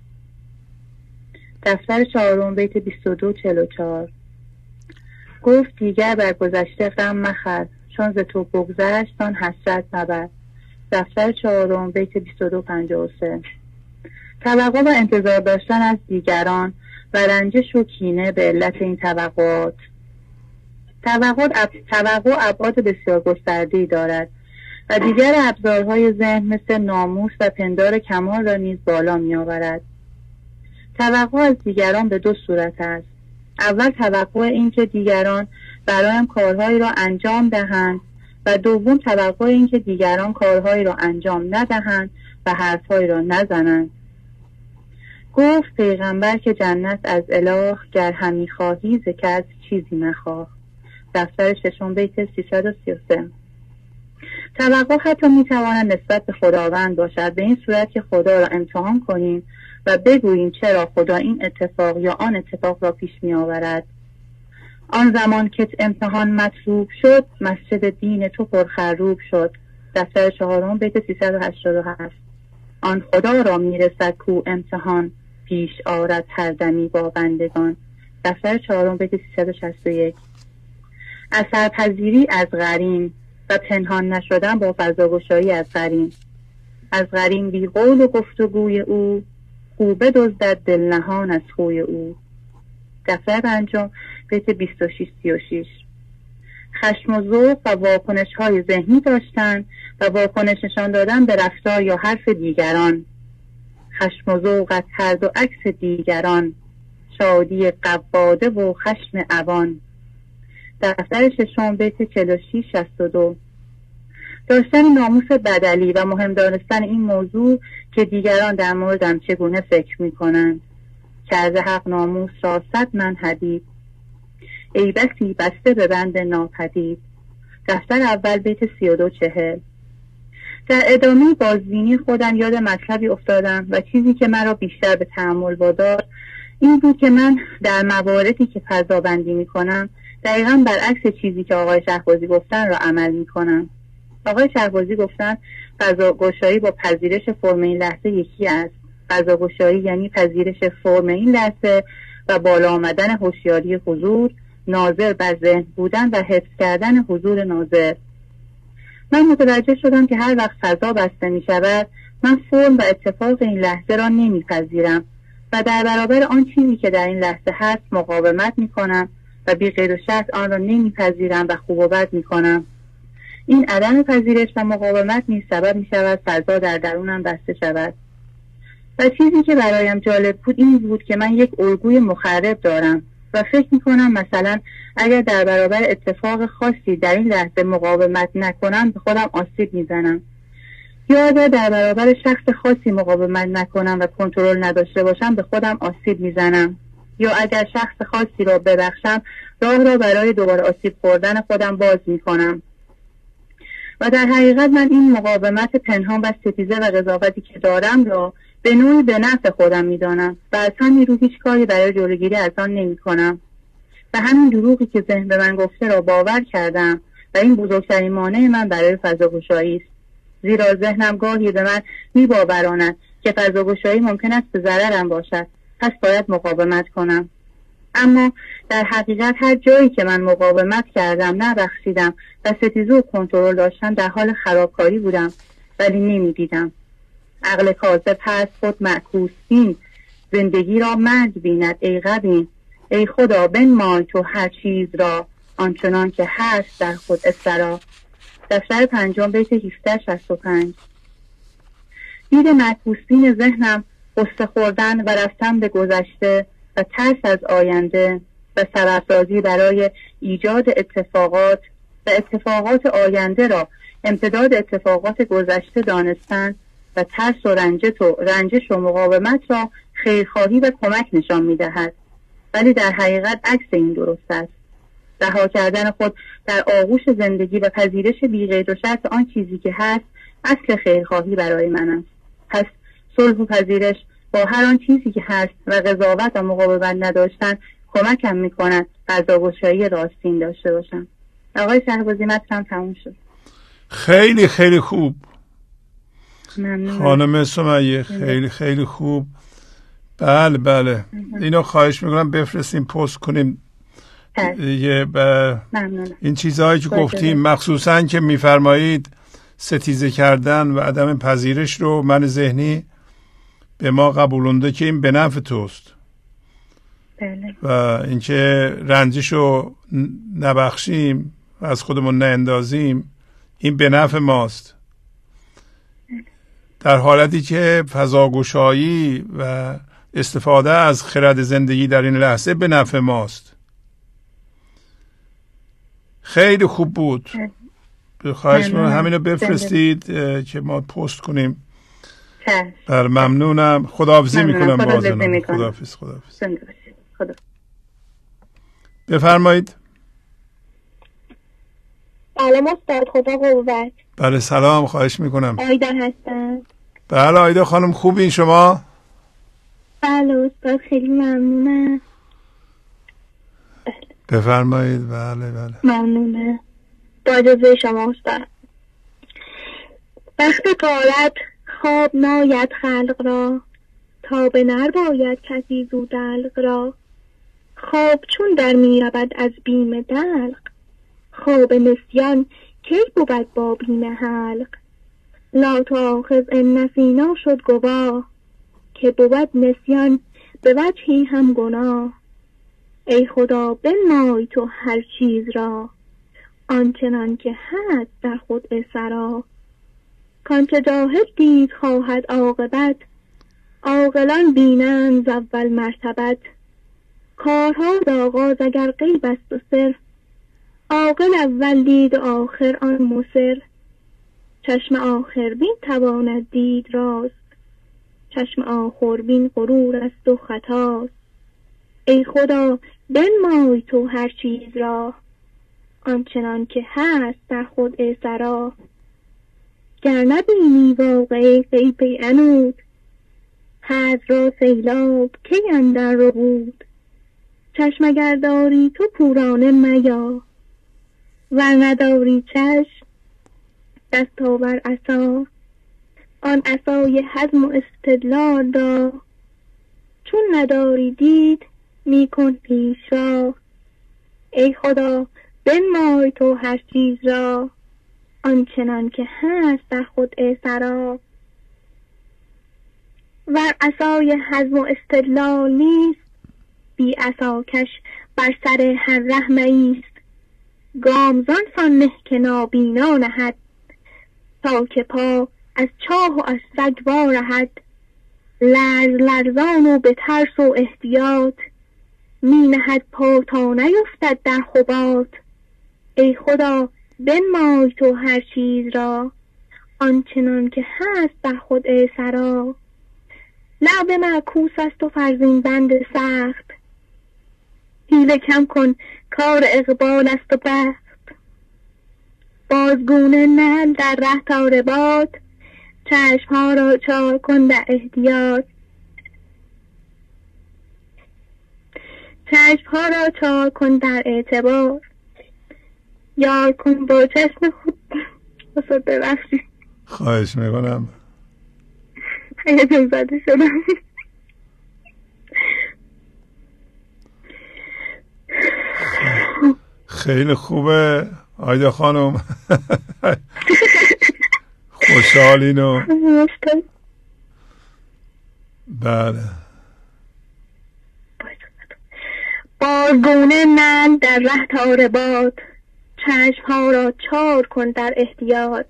Speaker 10: دفتر چهارم بیت بیست و دو چهل و چهار. گفت دیگر بر گذشته غم مخر، چون ز تو بگذشت آن حسرت مبر. دفتر چهارم بیت بیست و دو پنجاه و سه. توقع و انتظار داشتن از دیگران و رنجش و کینه به علت این توقعات. توقع اب... توقع ابعاد بسیار گسترده‌ای دارد و دیگر ابزارهای ذهن مثل ناموس و پندار کمال را نیز بالا می آورد. توقع از دیگران به دو صورت است. اول توقع این که دیگران برایم کارهایی را انجام دهند و دوم توقع این که دیگران کارهایی را انجام ندهند و حرفهایی را نزنند. گفت پیغمبر که جنت از اله گر همی خواهی ز کس چیزی مخواه. دفتر ششم بیت سیصد و سی و سه. توقع حتی میتواند نسبت به خداوند باشد، به این صورت که خدا را امتحان کنیم و بگوییم چرا خدا این اتفاق یا آن اتفاق را پیش می آورد. آن زمان که امتحان مطلوب شد، مسجد دین تو پرخروب شد. دفتر چهارم بیت سیصد و هشتاد و هفت. آن خدا را میرسد کو امتحان، پیش آرد هر دمی با بندگان. دفتر چهارم بیت سیصد و شصت و یک. اثرپذیری از غریم و پنهان نشدن با فضاگشایی از غریم. از غریم بی قول و گفتگوی او، خوبه دزدد دل نهان از خوی او. دفتر پنجم بیت بیست و شش سی و شش. خشم و ذوق و واکنش های ذهنی داشتن و واکنش نشان دادن به رفتار یا حرف دیگران. خشم و ذوقت هر دو عکس دیگران، شادی قواده و خشم عوان. دفتر ششم بیت چهل و شش شصت و دو. داشتن ناموس بدلی و مهم دانستن این موضوع که دیگران در موردم چگونه فکر می کنند. که از حق ناموس را صد من حدید، ای بسی بسته به بند ناپدید. دفتر اول بیت سی و دو چهل. در ادامه بازبینی خودم یاد مطلبی افتادم و چیزی که مرا بیشتر به تأمل وادار این بود که من در مواردی که فضا بندی می کنم دقیقا برعکس چیزی که آقای شهبازی گفتن را عمل می کنم. آقای شهبازی گفتن فضاگشایی با پذیرش فرم این لحظه یکی است. فضاگشایی یعنی پذیرش فرم این لحظه و بالا آمدن هوشیاری حضور ناظر بر ذهن بودن و حفظ کردن حضور ناظر. من متوجه شدم که هر وقت فضا بسته می شود من فرم و اتفاق این لحظه را نمی پذیرم و در برابر آن چیزی که در این لحظه هست مقاومت می کنم و بی قید و شرط آن را نمی پذیرم و خوب و بد می کنم. این عدم پذیرش و مقاومت نیز سبب می شود فضا در درونم بسته شود. و چیزی که برایم جالب بود این بود که من یک الگوی مخرب دارم و فکر می کنم مثلا اگر در برابر اتفاق خاصی در این لحظه مقاومت نکنم به خودم آسیب می زنم، یا اگر در برابر شخص خاصی مقاومت نکنم و کنترل نداشته باشم به خودم آسیب می زنم، یا اگر شخص خاصی را ببخشم راه را برای دوباره آسیب خوردن خودم باز می کنم. و در حقیقت من این مقاومت پنهان و ستیزه و قضاوتی که دارم را به نوعی به نفع خودم میدانم و از همین رو هیچ کاری برای جلوگیری از آن نمی کنم و همین دروغی که ذهن به من گفته را باور کردم و این بزرگترین مانع من برای فضاگشایی است. زیرا ذهنم گاهی به من میباوراند که فضاگشایی ممکن است به ضررم باشد، پس باید مقاومت کنم. اما در حقیقت هر جایی که من مقاومت کردم، نبخشیدم و ستیزه و کنترل داشتم در حال خرابکاری بودم ولی نمیدیدم. عقل کاذب هست خود معکوس بین، زندگی را مرگ بیند ای غبین. ای خدا بنمای تو هر چیز را آنچنان که هست در خود استرا. دفتر پنجم بیت هفده شصت و پنج. دید معکوس بین ذهنم غصه خوردن و رفتن به گذشته و ترس از آینده و سببسازی برای ایجاد اتفاقات و اتفاقات آینده را امتداد اتفاقات گذشته دانستن و ترس و رنجش و رنجش و مقاومت را خیرخواهی و کمک نشان می‌دهد، ولی در حقیقت عکس این درست است. رها کردن خود در آغوش زندگی و پذیرش بی‌قید و شرط آن چیزی که هست اصل خیرخواهی برای من است. پس صلح و پذیرش با هر آن چیزی که هست و قضاوت و مقاومت نداشتن کمکم می‌کند فضاگشایی راستین داشته باشم. آقای شهبازی مطلبم تموم شد.
Speaker 4: خیلی خیلی خوب
Speaker 10: ممنون.
Speaker 4: خانم سمیه، خیلی خیلی خوب. بله بله اینو خواهش میکنم بفرستیم پست کنیم یه این چیزهایی که گفتیم، مخصوصا که میفرمایید ستیزه کردن و عدم پذیرش رو من ذهنی به ما قبولونده که این به نفع توست.
Speaker 10: بله.
Speaker 4: و اینکه رنجش رو نبخشیم و از خودمون ناندازیم این به نفع ماست، در حالتی که فضاگشایی و استفاده از خرد زندگی در این لحظه به نفع ماست. خیلی خوب بود. خواهش می‌کنم همینو بفرستید که ما پست کنیم. بله ممنونم. خداحافظی میکنم. بازم خداحافظ. خداحافظ.
Speaker 10: خدا.
Speaker 4: بفرمایید.
Speaker 11: سلام استاد، خدا قوت.
Speaker 4: بله سلام، خواهش میکنم.
Speaker 11: آیدا هستم.
Speaker 4: بله آیدا خانم، خوبی شما؟
Speaker 11: بله استاد خیلی ممنونم.
Speaker 4: بفرمایید. بله بله
Speaker 11: ممنونه. با اجازه شما استاد. وقت غارت خواب ناید خلق را، تا به نر باید کسی زو دلق را. خواب چون در می رود از بیم دلق، خواب نسیان کی بود با بیم حلق. لا تؤاخذ ان نسینا شد گواه، که بود نسیان به وجهی هم گناه. ای خدا بنمای تو هر چیز را، آنچنان که هست در خود سرا. کانچه جاهل دید خواهد عاقبت، عاقلان بینند ز اول مرتبت. کارها ز آغاز اگر غیب است و سر، عاقل اول دید و آخر آن مصر. چشم آخربین تواند دید راست، چشم آخربین غرور است و خطاست. ای خدا بنمای تو هر چیز را، آنچنان که هست در خود سرا. گر نبینی واقعه غیب عنود، حد را سیلاب کی اندر رو بود. چشم اگر داری تو پورانه میا، ور نداری چشم دست آور عصا. آن عصای حزم و استدلال را، چون نداری دید میکن پیش را. ای خدا بنمای تو هر چیز را، آنچنان که هست در خود سرا. ور عصای حزم و استدلال نیست، بی عصاکش بر سر هر ره مایست. گامزان سان نه که نابینا نهد، تا که پا از چاه و از سگ وارهد. لرز لرزان و به ترس و احتیاط، می نهد پا تا نیفتد در خبات. ای خدا بنمای تو هر چیز را، آنچنان که هست در خود سرا. لعب معکوس است و فرزین بند سخت، حیله کم کن کار اقبال است و بخت. بازگونه نل در ره تا رباط، چشم ها را چار کن در احتیاط. چشم ها را چار کن در اعتبار، یار کن با چشم خود. بسید ببخشید،
Speaker 4: خواهش میکنم.
Speaker 11: خیلی زده شدم.
Speaker 4: خیلی خوبه آیدا خانم. خوشحالینو. بله.
Speaker 11: بازگونه نل در ره تا رباط، چشم ها را چار کن در احتیاط.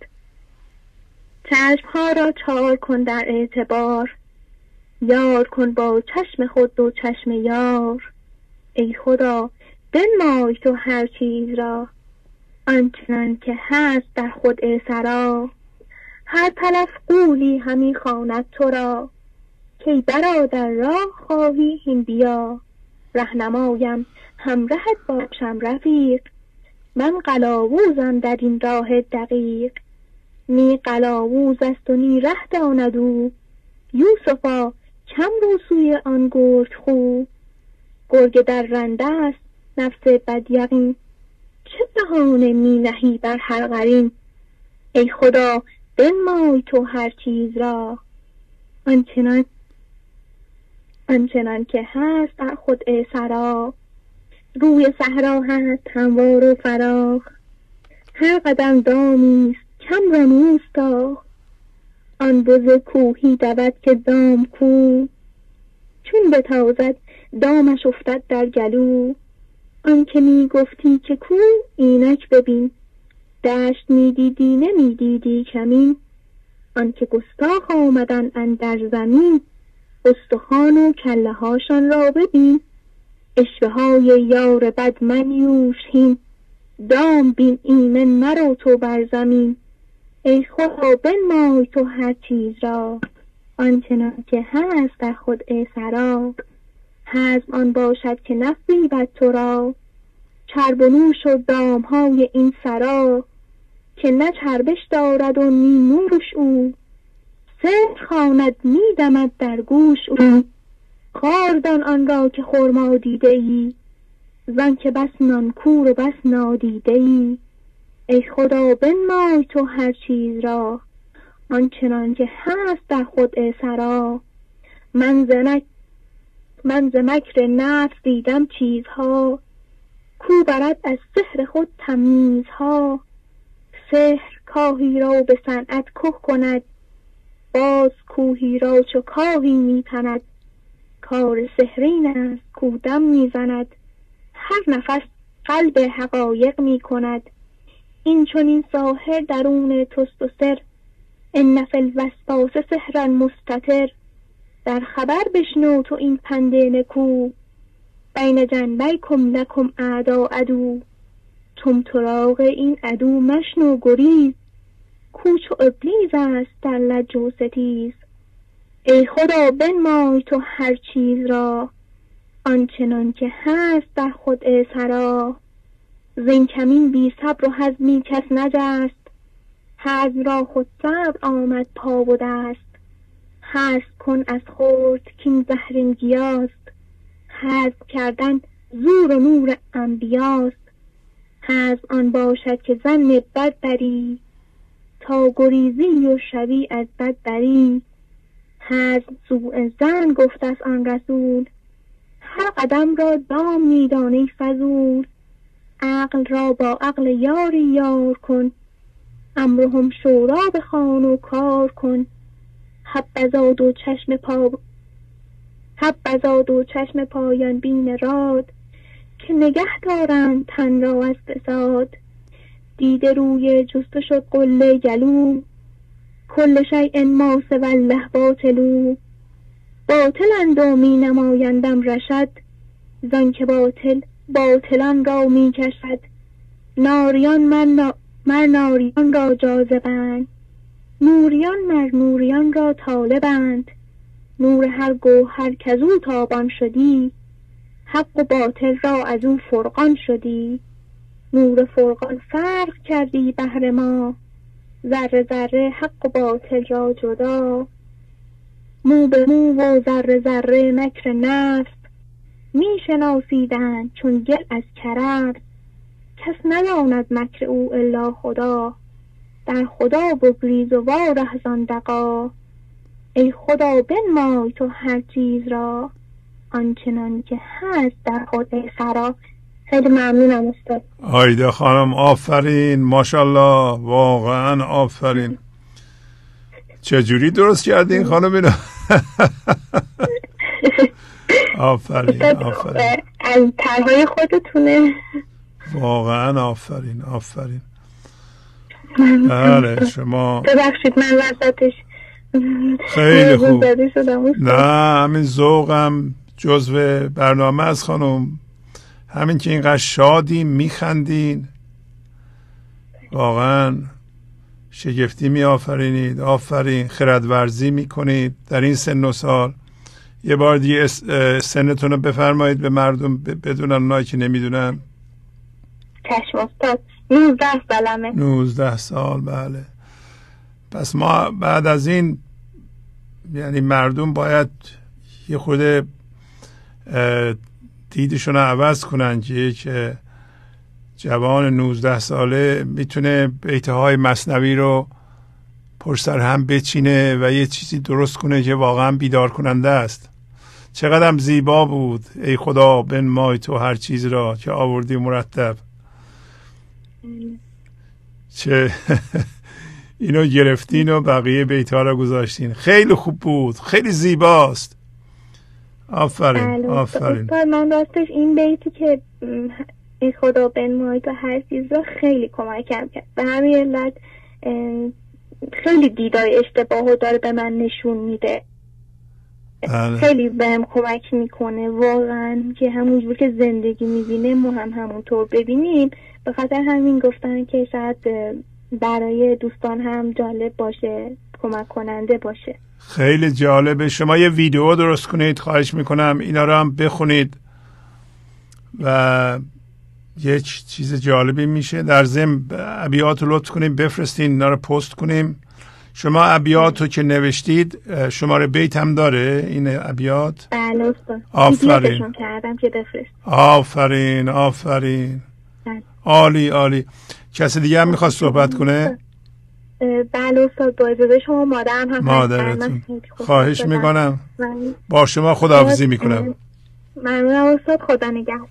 Speaker 11: چشم ها را چار کن در اعتبار، یار کن با چشم خود و چشم یار. ای خدا بنمای تو هر چیز را، آنچنان که هست در خود سرا. هر طرف قولی همی خواند تو را، کی برادر راه خواهی هین بیا. رهنمایم همراهت باشم رفیق، من قلاووزم در این راه دقیق. نی قلاووز است و نی ره داند او، یوسفا کم رو سوی آن گرگ خو. گرگ در رنده است نفس بدیقین، چه بهانه می نهی بر هر قرین. ای خدا بنمای تو هر چیز را، آنچنان آنچنان که هست در خود سرا. روی صحرا هست هموار و فراخ، هر قدم دامیست کم رموستا. آن بز کوهی دود که دام کو، چون بتازد دامش افتد در گلو. آن که می گفتی که کو اینک ببین، دشت می دیدی نمی دیدی کمین. آن که گستاخ آمدن اندر زمین، استخوان و کله هاشان را ببین. اشوه های یار بد منیوش هین، دام بین ایمن مرو تو بر زمین. ای خدا بنمای تو هر چیز را، آنچنان که هست در خود سرا. حزم آن باشد که نفریبد تو را، چرب و نوش و دام های این سرا. که نه چربش دارد و نی نوش او، سحر خواند می دمد در گوش او. خاردان آن را که خرما دیده ای، زن که بس نانکور و بس نادیده ای. ای خدا بنمای تو هر چیز را، آنچنان که هست در خود سرا. من زنک من ز مکر نفس دیدم چیزها، کو برد از سحر خود تمیزها. سحر کاهی را به صنعت که کند، باز کوهی را چو کاهی می تند. کار سحرین است کو دم می زند، هر نفس قلب حقایق می کند. این چنین ساحر درون توست و سر، ان فی الوسواس سحرا مستتر. در خبر بشنو تو این پند نکو، بین جنبیکم لکم اعدا عدو. طمطراق این عدو مشنو گریز، کوچ و ابلیز است در لج و ستیز. ای خدا بنمای تو هر چیز را، آنچنان که هست در خود سرا. زین کمین بی صبر و حزمی کس نجست، حزم را خود صبر آمد پا و دست. حزم کن از خورد کین زهرین گیاست، حزم کردن زور و نور انبیاست. حزم آن باشد که ظن بد بری، تا گریزی و شوی از بد بری. حزم سوء ظن گفت از آن رسول، هر قدم را دام میدانی فضول. عقل را با عقل یاری یار کن، امرهم شورا بخوان و کار کن. حبذا دو چشم پا حبذا دو چشم پایان بین راد، که نگه دارند تن را از فساد. دیده روی جسته شد قله گلو، کل شیء ما سوی الله باطلو. باطلند و می نمایندم رشد، زن که باطل باطلان را می کشد. ناریان مر, نا... مر ناریان را جاذبند، نوریان مر نوریان را طالبند. نور هر گوهر کزو تابان شدی، حق و باطل را از او فرقان شدی. نور فرقان فرق کردی بهر ما، ذره ذره حق و باطل را جدا. مو به مو و ذره ذره مکر نفس، می شناسیدند چون گل از کرفس. کس نداند مکر او الا خدا، در خدا بگریز و واره زان دغا. ای خدا بنمای تو هر چیز را، آنچنان که هست در خود سرا. خیلی ممنونم استاد.
Speaker 4: آیده خانم آفرین، ماشاءالله، واقعا آفرین. چجوری درست کردین خانم اینو؟ آفرین آفرین،
Speaker 11: از طرحهای خودتونه.
Speaker 4: واقعا آفرین آفرین. بله شما
Speaker 11: ببخشید من وسطش
Speaker 4: خیلی خوب. نه همین ذوقم جزو برنامه از خانم، همین که اینقدر شادین میخندین، واقعا شگفتی می آفرینید. آفرین، خردورزی میکنید در این سن و سال. یه بار دیگه سنتون رو بفرمایید به مردم بدونن، اونایی که نمیدونن.
Speaker 11: چشم استاد. نوزده سالمه.
Speaker 4: نوزده سال، بله. پس ما بعد از این یعنی مردم باید یه خود دیدشون رو عوض کنن که یک جوان نوزده ساله میتونه بیته های مثنوی رو پشت سر هم بچینه و یه چیزی درست کنه که واقعا بیدار کننده است. چقدرم زیبا بود. ای خدا بنمای تو هر چیز را که آوردی مرتب. چه اینو گرفتین و بقیه بیت ها رو گذاشتین. خیلی خوب بود، خیلی زیباست. آفرین آفرین.
Speaker 11: من راستش این بیتی که ای خدا بنمای تو هر چیز را خیلی کمکم کرد. به همین علت خیلی دیدای اشتباهو داره به من نشون میده.
Speaker 4: بله.
Speaker 11: خیلی بهم کمک میکنه واقعا که همونجور که زندگی میبینه ما هم همونطور ببینیم. به خاطر همین گفتن که شاید برای دوستان هم جالب باشه، کمک کننده باشه.
Speaker 4: خیلی جالبه. شما یه ویدیو درست کنید، خواهش میکنم اینا رو هم بخونید و یه چیز جالبی میشه. در ضمن ابیات رو لطف کنیم بفرستین، اینا رو پست کنیم. شما ابیات رو که نوشتید شماره بیت هم داره این ابیات؟
Speaker 11: بله استاد.
Speaker 4: آفرین
Speaker 11: کردم که بفرست.
Speaker 4: آفرین آفرین.
Speaker 11: بله.
Speaker 4: عالی عالی. کسی دیگه هم میخواد صحبت کنه؟
Speaker 11: بله استاد، با اجازه شما مادرم هم
Speaker 4: مادرتون. خواهش میکنم. با شما خداحافظی میکنم.
Speaker 11: ممنونم استاد، خدا نگهدار.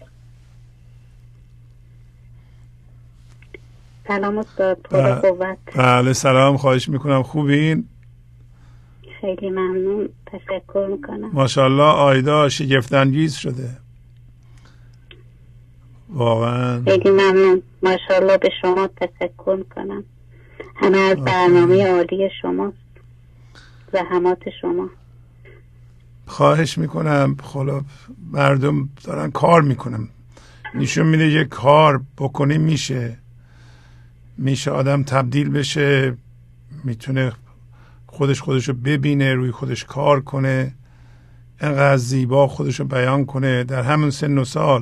Speaker 11: سلام استاد، خدا قوت.
Speaker 4: بله سلام، خواهش میکنم. خوبین؟
Speaker 12: خیلی ممنون، تشکر میکنم.
Speaker 4: ماشاءالله آیدا شگفت انگیز شده. واقعا
Speaker 12: خیلی ممنون. ماشاءالله به شما تشکر میکنم. همه از برنامه عالی شما، زحمات شما.
Speaker 4: خواهش میکنم. خلا مردم دارن کار میکنم، نشون میده یک کار بکنیم میشه میشه آدم تبدیل بشه، میتونه خودش خودشو ببینه، روی خودش کار کنه، انقدر زیبا خودشو بیان کنه در همون سن و سال.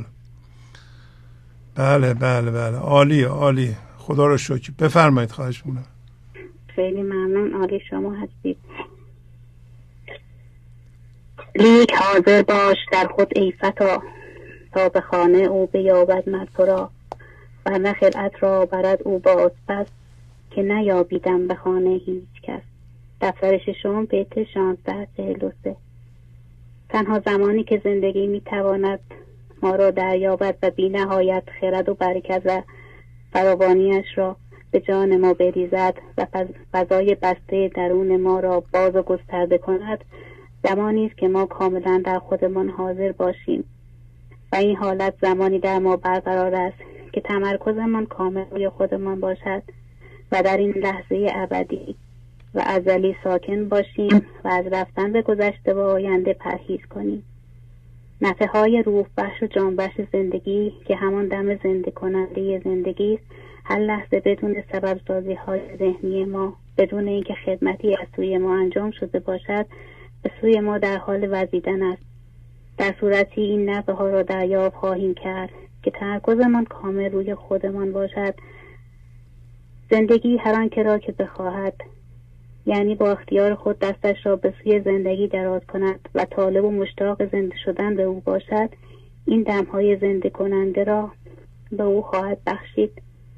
Speaker 4: بله بله بله، عالی عالی، خدا رو شکر. بفرمایید. خواهش میکنم.
Speaker 12: خیلی ممنون، عالی شما هستید. لیک حاضر باش در خود ای فتا، تا به خانه او بیابد مر تو را، ورنه خلعت را برد او باز پس، که نیابیدم به خانه هیچ کس. دفتر ششم بیت شانزده چهل و سه. تنها زمانی که زندگی میتواند ما را دریابد و بی نهایت خرد و برکت و فراوانیش را به جان ما بریزد و فضای بسته درون ما را باز و گسترده کند، زمانی است که ما کاملا در خودمان حاضر باشیم و این حالت زمانی در ما برقرار است که تمرکزمان کامل روی خودمان باشد و در این لحظه ابدی و ازلی ساکن باشیم و از رفتن به گذشته و آینده پرهیز کنیم. نفحه های روح بخش و جان بخش زندگی که همان دم زنده کننده زندگی است، هر لحظه بدون سبب سازی های ذهنی ما، بدون اینکه خدمتی از سوی ما انجام شده باشد، به سوی ما در حال وزیدن است. در صورتی این نفحه ها را دریافت خواهیم کرد که تمرکزمان کامل روی خودمان باشد. زندگی هر آنچه را که بخواهد، یعنی با اختیار خود دستش را به سوی زندگی دراز کند و طالب و مشتاق زنده شدن به او باشد، این دمهای زنده کننده را به او خواهد بخشید.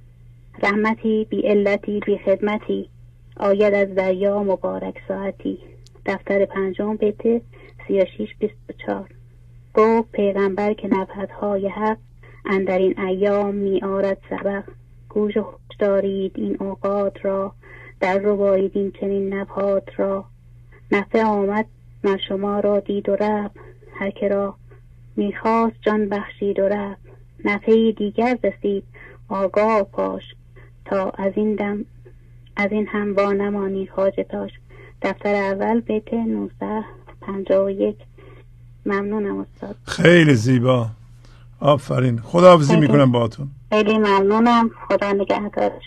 Speaker 12: رحمتی بی علتی بی خدمتی، آید از دریا مبارک ساعتی. دفتر پنجم بیت سی و شش بیست و چهار. گفت پیغمبر که نفحت‌های حق اندر این ایام می آرد سبق، گوش و هوش دارید این اوقات را، در رو بارید این چنین نفحات را. نفحه آمد من شما را دید و رفت، هر که را میخواست جان بخشید و رفت. نفحه دیگر رسید آگاه باش، تا از این دم از این هم با نمانی حاجتاش. دفتر اول بیت نوزده پنجاه و یک. ممنونم استاد.
Speaker 4: خیلی زیبا، آفرین. خداحافظی میکنم باهاتون.
Speaker 12: خیلی ممنونم، خدا نگهدارش.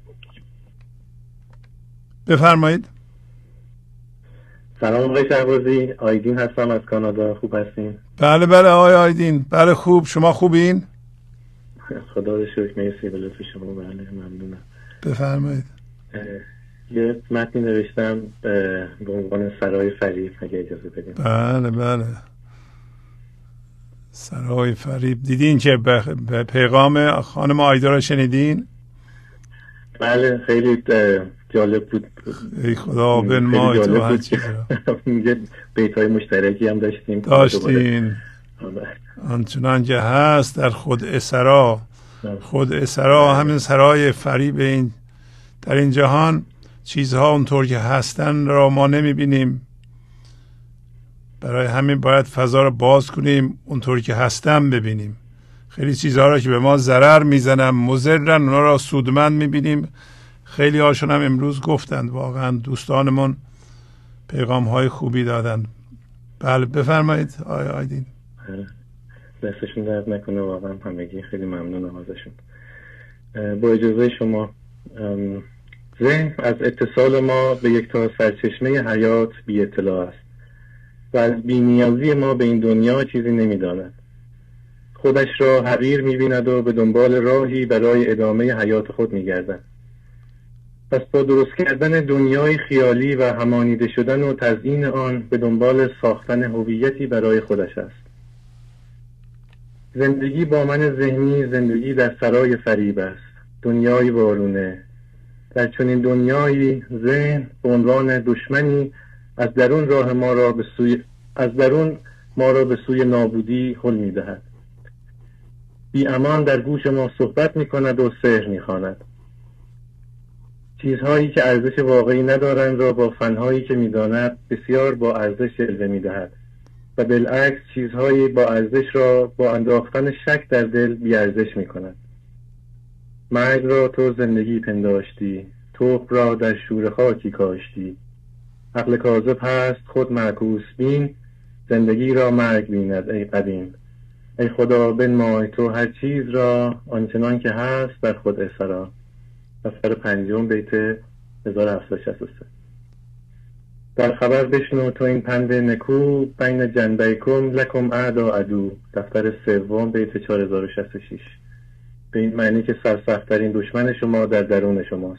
Speaker 4: بفرمایید.
Speaker 13: سلام آقای شهبازی، آیدین هستم از کانادا. خوب هستین؟
Speaker 4: بله بله آقای آیدین، بله خوب. شما خوبین؟
Speaker 13: خدا رو شکر، مرسی به لطف شما. بله ممنونم.
Speaker 4: بفرمایید.
Speaker 13: یه متنی نوشتم به عنوان سرای فریب، اگه اجازه بدین.
Speaker 4: بله بله، سرای فریب. دیدین که به پیغام خانم آیدا رو شنیدین؟
Speaker 13: بله خیلی جالب بود.
Speaker 4: ای خدا بن ما تو هر چیز
Speaker 13: را میگه بیت‌های مشترکی هم داشتیم
Speaker 4: داشتین آنچنان که هست در خود اسرا. خود اسرا همین سرای فریب. این در این جهان چیزها اونطور که هستن را ما نمیبینیم، برای همین باید فضا را باز کنیم، اونطور که هستن ببینیم. خیلی چیزها را که به ما ضرر میزنن، مضرن، اونا را سودمند میبینیم. خیلی هاشون هم امروز گفتند، واقعا دوستانمون پیغام های خوبی دادن. بله بفرمایید آقای آیدین.
Speaker 13: دستشون درد نکنه، واقعا همگی خیلی ممنونم ازشون. با اجازه شما، ذهن از اتصال ما به یک تا سرچشمه حیات بی اطلاع است و از بی‌نیازی ما به این دنیا چیزی نمی‌داند. خودش را حقیر می‌بیند و به دنبال راهی برای ادامه حیات خود می‌گردد. پس با درست کردن دنیای خیالی و همانیده شدن و تزیین آن به دنبال ساختن هویتی برای خودش است. زندگی با من ذهنی زندگی در سرای فریب است، دنیای وارونه. در چنین دنیایی ذهن به عنوان دشمنی از درون راه ما را به سوی از درون ما را به سوی نابودی هل می‌دهد. بی امان در گوش ما صحبت می‌کند و سحر می‌خواند. چیزهایی که ارزش واقعی ندارند را با فنهایی که می‌داند بسیار با ارزش جلوه می‌دهد. و بالعکس چیزهایی با ارزش را با انداختن شک در دل بی‌ارزش می‌کند. مرگ را تو زندگی پنداشتی، تخم را در شوره خاکی کاشتی. عقل کاذب هست خود معکوس بین، زندگی را مرگ بیند ای قدیم. ای خدا بنمای تو هر چیز را، آنچنان که هست بر خود اسرا. دفتر پنجم بیت هزار و هفتصد و شصت و سه. در خبر بشنو تو این پند نکو، بین جنبیکم لکم اعدا عدو. دفتر سوم بیت چهار هزار و شصت و شش. به این معنی که سرسخت‌ترین دشمن شما در درون شماست.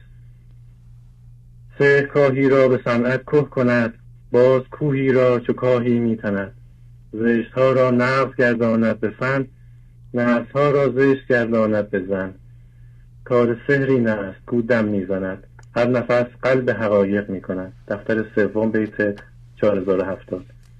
Speaker 13: سحر کاهی را به صنعت که کند، باز کوهی را چو کاهی میتند. زشت ها را نغز گرداند به فن، نفس ها را زشت گرداند به زن. کار سحری نست کو دم میزند، هر نفس قلب حقایق میکند. دفتر سوم بیت چهار هزار و هفتاد.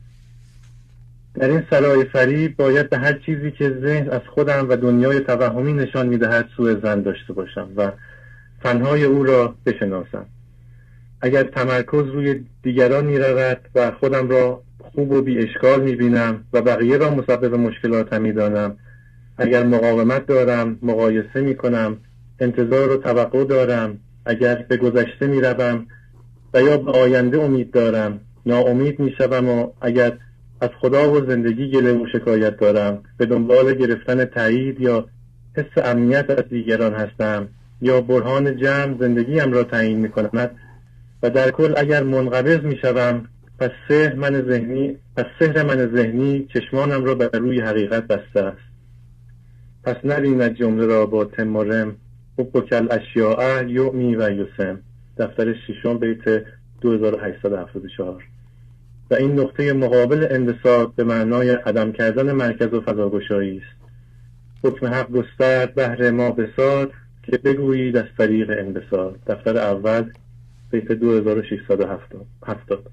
Speaker 13: در این سرای فریب باید به هر چیزی که ذهن از خودم و دنیای توهمی نشان میدهد سوء ظن داشته باشم و فنهای او را بشناسم. اگر تمرکز روی دیگران میرود و خودم را خوب و بی اشکال میبینم و بقیه را مسبب مشکلاتم میدانم، اگر مقاومت دارم، مقایسه میکنم، انتظار و توقع دارم، اگر به گذشته میروم و یا به آینده امید دارم، ناامید میشوم و اگر از خدا و زندگی گله و شکایت دارم، به دنبال گرفتن تایید یا حس امنیت از دیگران هستم یا برهان جمع زندگیم را تعیین میکند و در کل اگر منقبض میشوم، پس سحر من ذهنی پس سحر من ذهنی چشمانم را بر روی حقیقت بسته است. پس نبیند جمله را با تم و رم، حبک الاشیاء یعمی و یسم. دفتر ششم بیت دو هزار و هشتصد و هفتاد و چهار. و این نقطه مقابل انبساط به معنای عدم کردن مرکز و فضاگشایی است. حکم حق گسترد بهر ما بساط، که بگویید از طریق انبساط. دفتر اول بیت دو هزار و ششصد و هفتاد.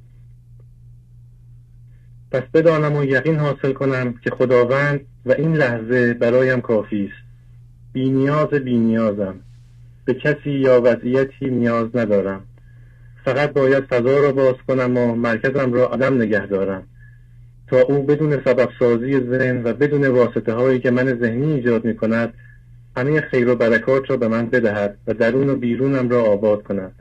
Speaker 13: پس بدانم و یقین حاصل کنم که خداوند و این لحظه برایم کافی است. بی نیاز بی نیازم، به کسی یا وضعیتی نیاز ندارم. فقط باید فضا را باز کنم و مرکزم را عدم نگه دارم تا او بدون سبب سازی ذهن و بدون واسطه هایی که من ذهنی ایجاد می کند همه خیر و برکات را به من بدهد و درون و بیرونم را آباد کند.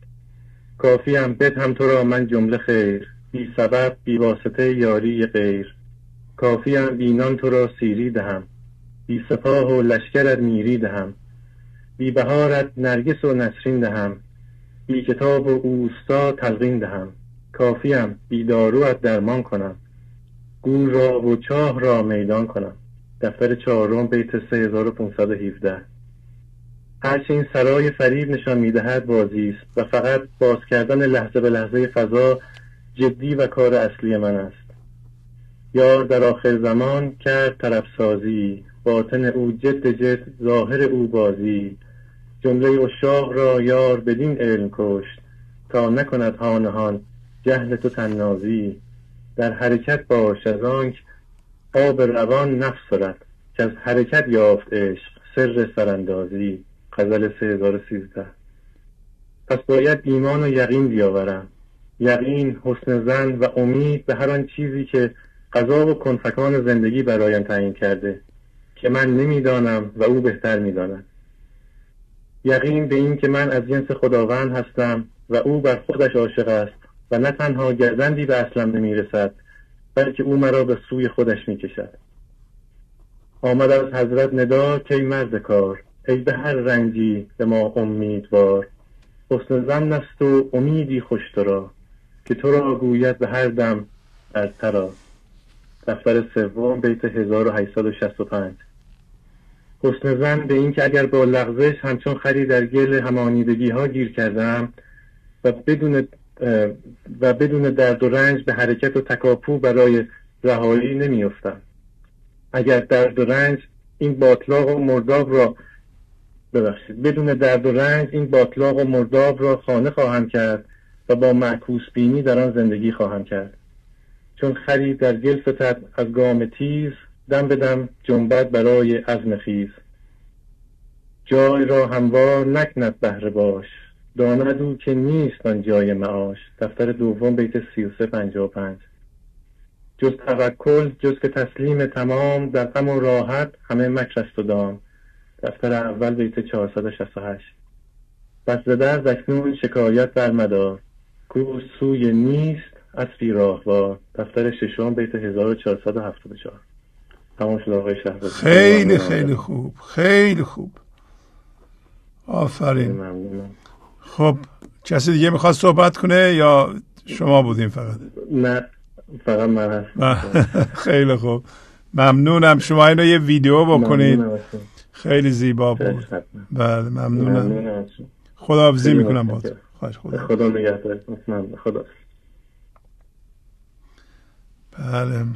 Speaker 13: کافیم بدهم تو را من جمله خیر، بی سبب بی واسطه یاری غیر. کافیم بینان تو را سیری دهم، بی سپاه و لشکرت میری دهم. بی بهارت نرگس و نسرین دهم، بی کتاب و اوستا تلقین دهم. کافیم بی داروت درمان کنم، گور را و چاه را میدان کنم. دفتر چهارم بیت سه هزار و پانصد و هفده. هرچه این سرای فریب نشان میدهد بازی است و فقط باز کردن لحظه به لحظه فضا جدی و کار اصلی من است. یار در آخر زمان کرد طرف سازی، باطن او جد جد ظاهر او بازی. جمله عشاق را یار بدین علم کشت، تا نکند هان جهل تو تنازی. در حرکت باش از آنک آب روان نفس رد، که از حرکت یافت عشق سر سراندازی. غزل سه هزار و سیزده. پس باید ایمان و یقین بیاورم، یقین، حسن ظن و امید به هر آن چیزی که قضا و کنفکان زندگی برایم تعیین کرده که من نمیدانم و او بهتر میداند. یقین به این که من از جنس خداوند هستم و او بر خودش عاشق است و نه تنها گردندی به اصلم نمیرسد بلکه او مرا به سوی خودش میکشد. آمد از حضرت ندا که ای مرد کار، ای به هر رنجی به ما امیدوار. حسن ظن است و امیدی خوش تو را، که تو را گوید به هر دم در ترا. دفتر سوم بیت هزار و هشتصد و شصت و پنج. حسن ظن به این که اگر با لغزش همچون خری در گل همانیدگی ها گیر کردم و بدون و بدون درد و رنج به حرکت و تکاپو برای رهایی نمیافتم. اگر درد و رنج این باطلاق و مرداب را ببخشید بدون درد و رنج این باطلاق و مرداب را خانه خواهم کرد و با معکوس بینی در آن زندگی خواهم کرد. چون خری در گل فتد از گام تیز، دم بدم جنبت برای عزم خیز. جای را هموار نکند بهره باش، داند او که نیست آن جای معاش. دفتر دوم بیت سی و سه پنجاه و پنج. جز توکل جز که تسلیم تمام، در غم و راحت همه مکر است و دام. دفتر اول بیت چهارصد و شصت و هشت. بس ز درد اکنون شکایت بر مدار، کو سوی نیست اسبی راهوار. دفتر ششم بیت هزار و چهارصد و هفتاد و چهار. تمام شد آقای شهبازی.
Speaker 4: خیلی خیلی خوب، خیلی خوب، آفرین. خب کسی دیگه میخواد صحبت کنه یا شما بودین فقط؟
Speaker 13: نه فقط من هستم.
Speaker 4: خیلی خوب، ممنونم. شما اینو یه ویدیو بکنید، خیلی زیبا بود. بله ممنونم. خداحافظی میکنم با تو. خواهش خدا.
Speaker 13: خدا نگهدارتون. خدا.
Speaker 4: بله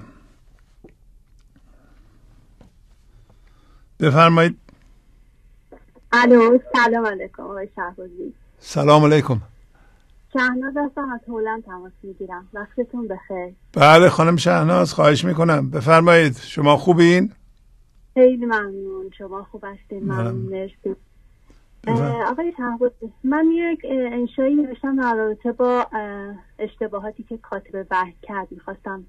Speaker 4: بفرمایید.
Speaker 14: الو سلام علیکم آقای شهبازی.
Speaker 4: سلام علیکم.
Speaker 14: شهناز هستم از هلند تماس میگیرم. وقتتون بخیر.
Speaker 4: بله خانم شهناز خواهش میکنم بفرمایید. شما خوبین؟
Speaker 14: خیلی ممنون. شما خوب هستین؟ ممنون. مرسی. آقای شهبازی من یک انشایی نوشتم در رابطه با اشتباهاتی که کاتب وحی کرد، میخواستم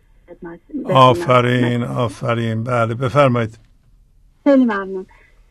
Speaker 4: آفرین آفرین. بله بفرمایید.
Speaker 14: خیلی ممنون.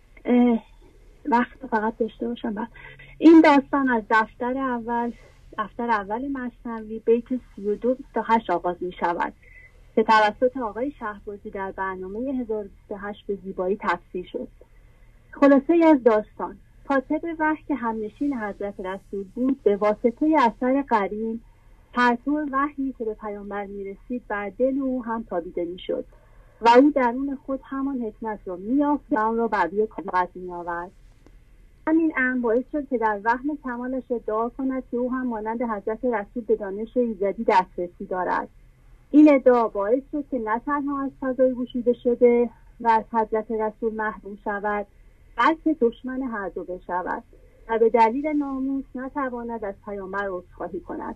Speaker 14: وقت فقط داشته باشم. بعد این داستان از دفتر اول دفتر اول مثنوی بیت سی و دو تا هشت آغاز می شود که توسط آقای شهبازی در برنامه هزار و بیست و هشت به زیبایی تفسیر شد. خلاصه از داستان: کاتب وحی که همنشین حضرت رسول بود به واسطه اثر قرین پرتو وحی که به پیامبر می رسید بر دل او هم تابیده می شد و او درون خود همان حکمت را می یافت و آن را بر روی کاغذ می آورد. همین امر باعث شد که در وهم کمالش ادعا کند که او هم مانند حضرت رسول به دانش ایزدی دسترسی دارد. این ادعا باعث شد که نه تنها از فضای گشوده شده و از حضرت رسول محروم شود، بلکه دشمن هر دو بشود و به دلیل ناموس نتواند از پیامبر عذرخواهی کند.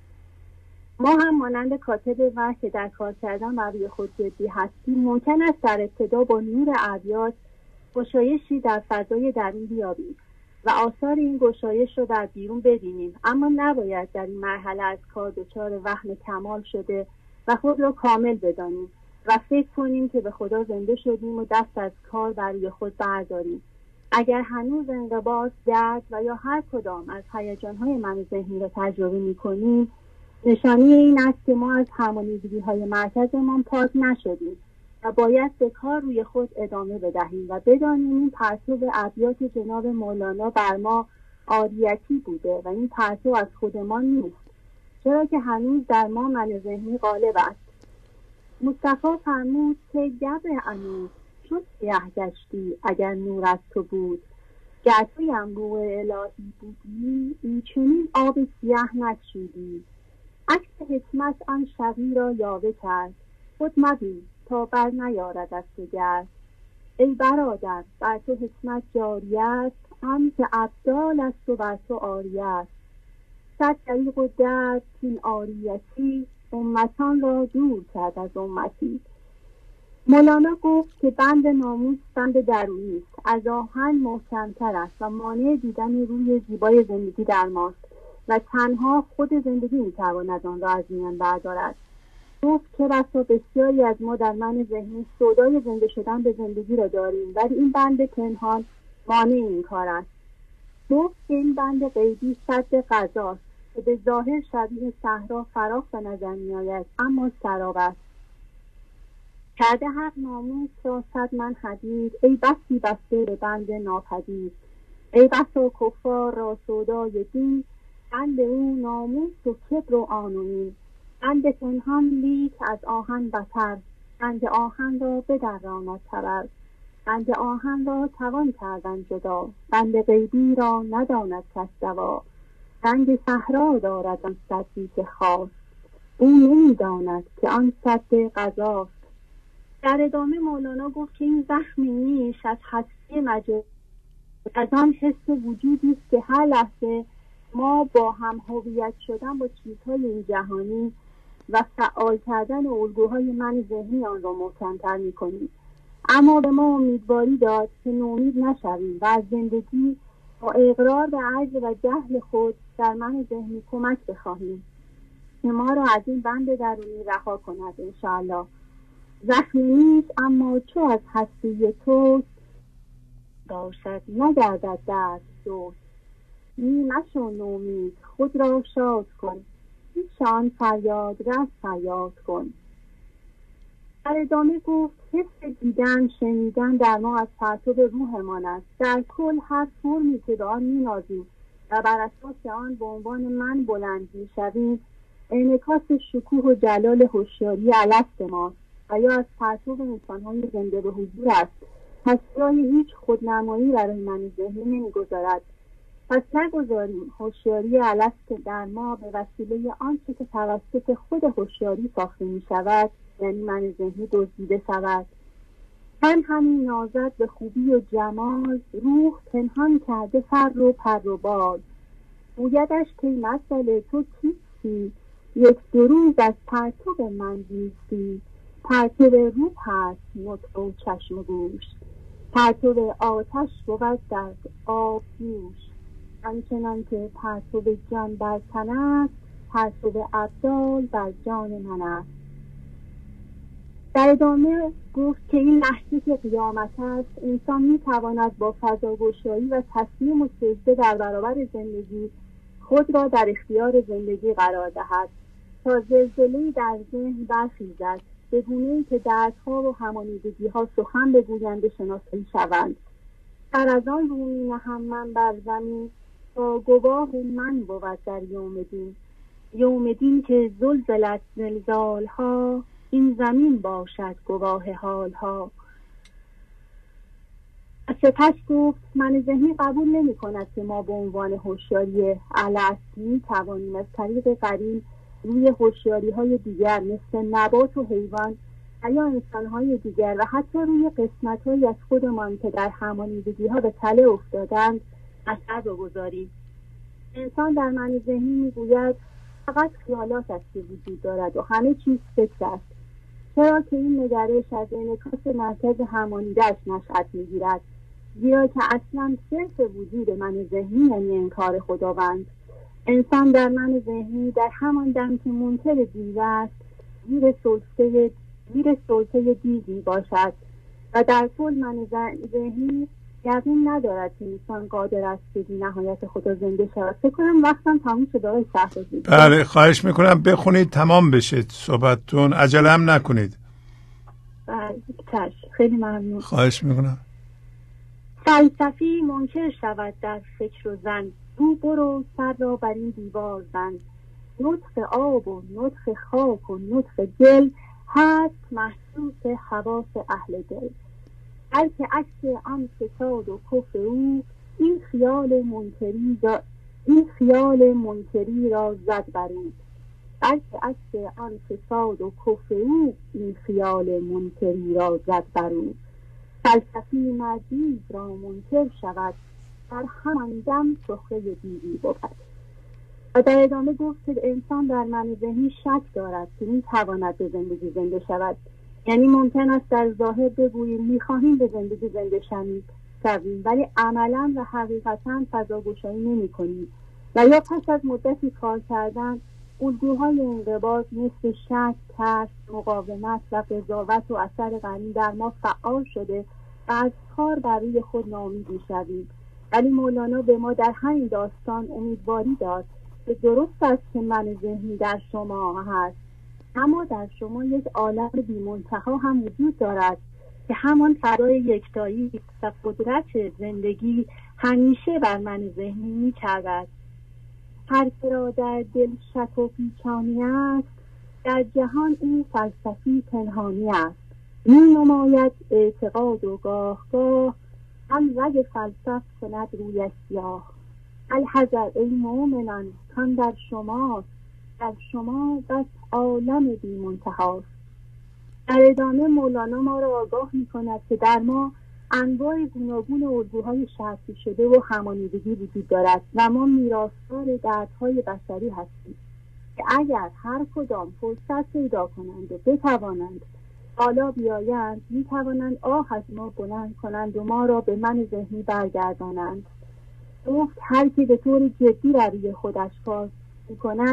Speaker 14: ما هم مانند کاتب وحی که در کار کردن بر روی خود جدی هستیم، ممکن است در ابتدا با نور ابیات گشایشی در فضای درون بیابیم و آثار این گشایش رو در بیرون ببینیم، اما نباید در این مرحله از کار دچار وهم کمال شده و خود را کامل بدانیم و فکر کنیم که به خدا زنده شدیم و دست از کار بر روی خود برداریم. اگر هنوز انقباض، درد و یا هر کدام از هیجان‌های من ذهنی را تجربه می‌کنیم، نشانی این است که ما از همانیگی‌های مرکزمان پاک نشدیم و باید به کار روی خود ادامه بدهیم و بدانیم این پرتو ابیات جناب مولانا بر ما عاریتی بوده و این پرتو از خودمان نیست، چرا که هنوز در ما من ذهنی غالب است. مصطفی فرمود که گبر انوس شد سیاه گشتی اگر نور از تو بود، گر توی انبوه الهی بودی این چنین آب سیاه نکشیدی. عکس حکمت آن شقی را یاوه کرد، خود مبین تا بر نیارد از تو گرد. ای برادر بر تو حکمت جاری است، هم که ابدال است و بر تو عاری است. صد دریغ و درد کین عاریتی، امتان را دور کرد از امتی. مولانا گفت که بند ناموس بند درونی است، از آهن محکم‌تر است و مانع دیدن روی زیبای زندگی در ماست و تنها خود زندگی میتواند آن را از میان بردارد. گفت که بسا بسیاری از ما در من ذهنی سودای زنده شدن به زندگی را داریم، ولی این بند پنهان مانع این کار است. گفت که این بند غیبی سد قضاست که به ظاهر شبیه صحرا فراخ به نظر می آید، اما سراب است. کرده حق ناموس را صد من حدید، ای بسی بسته به بند ناپدید. ای بسا کفار را سودای دین، بند او ناموس و کبر و آنونی. بند پنهان لیک از آهن بتر، بند آهن را بدراند تبر. بند آهن را توان کردن جدا، بند غیبی را نداند کس دوا. رنگ صحرا دارد آن سدی که خواست، او نمی‌داند که آن سد قضاست. در ادامه مولانا گفت که این زخم نیش از هستی مجاز، از آن حس وجودی است که هر لحظه ما با هم هویت شدن با چیزهای این جهانی و فعال کردن الگوهای من ذهنی آن را محکم‌تر می‌کنیم. اما به ما امیدواری داد که نومید نشویم و از زندگی با اقرار به عجز و جهل خود در من ذهنی کمک بخواهیم. که ما را از این بند درونی رها کند انشاءالله. زخمی نیست اما چو از هستی تو باشد نگردد دست دوست. نی مشو نومید خود را شاد کن، شان فریاد رس فریاد کن. در ادامه گفت حس دیدن شنیدن در ما از پرتو روحمان است. در کل هر فرمی که به آن می‌نازیم و بر اساس آن به عنوان من بلند می‌شویم انعکاس شکوه و جلال هوشیاری الست ماست و یا از پرتو انسان‌های زنده به حضور است. پس جای هیچ خودنمایی برای من ذهنی نمی‌گذارد. پس نگذاریم هوشیاری الست در ما به وسیله آنچه که توسط خود هوشیاری ساخته می‌شود، یعنی من ذهنی، دزدیده شود. من همین نازد به خوبی و جمال، روح پنهان کرده فر و پر و بال. گویدش که مسئله تو کیستی، یک دو روز از پرتو من زیستی. پرتو روح هست نطق و چشم و گوش، پرتو آتش بود در آب جوش. همچنان که پرتو جان بر تن است، پرتو ابدال بر جان من است. در ادامه گفت که این لحظه که قیامت است، انسان میتواند با فضاگشایی و تسلیم و سجده در برابر زندگی خود را در اختیار زندگی قرار دهد تا زلزله‌ای در ذهن برخیزد، به گونه‌ای که دردها و همانیدگی‌ها سخن بگویند و شناسایی شوند. هر از آن رو می‌نهم من بر زمین تا گواه من بود در یوم دین. یوم دین که زلزلت زلزال‌ها، این زمین باشد گواه حالها. سپس گفت من ذهنی قبول نمی کند که ما به عنوان هوشیاری الست می توانیم از طریق قرین روی هوشیاری های دیگر مثل نبات و حیوان و یا انسان های دیگر و حتی روی قسمت های از خودمان که در همانیدگی ها به تله افتادند اثر بگذاریم. انسان در من ذهنی می گوید فقط خیالات است که وجود دارد و همه چیز فکر است، چرا که این نگرش از انعکاس مرکز همانیده‌اش نشأت می‌گیرد، زیرا که اصلا صرف وجود من ذهنی یعنی انکار خداوند. انسان در من ذهنی در همان دم که منکر دیو است زیر سلطه زیر سلطه دیوی باشد و در کل من ذهنی یقین ندارد که انسان قادر است به نهایت خدا زنده شود. فکر کنم وقتم تموم شد آقای شهبازی.
Speaker 4: بله خواهش میکنم بخونید تمام بشه صحبتتون، عجله هم نکنید.
Speaker 14: بله چشم، خیلی ممنون.
Speaker 4: خواهش میکنم.
Speaker 14: فلسفی منکر شود در فکر و زن، رو برو سر را بر این دیوار زن. نطق آب و نطق خاک و نطق گل هست محسوس حواس اهل دل. بلکه عکس آن فساد و کفر او، این خیال منکری را این خیال منکری را زد بر او. بلکه عکس آن فساد و کفر او، این خیال منکری را زد بر او. فلسفی مردی را منکر شود، در همان دم سخره دیوی بود. و در ادامه گفت که انسان در من ذهنی شک دارد که می تواند به زندگی زنده شود. یعنی ممکن است در ظاهر بگوییم می‌خواهیم به زندگی زنده شویم، ولی عملاً و حقیقتاً فضاگشایی نمی‌کنیم و یا پس از مدتی کار کردن الگوهای انضباط مثل شک، ترس، مقاومت و قضاوت و اثر قرین در ما فعال شده و از کار بر روی خود ناامید می‌شویم. ولی مولانا به ما در همین داستان امیدواری داد که درست است که من ذهنی در شما هست، اما در شما یک عالم بی‌منتها هم وجود دارد که همان فضای یکتایی و قدرت زندگی همیشه بر من ذهنی می‌چرخد. هر که را در دل شک و پیچانی است، در جهان این فلسفی پنهانی است. می نماید اعتقاد و گاه گاه، هم رگ فلسف کند روی سیاه. الحذر ای مومنان کان در شماست، در شما بس عالم بی منتهاست. در ادامه مولانا ما را آگاه می کند که در ما انواع گوناگون الگوهای شرطی شده و همانیدگی وجود دارد و ما میراثدار دردهای بشری هستیم که اگر هر کدام فرصت پیدا کنند و بتوانند بالا بیایند، می توانند آه از ما بلند کنند و ما را به من ذهنی برگردانند. گفت هر کی به طور جدی روی خودش کار می کند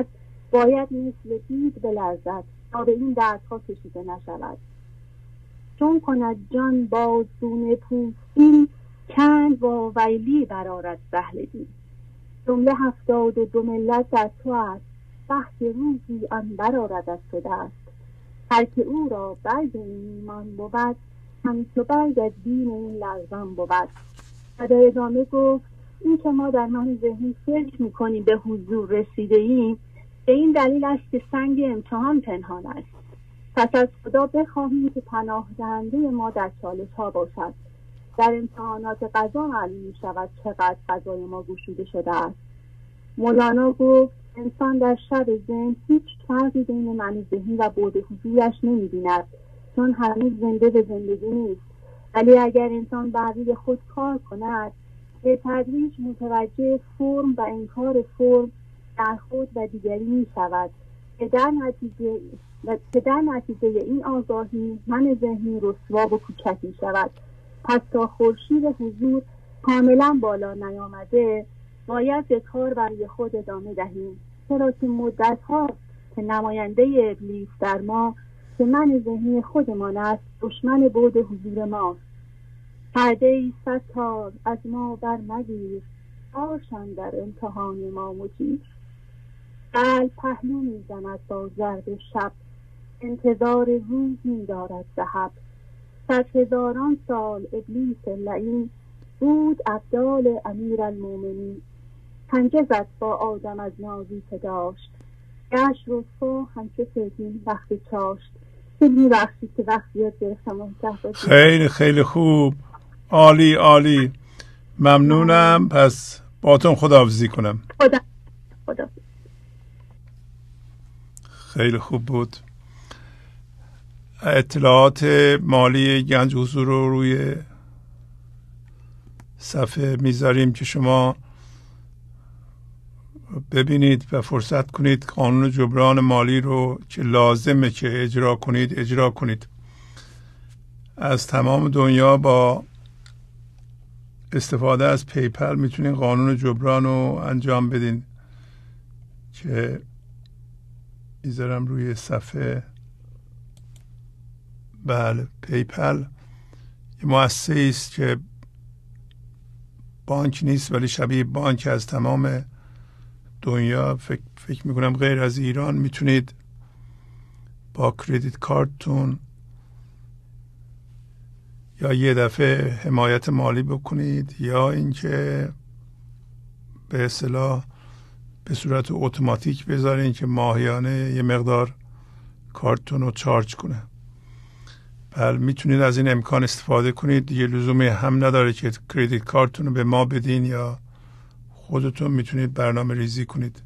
Speaker 14: باید مثل دید بلرزد تا به این دردها کشیده نشود. چون کند جان بازگونه پوستی، کند با ویلی برارد زهلگی. جمله هفتاد و دو ملت در تو است، بحث روزی آن برارد از تو دست. هر که او را برگ این ایمان بود، همچو برگ از دین این لرزان بود. و در ادامه گفت این که ما در من ذهنی فکر میکنیم به حضور رسیده ایم، به این دلیل است که سنگ امتحان پنهان است. پس از خدا بخواهیم که پناه دهنده ما در چالش ها باشد. در امتحانات قضا معلوم می شود چقدر قضای ما گشوده شده است. مولانا گفت انسان در شب ذهن هیچ فرقی بین من ذهنی و بعد حضورش نمی بیند، چون هنوز زنده به زندگی نیست. ولی اگر انسان بر روی خود کار کند، به تدریج متوجه فرم و انکار فرم در خود و دیگری می شود که در نتیجه که در نتیجه این آگاهی من ذهنی رسوا و کوچک می شود. پس تا خورشید حضور کاملا بالا نیامده باید به کار برای خود ادامه دهیم، چرا که مدت ها که نماینده ابلیس در ما که من ذهنی خودمان است دشمن بعد حضور ماست. پرده ای ستار از ما بر مگیر، آشان در امتحان ما مجیر. قلب پهلو می زند با ضرب شب، انتظار روز می دارد ذهب. صد هزاران سال ابلیس لعین بود ابدال امیر المومنین. پنجه زد با آدم از نازی که داشت، گشت رسوا همچه سیدین وقتی چاشت. خیلی وقتی که وقتی یاد گرفتم.
Speaker 4: خیلی خیلی خوب، عالی عالی، ممنونم. پس باتون خداحافظی کنم.
Speaker 14: خدا خدا
Speaker 4: خیلی خوب بود. اطلاعات مالی گنج حضور رو روی صفحه میذاریم که شما ببینید و فرصت کنید قانون جبران مالی رو که لازمه که اجرا کنید اجرا کنید. از تمام دنیا با استفاده از پیپل میتونین قانون جبران رو انجام بدین که میذارم روی صفحه. بله، پیپل یه مؤسسه است که بانک نیست ولی شبیه بانک از تمام دنیا. فکر, فکر میکنم غیر از ایران میتونید با کردیت کارتون یا یه دفعه حمایت مالی بکنید یا اینکه به اصطلاح به صورت اتوماتیک بذارین که ماهیانه یه مقدار کارتون رو چارج کنه. بله، میتونید از این امکان استفاده کنید. دیگه لزومی هم نداره که کردیت کارتون رو به ما بدین، یا خودتون میتونید برنامه ریزی کنید.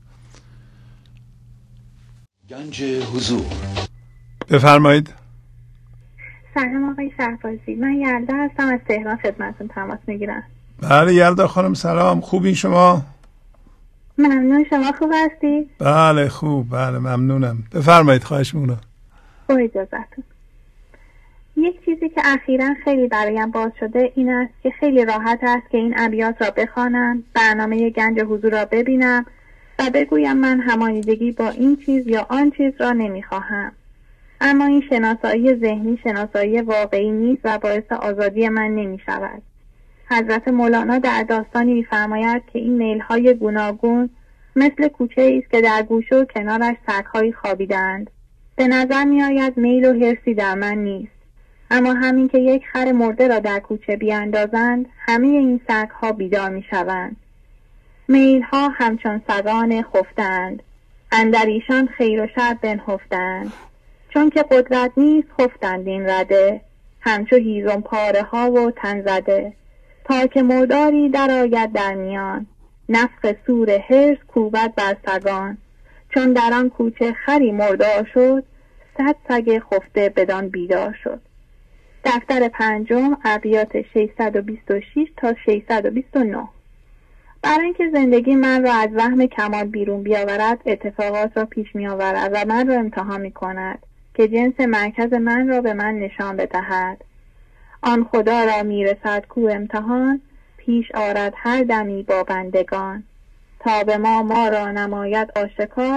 Speaker 1: گنج حضور.
Speaker 4: بفرمایید.
Speaker 10: سلام آقای شهبازی، من یلدا هستم، از تهران خدمتتون تماس میگیرم.
Speaker 4: بله یلدا خانم، سلام، خوبی شما؟
Speaker 10: ممنون، شما خوب هستی؟
Speaker 4: بله خوب، بله ممنونم. بفرمایید، خواهش میکنم.
Speaker 10: با اجازتون. یک چیزی که اخیراً خیلی برایم باز شده این است که خیلی راحت است که این ابیات را بخوانم، برنامه گنج حضور را ببینم و بگویم من همانیدگی با این چیز یا آن چیز را نمیخواهم. اما این شناسایی ذهنی شناسایی واقعی نیست و باعث آزادی من نمی شود. حضرت مولانا در داستانی می‌فرماید که این میل‌های گوناگون مثل کوچه‌ای است که در گوشه و کنارش سگ‌هایی خوابیدند. به نظر می‌آید میل و حرصی در من نیست. اما همین که یک خر مرده را در کوچه بیاندازند، همه این سگ‌ها بیدار می‌شوند. میل‌ها همچون سگان خفتند، اندر ایشان خیر و شر بنهفتند. چون که قدرت نیست خفتند این رده، همچو هیزم پاره ها و تن زده. تا که مرداری در آید در میان، نفخ سور حرص کوبد بر سگان. چون در آن کوچه خری مردار شد، صد سگ خفته بدان بیدار شد. دفتر پنجم، ابیات ششصد و بیست و شش تا ششصد و بیست و نه. برای اینکه زندگی من را از وهم کمال بیرون بیاورد، اتفاقات را پیش می آورد و من را امتحان می کند که جنس مرکز من را به من نشان بدهد. آن خدا را می رسد کو امتحان، پیش آرد هر دمی با بندگان. تا به ما ما را نماید آشکار،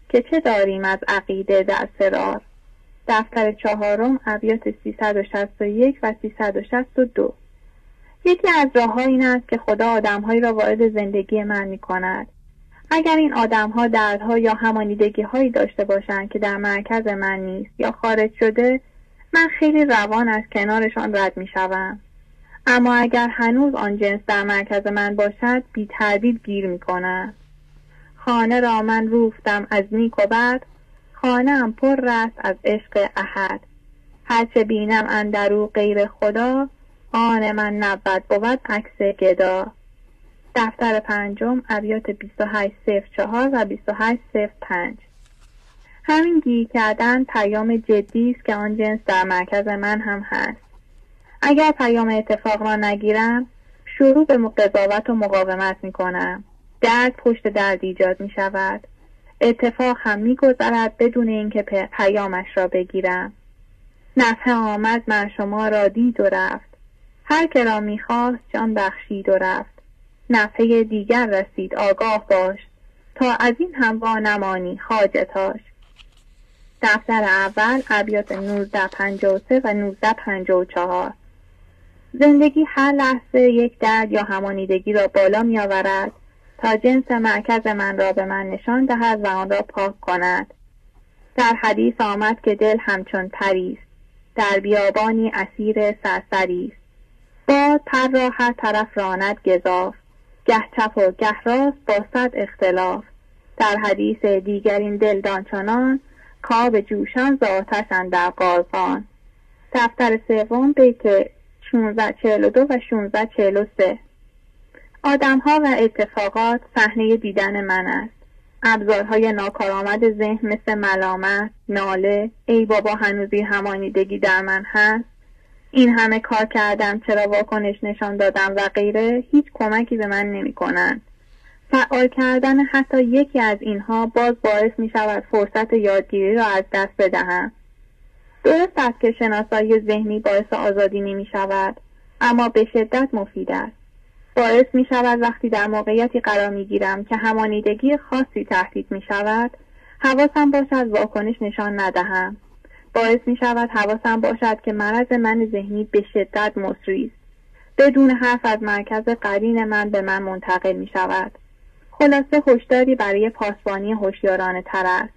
Speaker 10: که چه داریم از عقیده در فرار. دفتر چهارم ابیات سیصد و شصت و یک و سیصد و شصت و دو. یکی از راه‌ها این است که خدا آدم‌هایی را وارد زندگی من می‌کند. اگر این آدم‌ها دردها یا همانیدگی‌هایی داشته باشند که در مرکز من نیست یا خارج شده، من خیلی روان از کنارشان رد می‌شوم. اما اگر هنوز آن جنس در مرکز من باشد، بی تردید گیر می‌کنم. خانه را من روفتم از نیک و بد، خانه ام پر رست از عشق احد. هرچه بینم اندرو غیر خدا، آن من نبود بود عکس گدا. دفتر پنجم ابیات بیست و هشت صفر چهار و بیست و هشت صفر پنج. همین گیر کردن پیام جدی است که آن جنس در مرکز من هم هست. اگر پیام اتفاق را نگیرم، شروع به قضاوت و مقاومت می کنم. درد پشت درد ایجاد می شود. اتفاق هم می گذرد بدون اینکه پیامش را بگیرم. نفع آمد من شما را دید و رفت. هر که را می خواست جان بخشید و رفت. نفع دیگر رسید آگاه باش، تا از این هم وا نمانی خواجه‌تاش. دفتر اول ابیات نوزده پنجاه و سه و نوزده پنجاه و چهار. زندگی هر لحظه یک درد یا همانیدگی را بالا می آورد تا جنس مرکز من را به من نشان دهد و آن را پاک کند. در حدیث آمد که دل همچون پری است، در بیابانی اسیر سرسری است. باد پر را هر طرف راند گزاف، گه چپ و گه راست با صد اختلاف. در حدیث دیگر این دل دانچنان، کآب جوشان ز آتش اندر قازان. دفتر سوم بیت شانزده چهل و دو و شانزده چهل و سه. آدم‌ها و اتفاقات صحنه دیدن من است. ابزارهای ناکارآمد ذهن مثل ملامت، ناله، ای بابا هنوزی همانیدگی در من هست، این همه کار کردم چرا واکنش نشان دادم و غیره، هیچ کمکی به من نمی کنند. فعال کردن حتی یکی از اینها باز باعث می شود فرصت یادگیری را از دست بدهم. درست است که شناسایی ذهنی باعث آزادی نمی شود، اما به شدت مفید است. باعث می شود وقتی در موقعیتی قرار می گیرم که همانیدگی خاصی تهدید می شود، حواسم باشد واکنش نشان ندهم. باعث می شود حواسم باشد که مرض من ذهنی به شدت مصری است. بدون حرف از مرکز قرین من به من منتقل می شود. خلاصه هشداری برای پاسبانی هوشیارانه تر است.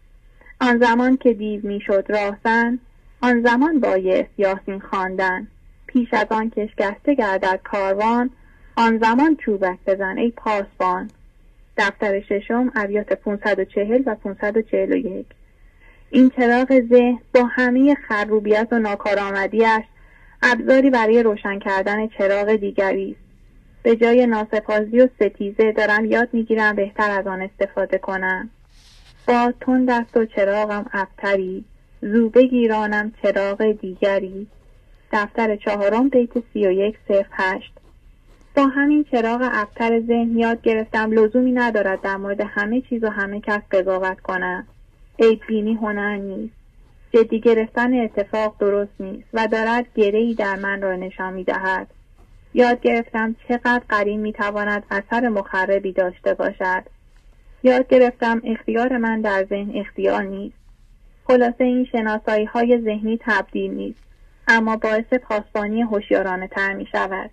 Speaker 10: آن زمان که دیو می شد راهزن، آن زمان بایست یاسین خواندن. پیش از آن که شکسته گردد کاروان، آن زمان چوبک بزن ای پاسبان. دفتر ششم ابیات پانصد و چهل و پانصد و چهل و یک. این چراغ ذهن با همه خروبیت و ناکارآمدی‌اش ابزاری برای روشن کردن چراغ دیگری است. به جای ناسپاسی و ستیزه دارم یاد میگیرم بهتر از آن استفاده کنم. با تند دست و چراغم ابتری، زو بگیرانم چراغ دیگری. دفتر چهارم بیت سی و یک صفر هشت. با همین چراغ ابتر ذهن یاد گرفتم لزومی ندارد در مورد همه چیز و همه کس قضاوت کنم. عیب بینی هنر نیست. جدی گرفتن اتفاق درست نیست و دارد گره‌ای در من را نشان می‌دهد. یاد گرفتم چقدر قرین می‌تواند اثر مخربی داشته باشد. یاد گرفتم اختیار من در ذهن اختیار نیست. خلاصه این شناسایی‌های ذهنی تبدیل نیست، اما باعث پاسبانی هوشیارانه تر می‌شود.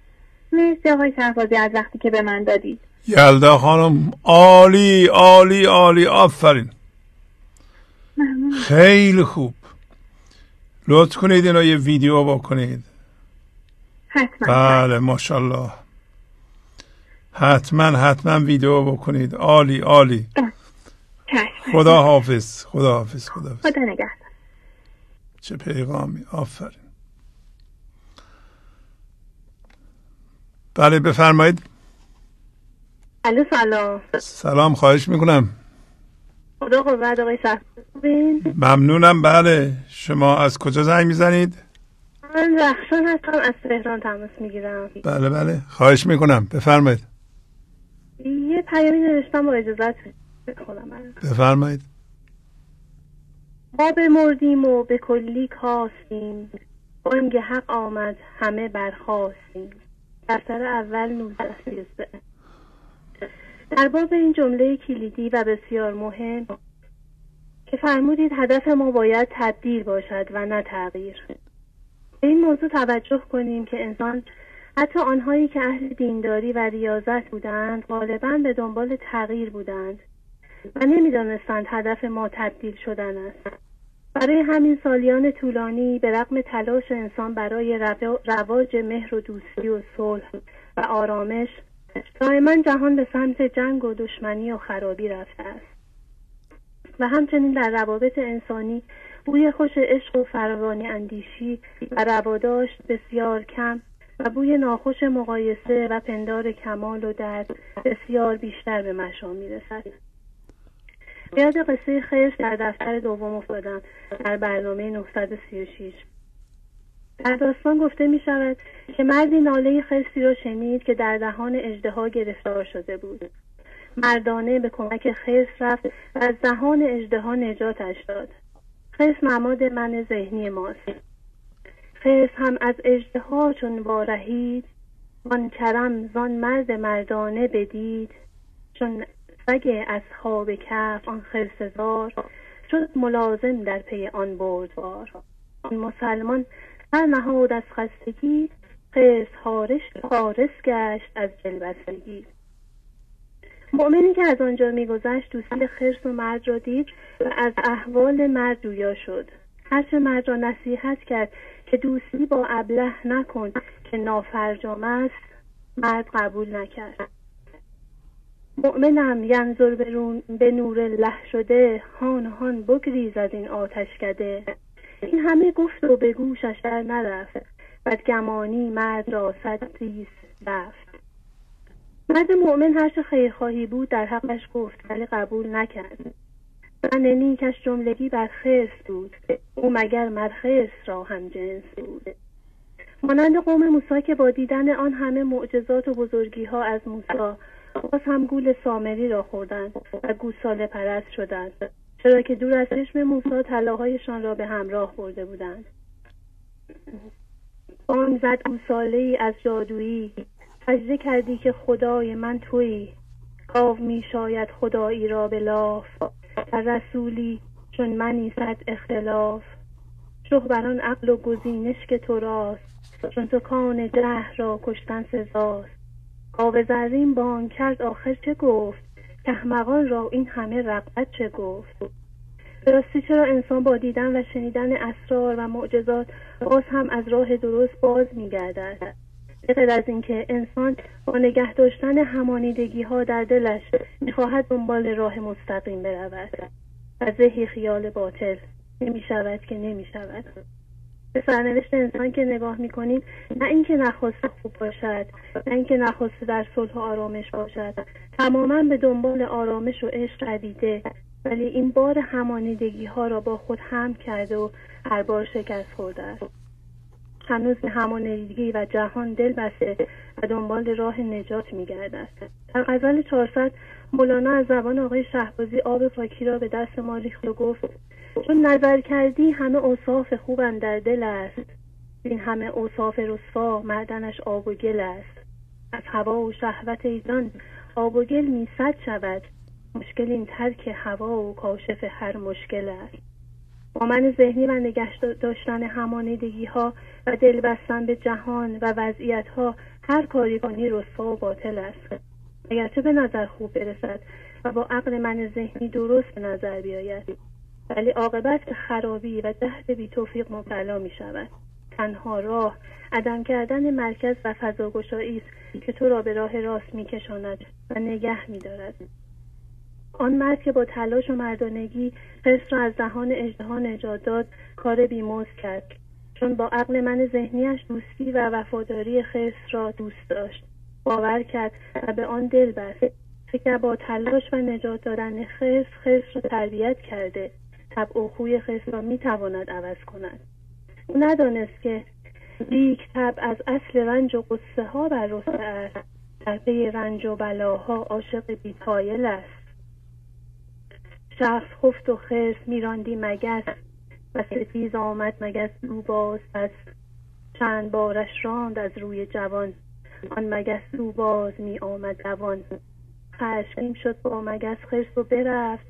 Speaker 10: مرسی آقای شهبازی از وقتی که به من دادید.
Speaker 4: یلدا خانم عالی عالی عالی، آفرین.
Speaker 10: ممنون.
Speaker 4: خیلی خوب. لطف کنید اینا یه ویدیو بکنید.
Speaker 10: حتما.
Speaker 4: بله ماشاءالله. حتما حتما ویدیو بکنید. عالی عالی. خدا حافظ. خدا حافظ. خدا حافظ.
Speaker 10: خدا نگهدار.
Speaker 4: چه پیغامی. آفرین. بله بفرمایید.
Speaker 14: الو سلام.
Speaker 4: سلام، خواهش میکنم.
Speaker 14: خدا قوت آقای شهبازی.
Speaker 4: ممنونم. بله شما از کجا زنگ میزنید؟
Speaker 14: من رخشان هستم، از تهران تماس میگیرم.
Speaker 4: بله بله خواهش میکنم بفرمایید.
Speaker 14: یه پیامی نوشتم با اجازت خودم.
Speaker 4: بفرمایید.
Speaker 14: ما بمردیم و به کلی کاستیم، بانگ حق آمد همه برخاستیم. دفتر اول نوزده سی و سه. در باب این جمله کلیدی و بسیار مهم که فرمودید هدف ما باید تبدیل باشد و نه تغییر. به این موضوع توجه کنیم که انسان، حتی آنهایی که اهل دینداری و ریاضت بودند، غالباً به دنبال تغییر بودند و نمی‌دانستند هدف ما تبدیل شدن است. برای همین سالیان طولانی به رغم تلاش انسان برای رواج مهر و دوستی و صلح و آرامش، دائما جهان به سمت جنگ و دشمنی و خرابی رفته است. و همچنین در روابط انسانی بوی خوش عشق و فراوانی اندیشی و رواداشت بسیار کم و بوی ناخوش مقایسه و پندار کمال و درد بسیار بیشتر به مشام میرسد. یاد قصه خرس در دفتر دوم افتادم در برنامه نهصد و سی و شش. در داستان گفته می شود که مردی ناله خرسی را شنید که در دهان اژدها گرفتار شده بود. مردانه به کمک خرس رفت و از دهان اژدها نجاتش داد. خرس نماد من ذهنی ماست. خرس هم از اژدها چون وارهید، وان کرم زان مرد مردانه بدید، چون سگ اصحاب کهف آن خرسزار، شد ملازم در پی آن بردبار. آن مسلمان سر نهاد از خستگی، خرس حارس حارس گشت از دلبستگی. مؤمنی که از آنجا میگذشت دوستی خرس و مرد را دید و از احوال مرد جویا شد. هرچه مرد را نصیحت کرد که دوستی با ابله نکن که نافرجام است، مرد قبول نکرد. مؤمنم ینظر به نور الله شده، هان هان بگریز از این آتشکده. این همه گفت و به گوشش در نرفت، بدگمانی مرد را صد ریز رفت. مرد مؤمن هرچه خیرخواهی بود در حقش گفت ولی قبول نکرد. زن نیکش جملگی بر خرس بود، او مگر مر خرس را هم جنس بود. مانند قوم موسی که با دیدن آن همه معجزات و بزرگی ها از موسی باز هم گول سامری را خوردند و گوساله پرست شدند، چرا که دور از چشم موسی طلاهایشان را به همراه برده بودند. آن زد گوساله ای از جادویی، سجده کردی که خدای من تویی. گاو می شاید خدایی را به لاف، در رسولی چون منی صد اختلاف. شه بران عقل و گزینش که تو راست، چون تو کان جهر را کشتن سزاست. گاو زرین بانگ کرد آخر چه گفت، کاحمقان را این همه رغبت چه گفت. راستی چرا انسان با دیدن و شنیدن اسرار و معجزات باز هم از راه درست باز می‌گردد؟ بغیر از اینکه انسان با نگه داشتن همانیدگی ها در دلش می‌خواهد دنبال راه مستقیم برود و زهی خیال باطل نمی شود که نمی شود. به سرنوشت انسان که نگاه می‌کنیم، نه اینکه نخواسته خوب باشد، نه اینکه نخواسته در صلح و آرامش باشد، تماماً به دنبال آرامش و عشق دویده، ولی این بار همانیدگی ها را با خود حمل کرده و هر بار شکست خورده است. هنوز به همانیدگی و جهان دل بسته و دنبال راه نجات می‌گردد. در غزل چهارصد مولانا از زبان آقای شهبازی آب پاکی را به دست ما ریخت و گفت: چون نظر کردی همه اوصاف خوب اندر دل است، این همه اوصاف رسوا معدنش آب و گل است. از هوا و شهوت ایزان آب و گل میصد شود، مشکل این ترک هوا و کاشف هر مشکل است. با من ذهنی و نگه داشتن همانیدگی ها و دل بستن به جهان و وضعیت ها هر کاری کنی رسوا و باطل است، اگرچه به نظر خوب برسد و با عقل من ذهنی درست به نظر بیاید، ولی عاقبت به خرابی و جهد بی توفیق مبتلا می شود. تنها راه عدم کردن مرکز و فضاگشایی است که تو را به راه راست می کشاند و نگه می دارد. آن مرد که با تلاش و مردانگی خرس را از دهان اژدها نجات داد، کار بیمزد کرد، چون با عقل من ذهنیش دوستی و وفاداری خرس را دوست داشت، باور کرد و به آن دل بست. فکر با تلاش و نجات دادن خرس، خرس را تربیت کرده، طبع و خوی خرس را میتواند عوض کند. او ندانست که لیک طبع از اصل رنج و قصه ها بر رسته است، در پی رنج و بلاها عاشق بی‌طایل است. شخص خفت و خرس میراندی مگس، و ستیز آمد مگس او باز پس. چند بارش راند از روی جوان، آن مگس او باز می آمد دوان. خشمگین شد با مگس خرس و برفت،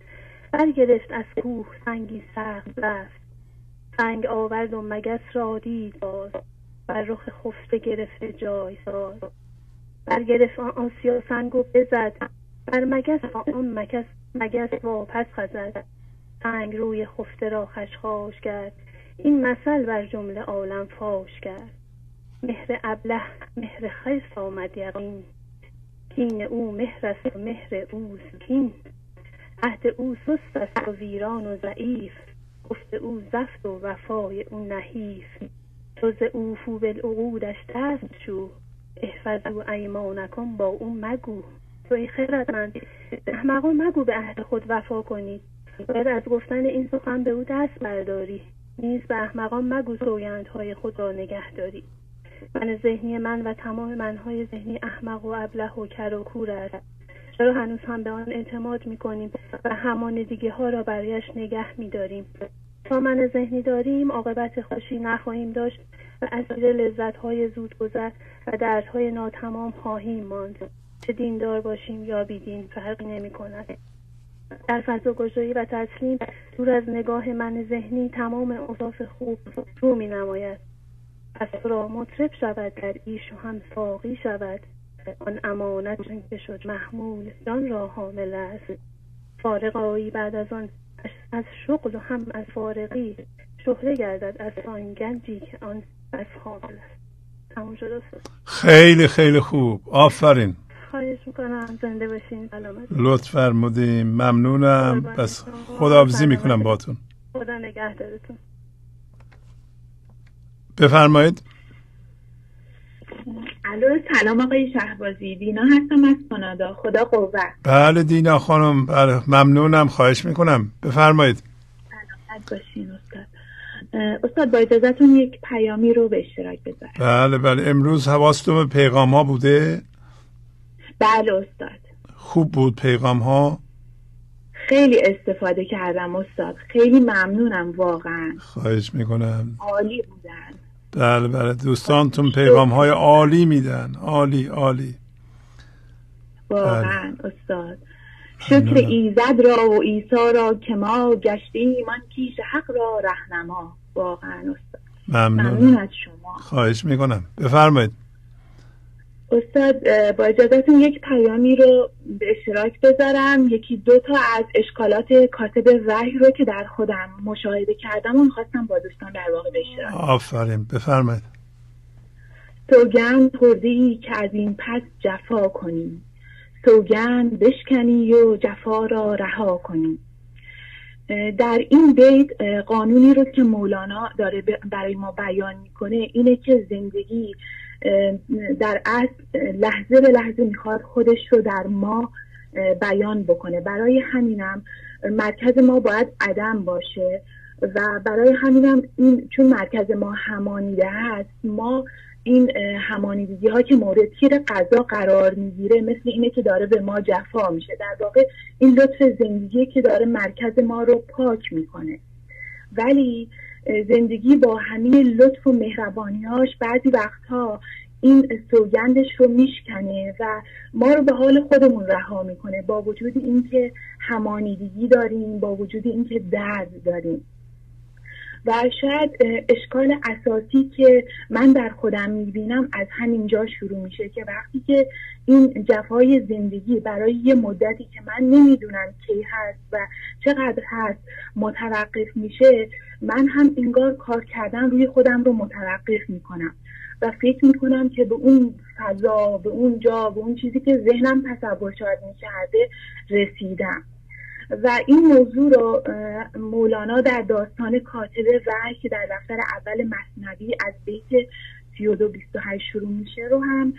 Speaker 14: برگرفت از کوه سنگی سخت رفت، سنگ آورد و مگس را دید باز، بر رخ خفته گرفته جای ساز. برگرفت آن آسیا سنگ و بزد، بر مگس آن مگس مگس واپس خزد. سنگ روی خفته را خشخاش کرد، این مثل بر جمله عالم فاش کرد. مهر ابله مهر خیس آمد یقین، کین او مهر است و مهر او کین. عهد او سست است و ویران و ضعیف، گفت او زفت و وفای او نحیف. تو ز او فو بالعقودش دست شو، احفظوا ایمانکم با او مگو. تو ای خردمند احمقان مگو به عهد خود وفا کنید، باید از گفتن این سخن به او دست برداری. نیز به احمقان مگو سوگندهای خود را نگه داری. من ذهنی من و تمام منهای ذهنی احمق و ابله و کر و کور است. چرا هنوز هم به آن اعتماد میکنیم و همان دیگه ها را برایش نگه میداریم؟ تا من ذهنی داریم عاقبت خوشی نخواهیم داشت و اسیر لذت‌های زودگذر و دردهای ناتمام خواهیم ماند. چه دیندار باشیم یا بیدین فرقی نمی‌کند. در فضاگشایی و تسلیم دور از نگاه من ذهنی تمام اوصاف خوب رو می‌نماید. پس را مطرب شود در ایش و هم ساقی شود، آن امانت چون که شد محمول جان را حامل است. فارغ آیی بعد از آن از شغل و هم از فارغی، شهره گردد از آن گنجی که آن بس حامل است. تموم شد استاد.
Speaker 4: خیلی خیلی خوب، آفرین.
Speaker 14: خواهش میکنم، زنده باشین، سلامت.
Speaker 4: لطف فرمودیم، ممنونم. بس خداحافظی میکنم باتون.
Speaker 14: خدا نگهدارتون.
Speaker 4: بفرمایید.
Speaker 10: الو، سلام آقای شهبازی، دینا هستم از کانادا. خدا قوت.
Speaker 4: بله دینا خانم، بله ممنونم، خواهش میکنم، بفرمایید.
Speaker 10: سلامت باشین استاد. استاد با اجازهتون یک پیامی رو به اشتراک بذارم.
Speaker 4: بله بله، امروز حواستون به پیغام ها بوده؟
Speaker 10: بله استاد.
Speaker 4: خوب بود پیغام ها؟
Speaker 10: خیلی استفاده کردم استاد، خیلی ممنونم واقعا.
Speaker 4: خواهش میکنم.
Speaker 10: عالی بودن.
Speaker 4: بله بله، دوستانتون پیغام های عالی میدن، عالی عالی
Speaker 10: واقعا. بله. استاد شکر ایزد را و عیسی را که ما گشتیم آن کیش حق را رهنما. واقعا استاد
Speaker 4: ممنون.
Speaker 10: ممنون از شما.
Speaker 4: خواهش میکنم، بفرمایید.
Speaker 10: استاد با اجازهتون یک پیامی رو به اشتراک بذارم. یکی دو تا از اشکالات کاتب وحی رو که در خودم مشاهده کردم و میخواستم با دوستان در واقع به اشتراک.
Speaker 4: آفرین، بفرمایید.
Speaker 10: سوگند خورده‌ای که از این پس جفا کنی، سوگند بشکنی و جفا را رها کنی. در این بیت قانونی رو که مولانا داره برای ما بیان میکنه اینه که زندگی در اصل لحظه به لحظه میخواد خودش رو در ما بیان بکنه. برای همینم مرکز ما باید عدم باشه و برای همینم این چون مرکز ما همانیده هست، ما این همانیدگی ها که مورد تیر قضا قرار میگیره مثل اینه که داره به ما جفا میشه. در واقع این لطف زندگی که داره مرکز ما رو پاک میکنه، ولی زندگی با همین لطف و مهربانیاش بعضی وقتها این سوگندش رو میشکنه و ما رو به حال خودمون رها میکنه، با وجود اینکه همانیدگی داریم، با وجود اینکه درد داریم. و شاید اشکال اساسی که من در خودم میبینم از همین جا شروع میشه که وقتی که این جفای زندگی برای یه مدتی که من نمیدونم کی هست و چقدر هست متوقف میشه، من هم انگار کار کردن روی خودم رو متوقف میکنم و فکر میکنم که به اون فضا، به اون جا، به اون چیزی که ذهنم تصور شاید میکرده رسیدم. و این موضوع رو مولانا در داستان کاتب وحی که در دفتر اول مثنوی از بیت سی و دو بیست و هشت شروع میشه رو هم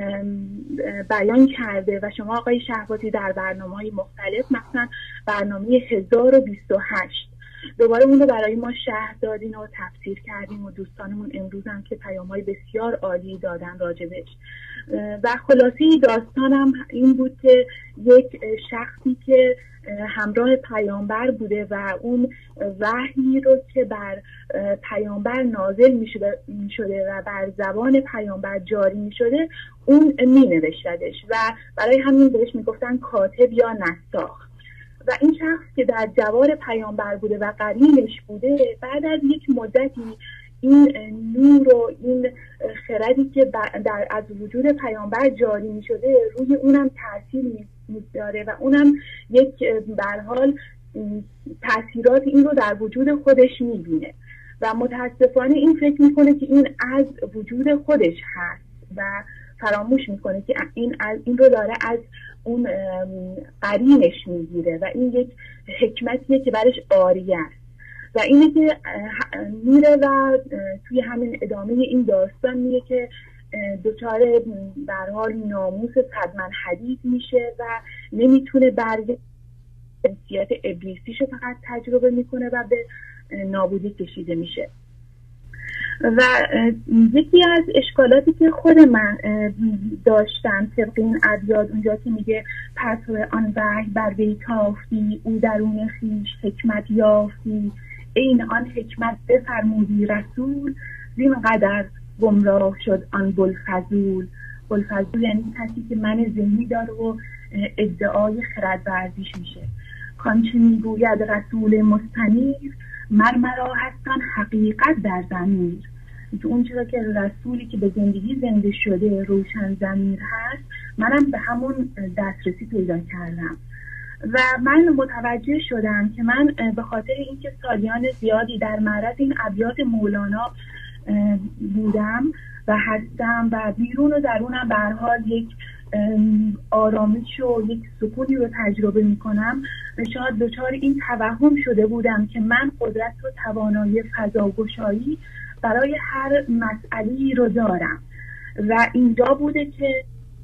Speaker 10: بیان کرده و شما آقای شهبازی در برنامه‌های مختلف مثلا برنامه هزار و بیست و هشت دوباره اون رو برای ما شرح دادین و تفسیر کردیم و دوستانمون امروز هم که پیام‌های بسیار عالی دادن راجبش. و خلاصه داستانم این بود که یک شخصی که همراه پیامبر بوده و اون وحی رو که بر پیامبر نازل می شده و بر زبان پیامبر جاری می شده اون می نوشتدش و برای همین بهش می گفتن کاتب یا نساخ. و این شخص که در جوار پیامبر بوده و قرینش بوده، بعد از یک مدتی این نور و این خردی که در از وجود پیامبر جاری می شده روی اونم تاثیر می‌ذاره و اونم یک به هر حال تاثیرات این رو در وجود خودش می‌بینه و متاسفانه این فکر می‌کنه که این از وجود خودش هست و فراموش می‌کنه که این از این رو داره از اون قرینش می‌گیره و این یک حکمتیه که برش عاریه است و اینه که میره و توی همین ادامه این داستان میگه که دچار به هر حال ناموس صدمن حدید میشه و نمیتونه برگ جنسیت ابلیسیشو فقط تجربه میکنه و به نابودی کشیده میشه. و یکی از اشکالاتی که خود من داشتم طبق این ابیات اونجا که میگه پرتو آن وحی بر وی تافتی، او درون خویش حکمت یافتی، این آن حکمت بفرمودی رسول، زین قدر گمراه شد آن بوالفضول. بوالفضول یعنی کسی که من ذهنی داره و ادعای خرد ورزیش میشه. کانچه میگوید رسول مستنیر، مرمرا هستن حقیقت در ضمیر. که اون چرا که رسولی که به زندگی زنده شده روشن ضمیر هست، منم به همون دسترسی پیدا کردم و من متوجه شدم که من به خاطر اینکه سالیان زیادی در معرض این ابیات مولانا بودم و هستم و بیرون و درونم به هر حال یک آرامش و یک سکونی رو تجربه میکنم و شاید دچار این توهم شده بودم که من قدرت و توانایی فضاگشایی برای هر مسئله‌ای رو دارم و اینجا بوده که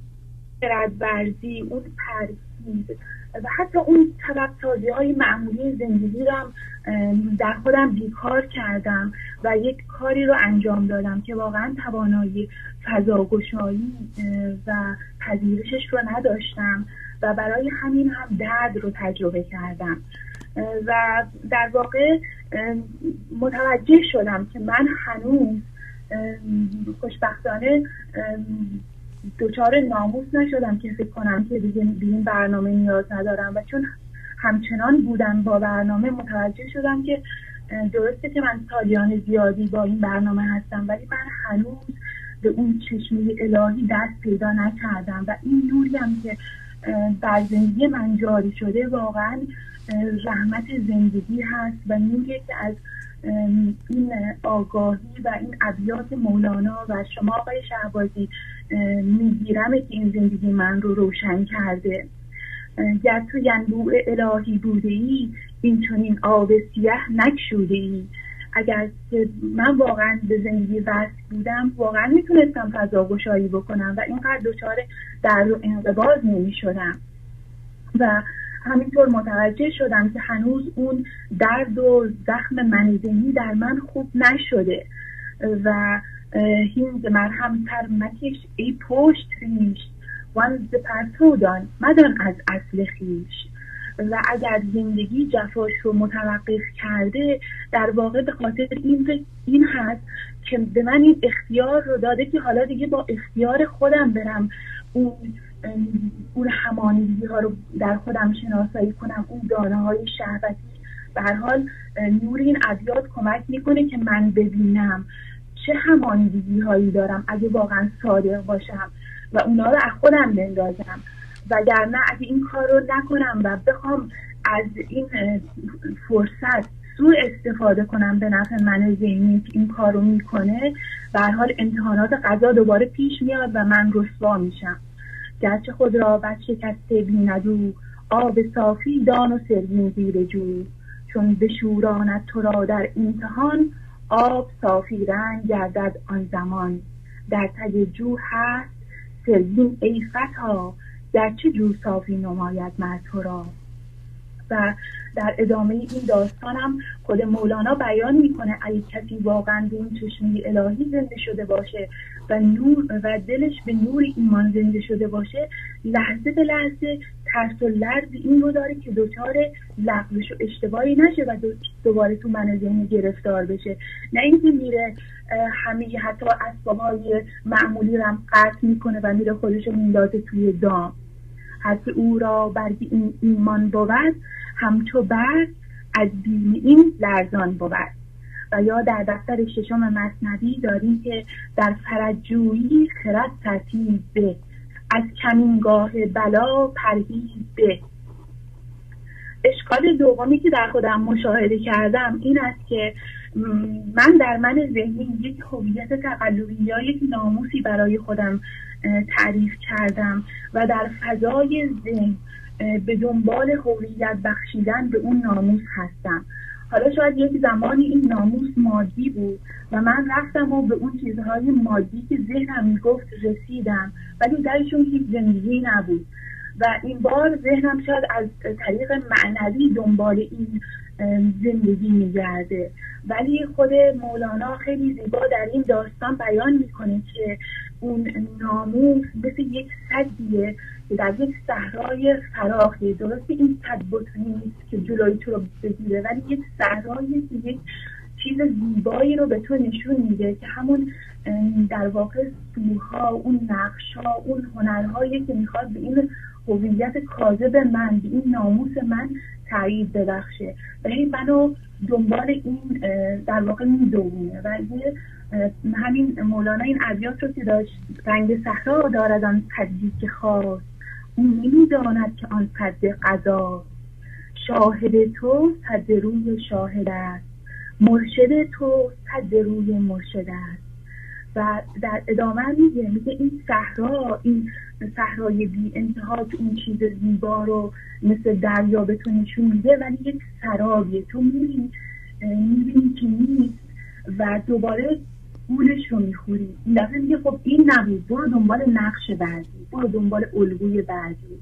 Speaker 10: خردورزی، اون پرهیز و حتی اون طلب‌سازی های معمولی زندگی رو در خودم بیکار کردم و یک کاری رو انجام دادم که واقعا توانایی فضاگشایی و پذیرشش رو نداشتم و برای همین هم درد رو تجربه کردم و در واقع متوجه شدم که من هنوز خوشبختانه دچار ناموس نشدم که فکر کنم که دیگه به این برنامه نیاز ندارم و چون همچنان بودم با برنامه متوجه شدم که درسته که من سالیان زیادی با این برنامه هستم ولی من هنوز به اون چشمه الهی دست پیدا نکردم و این نوری هم که در زندگی من جاری شده واقعا رحمت زندگی هست و نوری که از این آگاهی و این ابیات مولانا و شما آقای شهبازی میگیرم که این زندگی من رو روشن کرده. گر تو ینبوع الهی بوده ای، این چنین آب سیاه نکشوده ای. اگر که من واقعا به زندگی وصل بودم واقعا میتونستم فضاگشایی بکنم و اینقدر دچار درد و انقباض نمیشدم و همینطور متوجه شدم که هنوز اون درد و زخم منیزنی در من خوب نشده و هین مرهم تر مکش ای پشت ریش، وان ز پرتودان مدان از اصل خیش. و اگر زندگی جفاش رو متوقف کرده در واقع به خاطر این این هست که به من این اختیار رو داده که حالا دیگه با اختیار خودم برم اون اون همانیدگی ها رو در خودم شناسایی کنم، اون دانه های شهوتی. به هر حال نور این ابیات کمک میکنه که من ببینم چه همانیدگی هایی دارم اگه واقعا صادق باشم و اونا رو از خودم بندازم، وگرنه اگه این کار رو نکنم و بخوام از این فرصت سوء استفاده کنم به نفع من ذهنی که این کار رو میکنه، به هر حال امتحانات قضا دوباره پیش میاد و من رسوا میشم. گرچه خود را بد شکسته بیندو، آب صافی دان و سرگین زیر جو. چون بشوراند تو را در امتحان، آب صافی رنگ گردد آن زمان. در تگ جو هست سرگین ای فتا، گرچه جو صافی نماید مر تو را. و در ادامه این داستانم خود مولانا بیان میکنه اگه کسی واقعا به این چشمه الهی زنده شده باشه و نور و دلش به نور ایمان زنده شده باشه، لحظه به لحظه ترس و لرز این رو داره که دچار لغزش و اشتباهی نشه و دوباره تو من ذهنی گرفتار بشه، نه اینکه میره همه حتی اسباب‌های معمولی رو هم قطع میکنه و میره خودش رو میندازه توی دام. هر که او را برگ این ایمان بود، همچو برگ از بیم این لرزان بود. و یا در دفتر ششم مثنوی داریم که در فرجویی خرد ترتیب به، از کمینگاه بلا پرهیز به. اشکال دومی که در خودم مشاهده کردم این است که من در من ذهنی یک هویت تقلبی یا یک ناموسی برای خودم تعریف کردم و در فضای ذهن به دنبال هویت بخشیدن به اون ناموس هستم. حالا شاید یک زمانی این ناموس مادی بود و من رفتم و به اون چیزهای مادی که ذهنم میگفت رسیدم، ولی درشون هیچ زندگی نبود و این بار ذهنم شاید از طریق معنوی دنبال این زندگی میگرده. ولی خود مولانا خیلی زیبا در این داستان بیان میکنه که اون ناموس مثل یک سدیه که در یک صحرای فراخی، درسته این سد بطنی نیست که جلوی تو رو بگیره، ولی یک صحرایی که یک چیز زیبایی رو به تو نشون میده که همون در واقع سوها، اون نقش‌ها، اون هنرهایی که میخواد به این هویت کاذب من، به این ناموس من تایید ببخشه و هی منو دنبال این در واقع میدونه. و همین مولانا این ابیات رو که داشت: رنگ صحرا دارد آن سدی که خواست، اون نمیداند که آن سد قضا. شاهد تو سد روی شاهد است، مرشد تو سد روی مرشد است. و در ادامه میگه میگه این صحرا، این صحرای بی انتها که این چیز زیبا رو مثل دریا به تو نشون میده، ولی یک سرابیه، تو میبینی میبینی که نیست و دوباره گولش رو میخوری. این دفعه میگه خب این نبود، برو دنبال نقش بعدی، برو دنبال الگوی بعدی.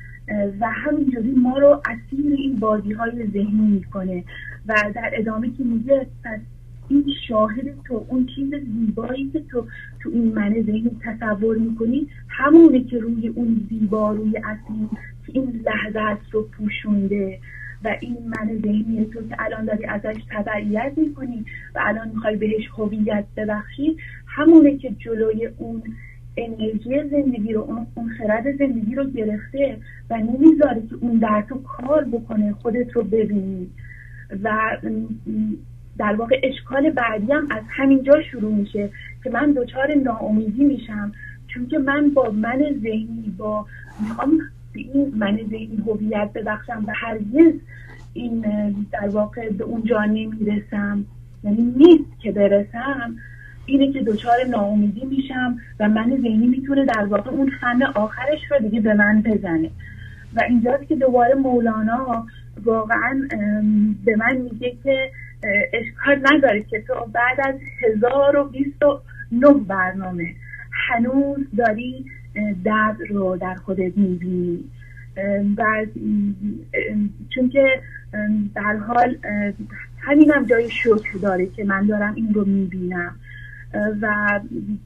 Speaker 10: و همینجوری ما رو اسیر این بازی های ذهنی میکنه. و در ادامه که میگه این شاهد تو، اون چیز زیبایی که تو تو این من ذهنی تصور میکنی، همونه که روی اون زیبا، روی اصلی که این لحظه است رو پوشونده. و این من ذهنی تو که الان داری ازش تبعیت میکنی و الان میخوای بهش هویت ببخشی، همونه که جلوی اون انرژی زندگی رو، اون, اون خرد زندگی رو گرفته و نمیذاره که اون در تو کار بکنه، خودت رو ببینی. و در واقع اشکال بعدی هم از همین جا شروع میشه که من دچار ناامیدی میشم، چون که من با من ذهنی، با میخوام به این من ذهنی هویت ببخشم و هرگز این در واقع به اون جا نمیرسم، یعنی نیست که برسم، اینه که دچار ناامیدی میشم و من ذهنی میتونه در واقع اون فن آخرش رو دیگه به من بزنه. و اینجاست که دوباره مولانا واقعا به من میگه که اشکال نداره که تو بعد از هزار و بیست و نه برنامه هنوز داری درد رو در خودت میبینی. و چون که در حال همینم جای شکر داره که من دارم این رو میبینم و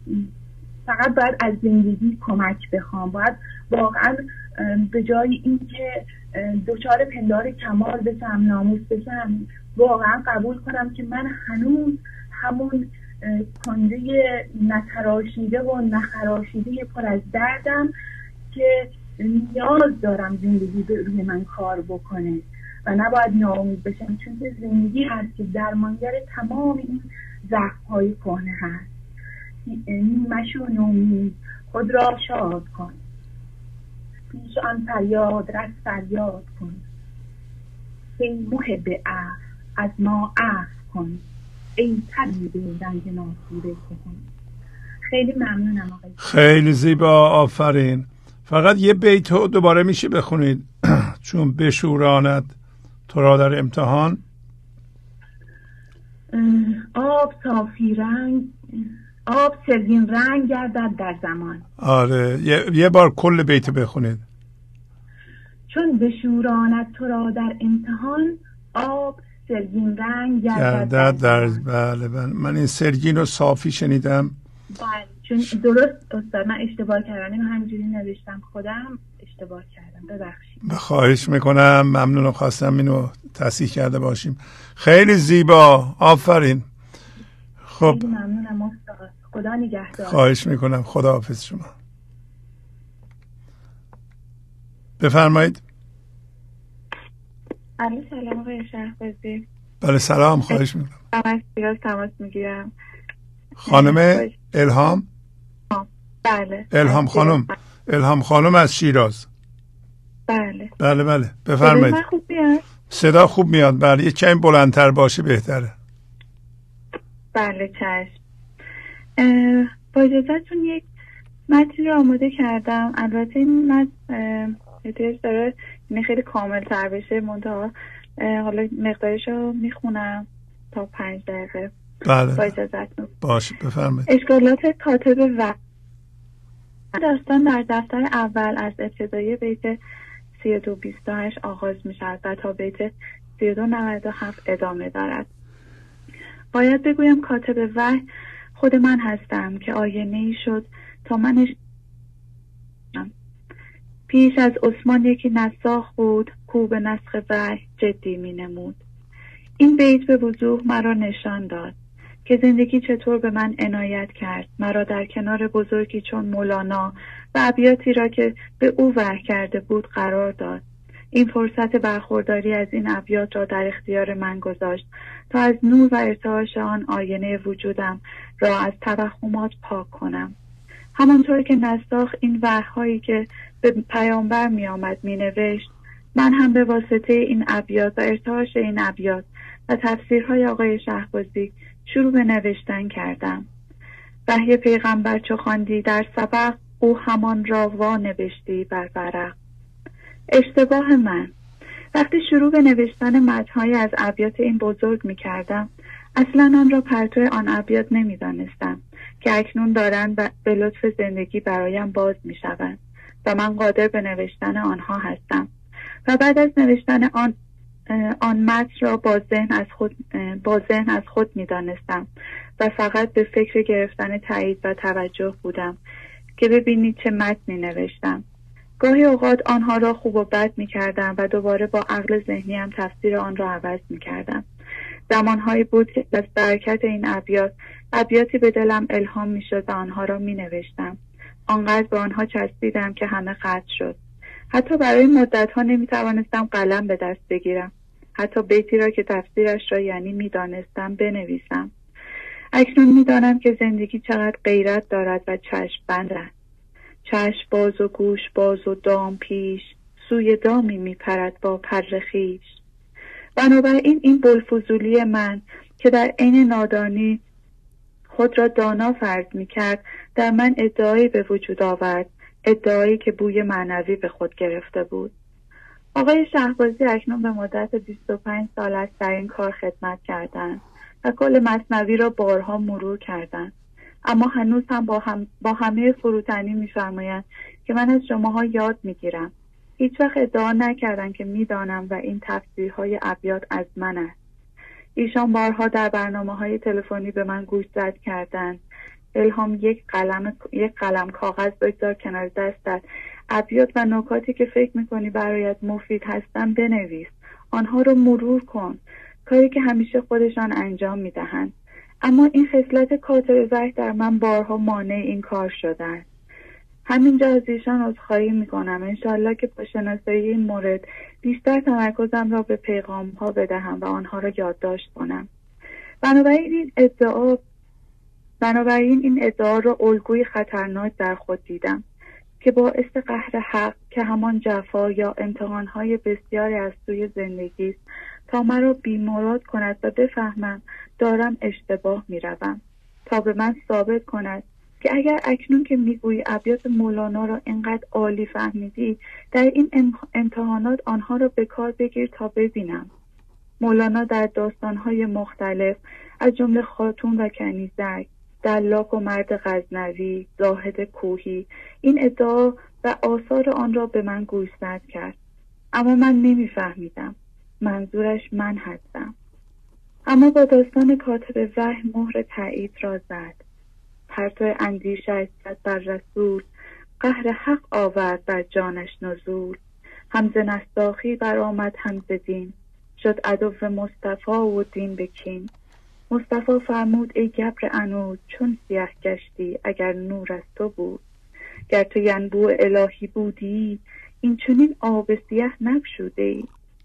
Speaker 10: فقط باید از زندگی کمک بخوام. باید واقعا به جای این که دچار پندار کمال بشم، ناموس بشم، واقعا قبول کنم که من هنوز همون کنده نتراشیده و نخراشیده پر از دردم که نیاز دارم زندگی به روی من کار بکنه و نباید ناامید بشم، چون که زندگی هست که درمانگر تمام این زخم‌های کهنه هست. مشو نومید، خود را شاد کن، پیش آن فریاد رس فریاد کن، ای محب عفو از ما عفو کن، ای طبیب رنگ ناسوده کن. خیلی ممنونم آقای.
Speaker 4: خیلی زیبا، آفرین. فقط یه بیتو دوباره میشه بخونید چون بشوراند تو را در امتحان.
Speaker 10: آب صافی رنگ، آب سرگین رنگ گردد در زمان.
Speaker 4: آره یه, یه بار کل بیت بخونید.
Speaker 10: چون بشوراند تو را در امتحان، آب سرگین رنگ گردد در, در
Speaker 4: بله بله من این سرگین رو صافی شنیدم.
Speaker 10: بله چون درست استاد من اشتباه کردم، من همینجوری نوشتم، خودم اشتباه کردم، ببخشید.
Speaker 4: خواهش میکنم، ممنونم، خواستم اینو تصحیح کرده باشیم. خیلی زیبا، آفرین. خب
Speaker 10: خیلی ممنونم استاد، خدا نگهدار.
Speaker 4: خواهش میکنم، خدا حافظ شما. بفرمایید.
Speaker 10: الو سلام آقای شهبازی.
Speaker 4: بله سلام، خواهش میکنم.
Speaker 10: من از شیراز تماس میگیرم.
Speaker 4: خانم الهام؟
Speaker 10: بله
Speaker 4: الهام خانم. الهام خانم از شیراز.
Speaker 10: بله
Speaker 4: بله بله بفرمایید.
Speaker 10: صدا خوب میاد؟
Speaker 4: صدا خوب میاد. بله یه کمی بلندتر باشه بهتره.
Speaker 10: بله چشم. با اجازهتون یک متن رو آماده کردم. البته این متن احتیاج داره این خیلی کامل تر بشه، منتها حالا مقدارش رو میخونم تا پنج دقیقه.
Speaker 4: بله
Speaker 10: با اجازهتون.
Speaker 4: باشه بفرمایید.
Speaker 10: اشکالات کاتب و داستان در دفتر اول از ابتدای بیت سی و دو بیست و هشت آغاز می شود و تا بیت سی و دو نود و هفت ادامه دارد. باید بگویم کاتب وحی خود من هستم که آینه ای شد تا منش پیش از عثمان یکی نساخ بود کو به نسخ وحی جدی می نمود. این بیت به وضوح مرا نشان داد که زندگی چطور به من عنایت کرد، مرا در کنار بزرگی چون مولانا و ابیاتی را که به او وحی کرده بود قرار داد. این فرصت برخورداری از این ابیات را در اختیار من گذاشت تا از نور و ارتعاش آن آینه وجودم را از توهمات پاک کنم. همانطور که نساخ این وحی‌هایی که به پیامبر می آمد می نوشت، من هم به واسطه این ابیات و ارتعاش این ابیات و تفسیرهای آقای شهبازی شروع به نوشتن کردم. وحی پیغمبر چو خواندی در سبق، او همان را وا نوشتی بر ورق. اشتباه من، وقتی شروع به نوشتن متن‌های از ابیات این بزرگ می کردم، اصلا آن را پرتو آن ابیات نمی دانستم که اکنون دارند به لطف زندگی برایم باز می شوند و من قادر به نوشتن آنها هستم و بعد از نوشتن آن آن متن را با ذهن از خود با ذهن از خود می دانستم و فقط به فکر گرفتن تایید و توجه بودم که ببینید چه متنی نوشتم. گاهی اوقات آنها را خوب و بد می کردم و دوباره با عقل ذهنیم تفسیر آن را عوض می کردم. زمانهایی بود که از برکت این ابیات ابیاتی به دلم الهام می شد و آنها را می نوشتم. آنقدر به آنها چسبیدم که همه قطع شد. حتی برای مدتها نمی توانستم قلم به دست بگیرم. حتی بیتی را که تفسیرش را یعنی می دانستم بنویسم. اکنون می دانم که زندگی چقدر غیرت دارد و چشم بند است. چشم باز و گوش باز و دام پیش، سوی دامی می پرد با پر خویش. بنابراین این بلفضولی من که در عین نادانی خود را دانا فرض می کرد، در من ادعایی به وجود آورد، ادعایی که بوی معنوی به خود گرفته بود. آقای شهبازی اکنون به مدت بیست و پنج سال است در این کار خدمت کردند و کل مثنوی را بارها مرور کردند، اما هنوز هم با, هم با همه فروتنی می‌فرمایند که من از شماها یاد می‌گیرم. هیچ وقت ادعا نکردند که می‌دانم و این تفسیرهای ابیات از من است. ایشان بارها در برنامه‌های تلفنی به من گوشزد کردند. الهام یک قلم یک قلم کاغذ بگذار کنار دستت، ابیات و نکاتی که فکر میکنی برایت مفید هستن بنویس، آنها رو مرور کن، کاری که همیشه خودشان انجام میدهند. اما این خصلت کاتب وحی در من بارها مانع این کار شده است. همینجا از ایشان عذرخواهی میکنم. انشالله که با شناسایی این مورد بیشتر تمرکزم را به پیغام ها بدهم و آنها را یادداشت کنم. بنابراین این ادعا بنابراین این ادعا را الگوی خطرناک در خود دیدم که باعث قهر حق که همان جفا یا امتحانهای بسیاری از سوی زندگی است تا مرا بی‌مراد کند و بفهمم دارم اشتباه میروم، تا به من ثابت کند که اگر اکنون که میگویی ابیات مولانا را اینقدر عالی فهمیدی، در این امتحانات آنها را به کار بگیر تا ببینم. مولانا در داستانهای مختلف از جمله خاتون و کنیزک، دلاک و مرد غزنوی، زاهد کوهی، این ادعا و آثار آن را به من گوشزد کرد، اما من نمیفهمیدم. منظورش من هستم. اما با داستان کاتب وحی مهر تایید را زد. پرتو اندیشه زد بر رسول، قهر حق آورد بر جانش نزول. هم ز نستاخی برآمد هم ز دین، شد عدو مصطفی و دین بکین. مصطفی فرمود ای گبر عنود، چون سیه گشتی اگر نور از تو بود. گر تو ینبوع الهی بودی، این چنین آب سیه نگشوده ای.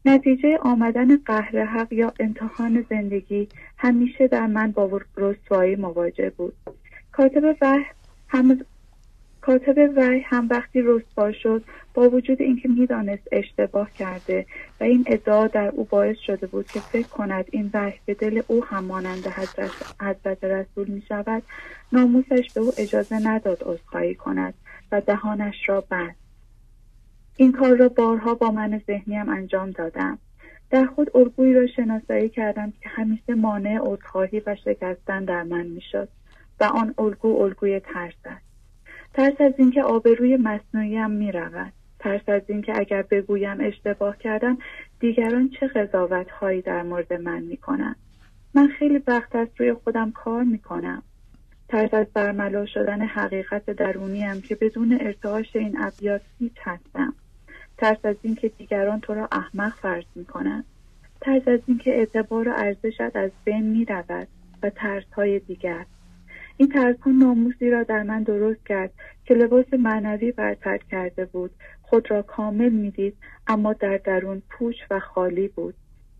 Speaker 10: نتیجه آمدن قهر حق یا امتحان زندگی همیشه در من با رسوایی مواجه بود. کاتب وحی هم کاتب وحی هم وقتی رسوا شد، با وجود اینکه میدانست اشتباه کرده و این ادعا در او باعث شده بود که فکر کند این وحی به دل او هم مانند حضرت, حضرت رسول می شود، ناموسش به او اجازه نداد عذرخواهی کند و دهانش را بست. این کار را بارها با من ذهنیم انجام دادم. در خود الگویی را شناسایی کردم که همیشه مانع عذرخواهی و شکستن در من میشد و آن الگو الگوی ترس است. ترس از اینکه آبروی مصنوعیم می رود. ترس از اینکه اگر بگویم اشتباه کردم دیگران چه قضاوت هایی در مورد من می کنند. من خیلی وقت از روی خودم کار می کنم. ترس از برملا شدن حقیقت درونیم که بدون ارتعاش این ابیات هیچ هستم. ترس از اینکه دیگران تو را احمق فرض می کنند. ترس از اینکه اعتبار و ارزشت از بین می رود و ترس های دیگر. این ترس ها ناموسی را در من درست کرد که لباس معنوی برتر کرده بود، خود را کامل می دید اما در درون پوچ و خالی بود.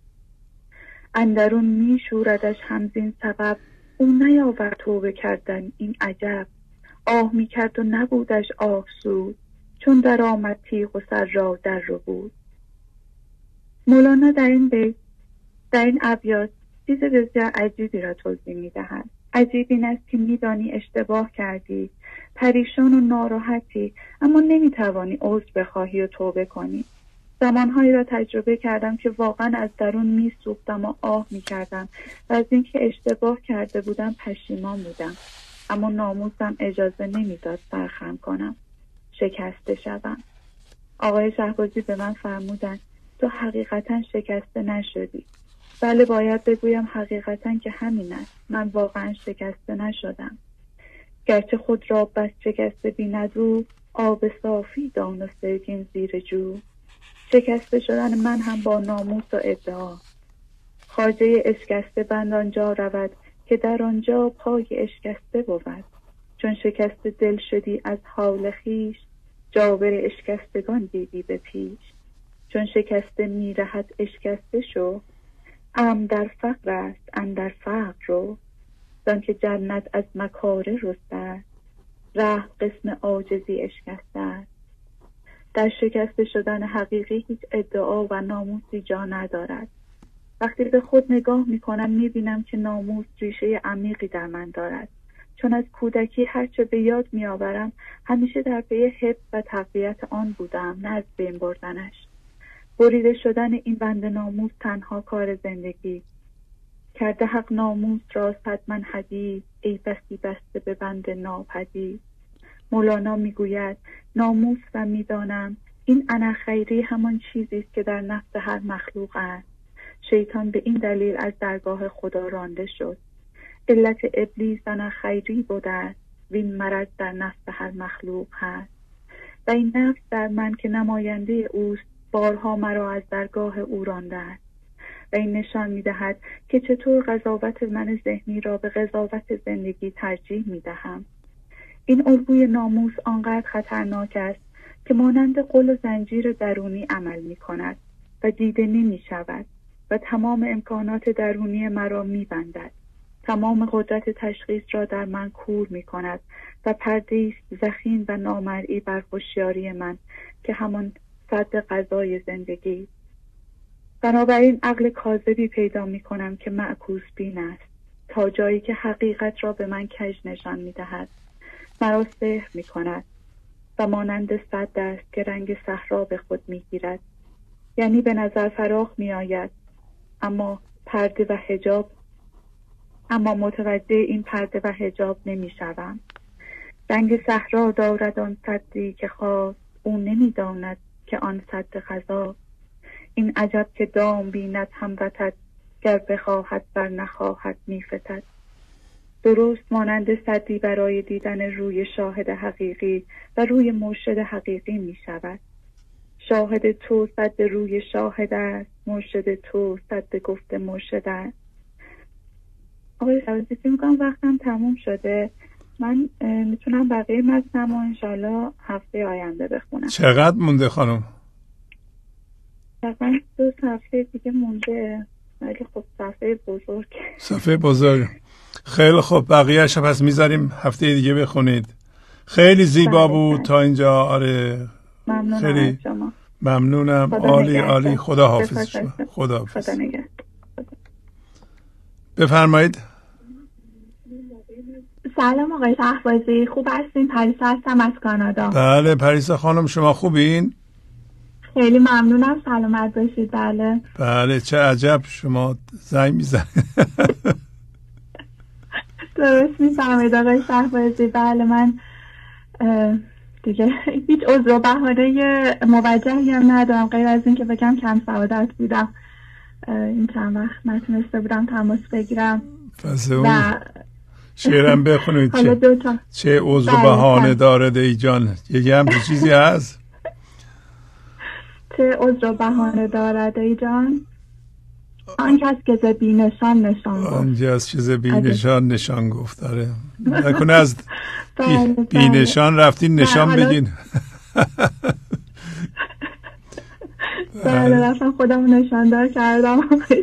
Speaker 10: اندرون می شوردش همزین سبب، او نیاورد توبه کردن این عجب. آه می کرد و نبودش آه سود، چون در آمد تیغ و سر را در رو بود. مولانا در این بیت در این ابیات چیز بسیار عجیبی را توضیح می دهد. عجیب این است که می دانی اشتباه کردی، پریشان و ناراحتی، اما نمی توانی عذر بخواهی و توبه کنی. زمانهایی را تجربه کردم که واقعا از درون می سوختم و آه می کردم و از اینکه اشتباه کرده بودم پشیمان بودم، اما ناموسم اجازه نمی داد سرخم کنم، شکسته شدم. آقای شهبازی به من فرمودند تو حقیقتا شکسته نشدی. بله، باید بگویم حقیقتا که همین است. من واقعا شکسته نشدم. گرچه خود را بس شکسته بیند رو، آب صافی دان و سرگین زیر جو. شکسته شدن من هم با ناموس و ادعا. خواجه اشکسته بند آنجا رود که در آنجا پای اشکسته بود. چون شکسته دل شدی از حال خویش، جابر اشکستگان دیدی به پیش. چون شکسته میرهد اشکسته شو، ام در فقر است اندر فقر رو. زن که جنت از مکاره رسته است، ره قسم عاجزی اشکسته است. در شکسته شدن حقیقی هیچ ادعا و ناموسی جا ندارد. وقتی به خود نگاه میکنم میبینم که ناموس ریشه عمیقی در من دارد، چون از کودکی هرچه به یاد میآورم همیشه در پی حفظ و تقویت آن بودم، نه از بین بردنش. بریده شدن این بند ناموس تنها کار زندگی. کرده حق ناموس را صد من حدید، ای بستی بسته به بند ناپدید. مولانا میگوید ناموس و میدانم این انا خیری همان چیزی است که در نفس هر مخلوق است. شیطان به این دلیل از درگاه خدا رانده شد. علت ابلیس انا خیری بوده است، وین مرض در نفس هر مخلوق هست. و این نفس در من که نماینده اوست، بارها مرا از درگاه او رانده است. و این نشان می‌دهد که چطور قضاوت من ذهنی را به قضاوت زندگی ترجیح می‌دهم. این الگوی ناموس آنقدر خطرناک است که مانند قل و زنجیر درونی عمل می‌کند و دیده نمی‌شود و تمام امکانات درونی مرا می‌بندد. تمام قدرت تشخیص را در من کور می‌کند و پرده‌ای ضخیم و نامرئی بر هوشیاری من که همان صد قضای زندگی. بنابراین عقل کاذبی پیدا می کنم که معکوس بین است، تا جایی که حقیقت را به من کج نشان می دهد. مرا سحر می کند و مانند صد دست که رنگ صحرا به خود می گیرد. یعنی به نظر فراخ می آید، اما پرده و حجاب اما متوجه این پرده و حجاب نمی شوم. رنگ صحرا دارد آن صدی که خواست، او نمی داند که آن صد خضا. این عجب که دام بیند هموطد، گر بخواهد بر نخواهد میفتد. درست مانند صدی برای دیدن روی شاهد حقیقی و روی مرشد حقیقی می شود. شاهد تو صد روی شاهد است، مرشد تو صد گفت مرشد است. آقای شهبازی فکر می‌کنم وقتم تموم شده. من میتونم بقیه متنم و انشالله هفته آینده بخونم.
Speaker 4: چقدر مونده خانم؟
Speaker 10: تقریبا دو صفحه دیگه مونده، ولی خب صفحه بزرگ.
Speaker 4: صفحه بزرگ. خیلی خب، بقیه‌اش پس میذاریم هفته دیگه بخونید. خیلی زیبا بود تا اینجا. آره
Speaker 10: ممنونم
Speaker 4: خیلی
Speaker 10: از شما.
Speaker 4: ممنونم. عالی عالی. خدا حافظ شما. خدا حافظ.
Speaker 10: خدا نگهدار.
Speaker 4: بفرمایید.
Speaker 15: سلام آقای شهبازی، خوب هستین؟ پریسا هستم از کانادا.
Speaker 4: بله پریسا خانم، شما خوبین؟
Speaker 15: خیلی ممنونم، سلامت باشید. بله
Speaker 4: بله، چه عجب شما زنگ میزنید.
Speaker 15: درست میفهمید آقای شهبازی. بله من دیگه هیچ عذر و بهانه موجهی هم ندارم غیر از این که بگم کم سعادت بودم، این چند وقت نتونسته بودم تماس بگیرم.
Speaker 4: و شعرم بخونید. چه چه عذر و بهانه دارد ای جان، یه هم چیزی هست.
Speaker 15: چه عذر و بهانه دارد ای جان، آن کس که ز بی نشان نشان گفت.
Speaker 4: آن کس که ز بی نشان نشان گفت. داره نکنه از بی, بی نشان رفتین نشان بگین.
Speaker 15: بله رفتم خودم نشاندار کردم.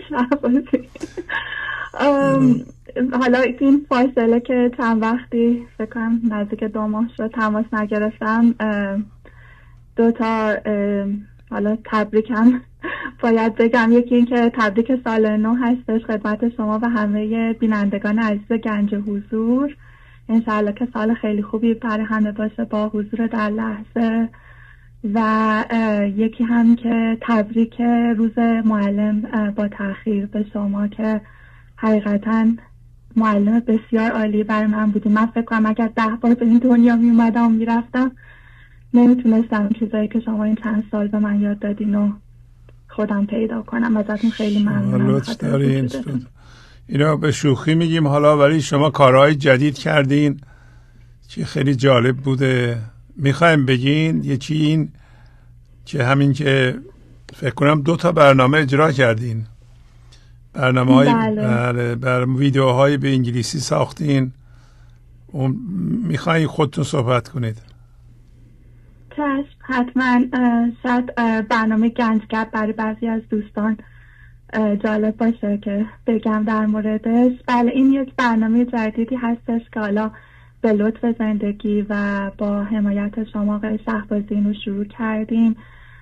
Speaker 15: حالا این فاصله که چند وقتی فکر کنم نزدیک دو ماه شد تماس نگرفتم، دو تا حالا تبریکم باید بگم. یکی این که تبریک سال نو هستش خدمت شما و همه بینندگان عزیز گنج حضور. انشاءالله که سال خیلی خوبی برای همه باشه با حضور در لحظه. و یکی هم که تبریک روز معلم با تأخیر به شما که حقیقتاً معلم بسیار عالی برای من بودی. من فکر کنم اگر ده بار به این دنیا می اومدم و می رفتم نمیتونستم چیزایی که شما این چند سال به من یاد دادین و خودم پیدا کنم. ازتون خیلی ممنونم.
Speaker 4: لطف دارین. اینا به شوخی میگیم حالا، ولی شما کارهای جدید کردین که خیلی جالب بوده. میخوایم بگین یکی این که همین که فکر کنم دو تا برنامه اجرا کردین، برنامه های
Speaker 15: بله.
Speaker 4: بله بر ویدیوهای به انگلیسی ساختین. اون میخواین خودتون صحبت کنید؟
Speaker 15: چشم حتما. شاید برنامه گنج گپ برای بعضی از دوستان جالب باشه که بگم در موردش. بله این یک برنامه جدیدی هستش که حالا به لطف زندگی و با حمایت شما آقای شهبازی رو شروع کردیم.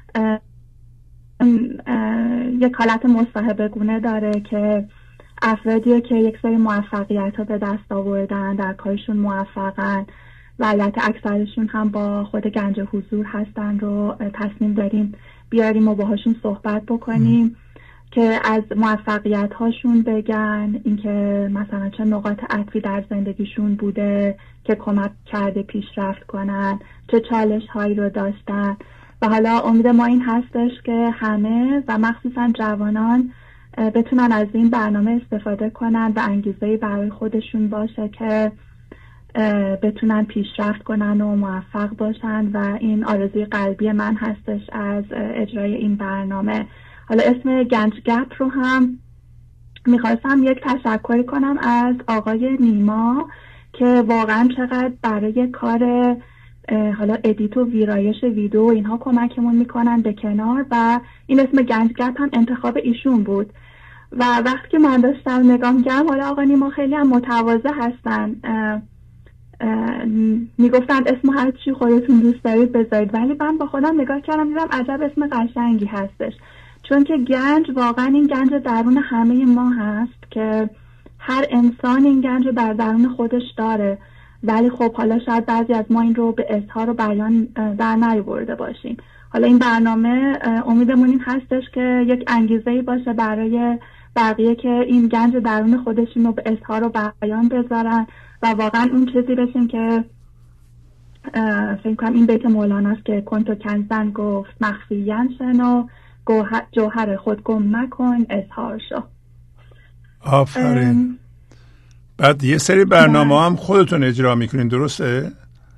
Speaker 15: یک حالت مصاحبه گونه داره که افرادی که یک سری موفقیت ها به دست آوردن، در کارشون موفقن و البته اکثرشون هم با خود گنج حضور هستن رو تصمیم داریم بیاریم و باهاشون صحبت بکنیم که از موفقیت هاشون بگن، اینکه مثلا چه نقاط عطفی در زندگیشون بوده که کمک کرده پیشرفت کنن، چه چالش هایی رو داشتن. و حالا امید ما این هستش که همه و مخصوصا جوانان بتونن از این برنامه استفاده کنن و انگیزه‌ای برای خودشون باشه که بتونن پیشرفت کنن و موفق باشن و این آرزوی قلبی من هستش از اجرای این برنامه. حالا اسم گنج گپ رو هم میخواستم یک تشکری کنم از آقای نیما که واقعا چقدر برای کار حالا ادیت و ویرایش ویدیو و اینها کمکمون میکنن به کنار و این اسم گنج گپ هم انتخاب ایشون بود. و وقتی که من داشتم نگاه می‌کردم حالا آقا نیما خیلی هم متواضع هستن، میگفتن اسم هر چی خودتون دوست دارید بذارید، ولی من با خودم نگاه کردم دیدم عجب اسم قشنگی هستش، چون که گنج واقعا این گنج درون همه ما هست که هر انسان این گنج رو در درون خودش داره، ولی خب حالا شاید بعضی از ما این رو به اظهار و بیان در نیاورده باشیم. حالا این برنامه امیدمون این هستش که یک انگیزه‌ای باشه برای بقیه که این گنج درون خودشون رو به اظهار و بیان بذارن و واقعا اون چیزی بشین که فکر کنم این بیت مولاناست که کنتو کنزن گفت مخفیاً شنو، جوهر خود گم مکن اظهار شو.
Speaker 4: آفرین. بعد یه سری برنامه هم خودتون اجرا میکنین درسته؟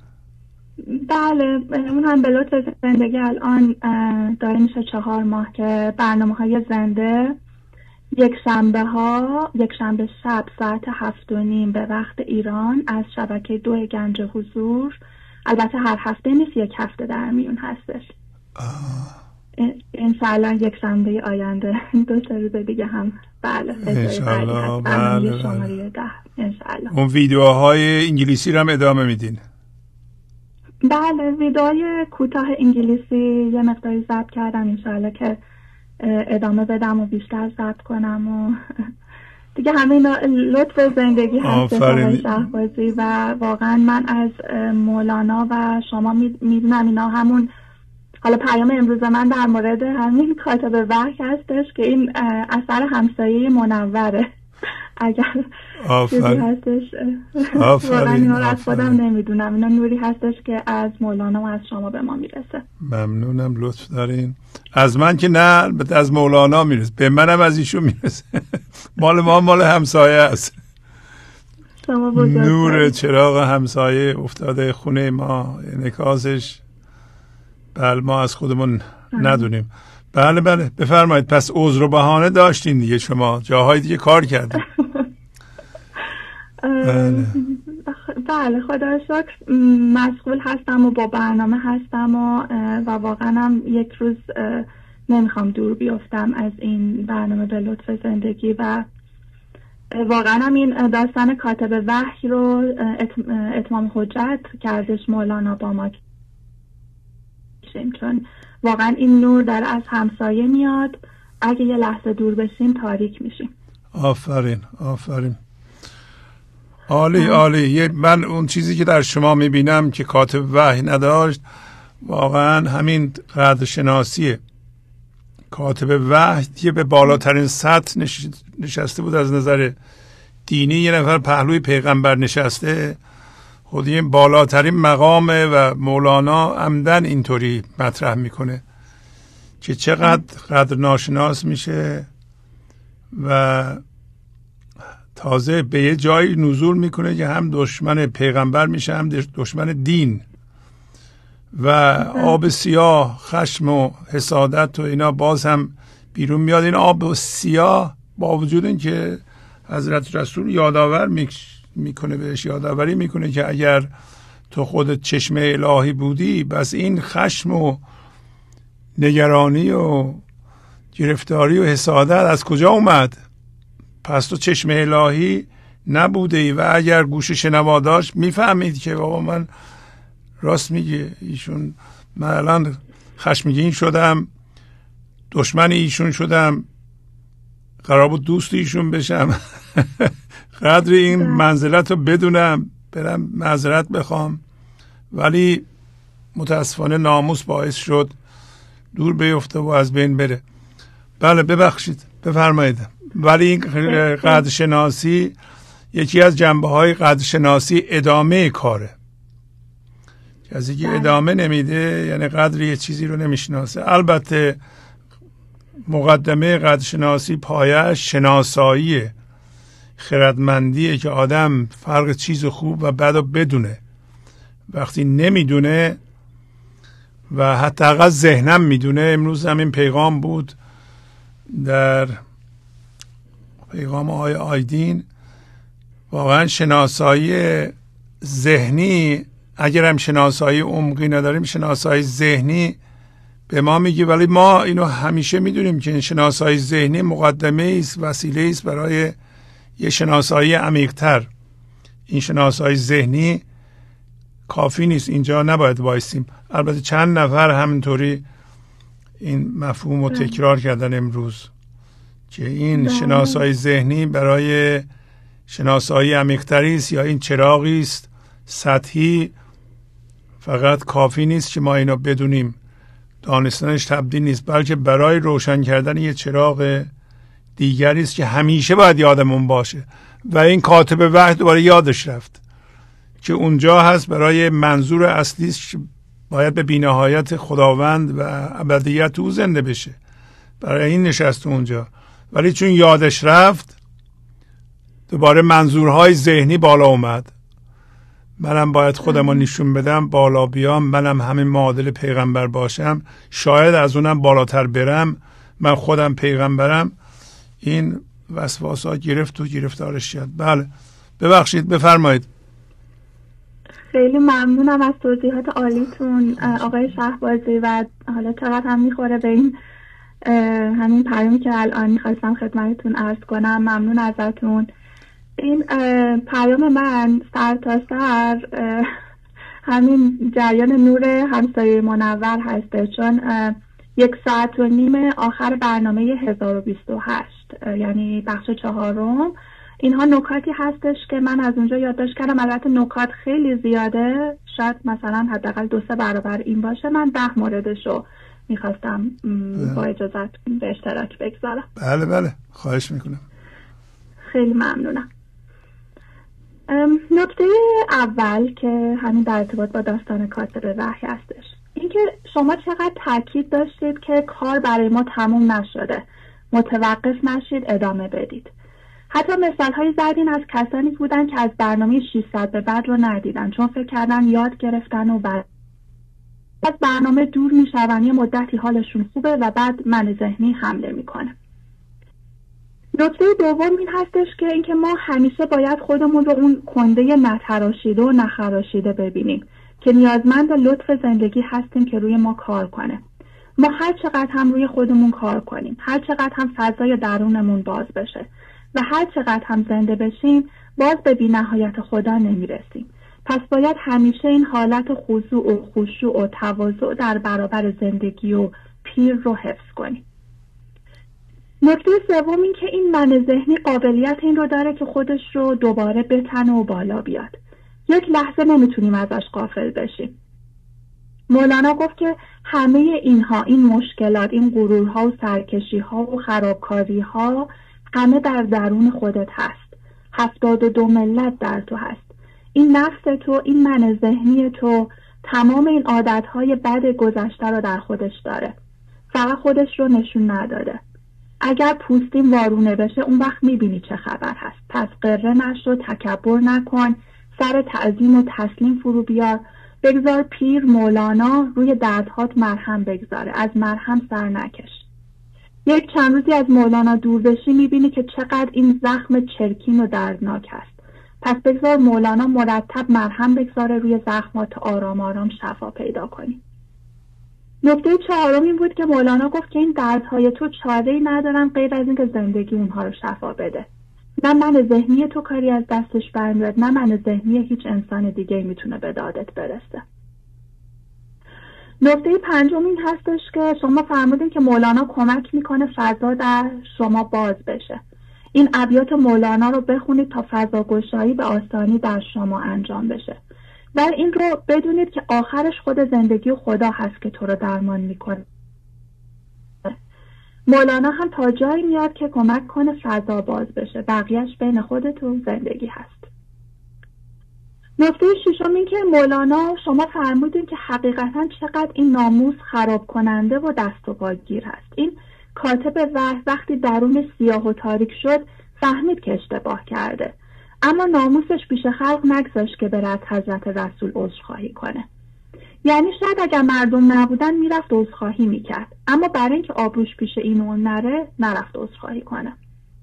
Speaker 15: بله اون هم به لطف زندگی الان داره میشه چهار ماه که برنامه های زنده یک شنبه ها یک شنبه شب ساعت هفت و نیم به وقت ایران از شبکه دو گنج حضور، البته هر هفته نیست، یک هفته در میون هستش.
Speaker 4: آه.
Speaker 15: انشاءالله یک شنبه آینده دو سه روز دیگه هم بله
Speaker 4: انشاءالله. بله
Speaker 15: شماره ده انشاءالله.
Speaker 4: اون ویدیوهای انگلیسی رو هم ادامه میدین؟
Speaker 15: بله ویدیوهای کوتاه انگلیسی یه مقداری ضبط کردم انشاءالله که ادامه بدم و بیشتر ضبط کنم و دیگه همین لطف زندگی هست آقای شهبازی و واقعا من از مولانا و شما میدونم اینا همون حالا پیام امروز من در مورد همین کاتب وحی هستش که این اثر همسایه منوره اگر چیزی هستش واقعا اینا رو از خودم نمیدونم اینا نوری هستش که از مولانا و از شما به ما میرسه.
Speaker 4: ممنونم لطف دارین. از من که نه از مولانا میرسه، به منم از ایشون میرسه. مال ما مال همسایه است. نور چراغ همسایه افتاده خونه ما انعکاسش بله ما از خودمون ندونیم. بله بله بفرمایید. پس عذر و بهانه داشتین دیگه، شما جاهای دیگه کار کردین.
Speaker 15: بله بله خدا شکر مشغول هستم و با برنامه هستم و و واقعا هم یک روز نمیخوام دور بیفتم از این برنامه به لطف زندگی و واقعا هم این داستان کاتب وحی رو اتمام حجت کردش مولانا با ما، چون واقعا این نور در از همسایه میاد، اگه یه لحظه دور بشیم تاریک میشیم.
Speaker 4: آفرین آفرین عالی عالی. من اون چیزی که در شما میبینم که کاتب وحی نداشت واقعا همین قدرشناسیه. کاتب وحی به بالاترین سطح نشسته بود از نظر دینی، یه نفر پهلوی پیغمبر نشسته، خود این بالاترین مقامه و مولانا عمدن اینطوری مطرح میکنه که چقدر قدر ناشناس میشه و تازه به یه جایی نزول میکنه که هم دشمن پیغمبر میشه هم دشمن دین و آب سیاه خشم و حسادت و اینا باز هم بیرون میاد. این آب سیاه با وجود این که حضرت رسول یادآور میکنه بهش یادآوری میکنه که اگر تو خودت چشم الهی بودی بس این خشم و نگرانی و گرفتاری و حسادت از کجا اومد؟ پس تو چشم الهی نبوده ای و اگر گوش شنوا داشت میفهمید که بابا من راست میگه ایشون، من الان خشمگین شدم، دشمن ایشون شدم، قرار بود دوست ایشون بشم. قدر این منزلت رو بدونم برم معذرت بخوام، ولی متاسفانه ناموس باعث شد دور بیفته و از بین بره. بله ببخشید بفرمایید. ولی این قدرشناسی یکی از جنبه های قدرشناسی ادامه کاره. کسی که ادامه نمیده یعنی قدر یه چیزی رو نمیشناسه. البته مقدمه قدرشناسی پایه شناساییه، خردمندیه که آدم فرق چیز خوب و بد رو بدونه. وقتی نمیدونه و حتی اقل ذهنم میدونه، امروز هم این پیغام بود در پیغام آقای آیدین، واقعا شناسایی ذهنی اگر هم شناسایی عمقی نداریم، شناسایی ذهنی به ما میگه، ولی ما اینو همیشه میدونیم که این شناسایی ذهنی مقدمه است، وسیله است برای یه شناسایی عمیق‌تر. این شناسایی ذهنی کافی نیست، اینجا نباید وایسیم. البته چند نفر همینطوری این مفهوم رو تکرار کردن امروز که این شناسایی ذهنی برای شناسایی عمیق‌تری است یا این چراغی است سطحی، فقط کافی نیست که ما اینو بدونیم، دانستنش تبدیل نیست، بلکه برای روشن کردن یه چراغ دیگری است که همیشه باید یادمون باشه. و این کاتب وحی دوباره یادش رفت که اونجا هست برای منظور اصلی است که باید به بی‌نهایت خداوند و ابدیت او زنده بشه، برای این نشست اونجا. ولی چون یادش رفت دوباره منظورهای ذهنی بالا اومد. منم باید خودم رو نشون بدم، بالا بیام، منم همین معادل پیغمبر باشم، شاید از اونم بالاتر برم، من خودم پیغمبرم. این وسواس ها گرفت و گرفتارش شد. بله ببخشید بفرمایید.
Speaker 15: خیلی ممنونم از توضیحات عالیتون آقای شهبازی و حالا چقدر هم میخوره به این همین پیامی که الان میخواستم خدمتتون عرض کنم. ممنون ازتون. این پیام من سر تا سر همین جریان نور همسایه منور هسته، چون یک ساعت و نیم آخر برنامه هزار و بیست و هشت یعنی بخش چهارم، اینها نکاتی هستش که من از اونجا یادداشت کردم. البته نکات خیلی زیاده، شاید مثلا حداقل دو سه برابر این باشه. من ده موردشو میخواستم با اجازت به اشتراک بگذارم.
Speaker 4: بله بله خواهش میکنم.
Speaker 15: خیلی ممنونم. نکته اول که همین در ارتباط با داستان کاتب وحی هستش، اینکه شما چقدر تاکید داشتید که کار برای ما تموم نشده، متوقف نشید، ادامه بدید. حتی مثال های زدین از کسانی بودن که از برنامه ششصد به بعد رو ندیدن، چون فکر کردن یاد گرفتن و بعد از برنامه دور میشون، یه مدتی حالشون خوبه و بعد من ذهنی حمله میکنه. نکته دوم این هستش که اینکه ما همیشه باید خودمون رو اون کنده نتراشیده و نخراشیده ببینیم که نیازمند لطف زندگی هستیم که روی ما کار کنه. ما هر چقدر هم روی خودمون کار کنیم، هر چقدر هم فضای درونمون باز بشه و هر چقدر هم زنده بشیم، باز به بی‌نهایت خدا نمیرسیم. پس باید همیشه این حالت خضوع و خشوع و تواضع در برابر زندگی و پیر رو حفظ کنیم. نکته سوم این که این من ذهنی قابلیت این رو داره که خودش رو دوباره بتنه و بالا بیاد. یک لحظه نمیتونیم ازش غافل بشیم. مولانا گفت که همه اینها، این مشکلات، این غرورها و سرکشیها و خرابکاریها همه در درون خودت هست. هفتاد و دو ملت در تو هست. این نفس تو، این من ذهنی تو، تمام این عادتهای بد گذشته رو در خودش داره. فقط خودش رو نشون نداده. اگر پوستیم وارونه بشه اون وقت میبینی چه خبر هست. پس قره نشو، تکبر نکن، سر تعظیم و تسلیم فرو بیار. بگذار پیر مولانا روی دردهات مرهم بگذاره، از مرهم سر نکش. یک چند روزی از مولانا دور بشی میبینی که چقدر این زخم چرکین و دردناک است. پس بگذار مولانا مرتب مرهم بگذاره روی زخمات تا آرام آرام شفا پیدا کنی. نکته چهارم این بود که مولانا گفت که این دردهای تو چاره‌ای ندارن غیر از اینکه زندگی اونها رو شفا بده. نه من ذهنی تو کاری از دستش برمیاد، نه من ذهنی هیچ انسان دیگه میتونه به دادت برسه. نکته پنجم این هستش که شما فرمودین که مولانا کمک میکنه فضا در شما باز بشه. این ابیات مولانا رو بخونید تا فضا گشایی به آسانی در شما انجام بشه. ولی این رو بدونید که آخرش خود زندگی و خدا هست که تو رو درمان میکنه. مولانا هم تا جایی میاد که کمک کنه فضا باز بشه، بقیهش بین خودت و زندگی هست. نکته ششم این که مولانا شما فرمودین که حقیقتا چقدر این ناموس خراب کننده و دست و پاگیر هست. این کاتب وحی وقتی درون سیاه و تاریک شد فهمید که اشتباه کرده، اما ناموسش پیش خلق نگذاشت که بره از حضرت رسول عذرخواهی کنه. یعنی شاید اگر مردم نبودن میرفت عذرخواهی میکرد، اما برای اینکه آبروش پیش این اون نره نرفت عذرخواهی کنه.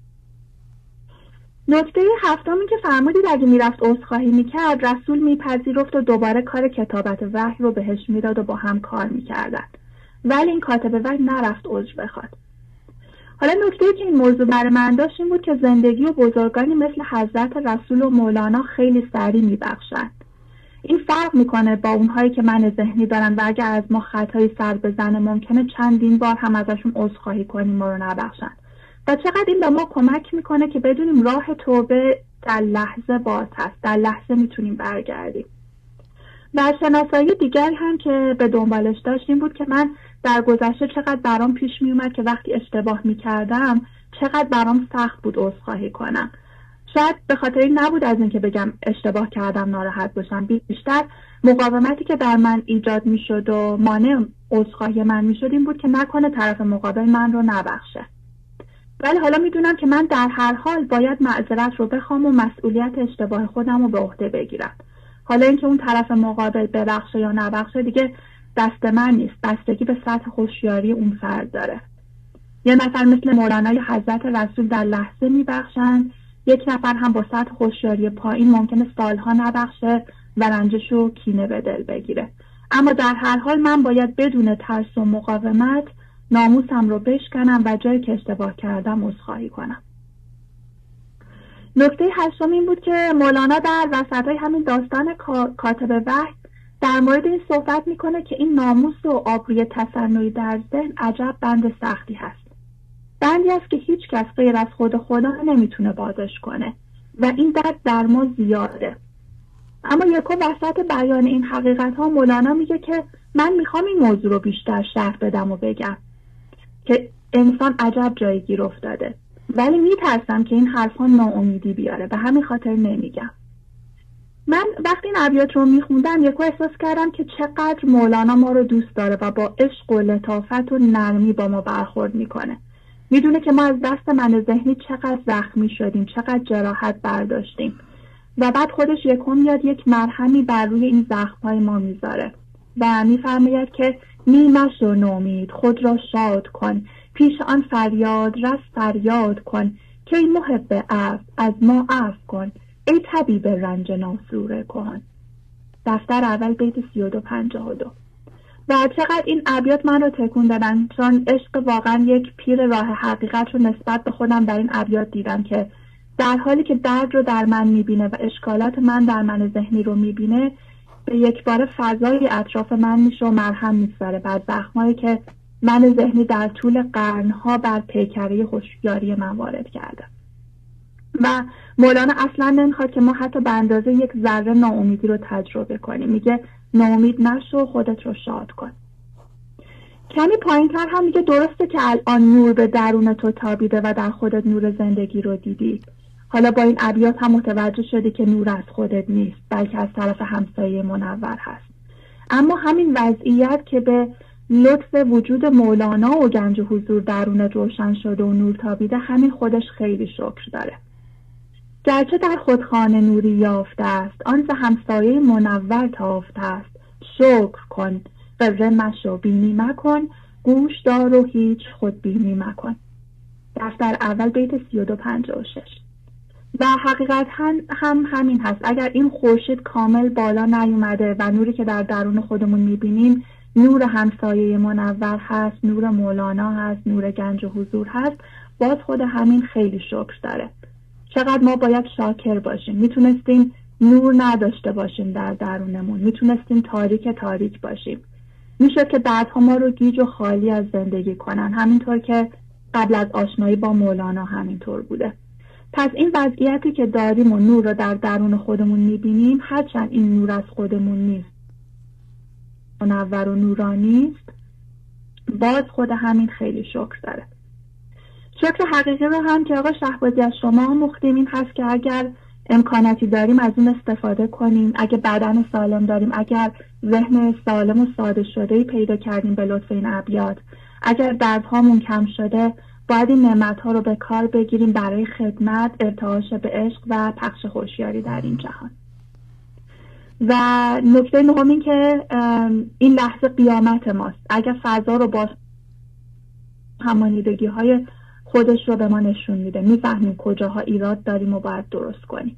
Speaker 15: نکته هفتم این که فرمودید اگه میرفت عذرخواهی میکرد رسول میپذیرفت و دوباره کار کتابت وحی رو بهش میداد و با هم کار میکردن. ولی این کاتب وحی نرفت عذر بخواد. حالا نکته که این موضوع برای من داشت این بود که زندگی و بزرگانی مثل حضرت رسول و مولانا خیلی سریع میبخشن. این فرق میکنه با اونهایی که من ذهنی دارن و اگر از ما خطایی سر بزنه ممکنه چندین بار هم ازشون عذرخواهی کنیم ما رو نبخشن. و چقدر این به ما کمک میکنه که بدونیم راه توبه در لحظه باز هست، در لحظه میتونیم برگردیم. و شناسایی دیگر هم که به دنبالش داشت این بود که من در گذشته چقدر برام پیش میومد که وقتی اشتباه میکردم چقدر برام سخت بود عذرخواهی کنم. شاید به خاطر این نبود از اینکه بگم اشتباه کردم ناراحت باشم، بیشتر مقاومتی که در من ایجاد میشد و مانع عذرخواهی من میشد این بود که نکنه طرف مقابل من رو نبخشه. ولی حالا میدونم که من در هر حال باید معذرت رو بخوام و مسئولیت اشتباه خودم رو به عهده بگیرم. حالا اینکه اون طرف مقابل ببخشه یا نبخشه دیگه دست من نیست، بستگی به سطح هوشیاری اون فرد داره. یه نفر مثل مولانای حضرت رسول در لحظه میبخشن، یک نفر هم با سطح هوشیاری پایین ممکنه سالها نبخشه، و رنجش و کینه به دل بگیره. اما در هر حال من باید بدون ترس و مقاومت ناموسم رو بشکنم و جایی که اشتباه کردم عذرخواهی کنم. نکته هشتم این بود که مولانا در وسطای همین داستان کاتب وحی در مورد این صحبت میکنه که این ناموس و آبروی تصنعی در ذهن عجب بند سختی هست. بندی است که هیچ کس غیر از خود خدا نمیتونه بازش کنه و این درد در ما زیاده. اما یکو وسط بیان این حقیقت ها مولانا میگه که من میخوام این موضوع رو بیشتر شرح بدم و بگم که انسان عجب جایی گیر افتاده، ولی میترسم که این حرف ها ناامیدی بیاره، به همین خاطر نمیگم. من وقتی این ابیات رو میخوندم یکو احساس کردم که چقدر مولانا ما رو دوست داره و با عشق و لطافت و نرمی با ما برخورد میکنه. میدونه که ما از دست من ذهنی چقدر زخمی شدیم، چقدر جراحت برداشتیم و بعد خودش یکو میاد یک مرهمی بر روی این زخم‌های ما میذاره و میفرماید که می مشو نومید، خود را شاد کن، پیش آن فریاد رس فریاد کن، که ای محب عفو از ما عفو کن، ای طبیب رنج ناسوره کن. دفتر اول بیت سی و دو پنجاه و دو. و چقدر این ابیات من رو تکون دادن، چون عشق واقعا یک پیر راه حقیقت رو نسبت به خودم در این ابیات دیدم که در حالی که درد رو در من میبینه و اشکالات من در من ذهنی رو میبینه، به یک بار فضای اطراف من میشه و مرهم میذاره بر زخمایی که من ذهنی در طول قرنها بر پیکره هوشیاری من وارد کرده. و مولانا اصلا نمیخواد که ما حتی به اندازه یک ذره ناامیدی رو تجربه کنیم. میگه ناامید نشو، خودت رو شاد کن. کمی پایین‌تر هم میگه درسته که الان نور به درون تو تابیده و در خودت نور زندگی رو دیدی. حالا با این ابیات هم متوجه شدی که نور از خودت نیست، بلکه از طرف همسایه منور هست. اما همین وضعیت که به لطف وجود مولانا و گنج حضور درونت روشن شده و نور تابیده، همین خودش خیلی شکر داره. گرچه در خود خانه نوری یافته است، آن ز همسایه منور تافته است. شکر کن، غره مشو، بینی مکن، گوش دار و هیچ خود بینی مکن. دفتر اول بیت سی و دو پنجاه و شش. و حقیقت هم, هم همین هست. اگر این خورشید کامل بالا نیومده و نوری که در درون خودمون میبینیم نور همسایه منور هست، نور مولانا هست، نور گنج حضور هست، باز خود همین خیلی شکر داره. چقدر ما باید شاکر باشیم. میتونستیم نور نداشته باشیم در درونمون، میتونستیم تاریک تاریک باشیم، میشد که دردها ما رو گیج و خالی از زندگی کنن، همینطور که قبل از آشنایی با مولانا همینطور بوده. پس این وضعیتی که داریم و نور رو در درون خودمون میبینیم، هرچند این نور از خودمون نیست، منور و نورانی است، باز خود همین خیلی شکر داره. شکر حقیقی رو هم که آقا شهبازی از شما مختیم این هست که اگر امکاناتی داریم از اون استفاده کنیم، اگه بدن سالم داریم، اگر ذهن سالم و ساده شده‌ای پیدا کردیم به لطف این ابیات، اگر دردهامون کم شده، باید این نعمت‌ها رو به کار بگیریم برای خدمت، ارتعاش به عشق و پخش هوشیاری در این جهان. و نکته نهم این که این لحظه قیامت ماست. اگر فضا رو با همانیدگی‌های خودش رو به ما نشون میده، میفهمیم کجاها ایراد داریم و باید درست کنیم.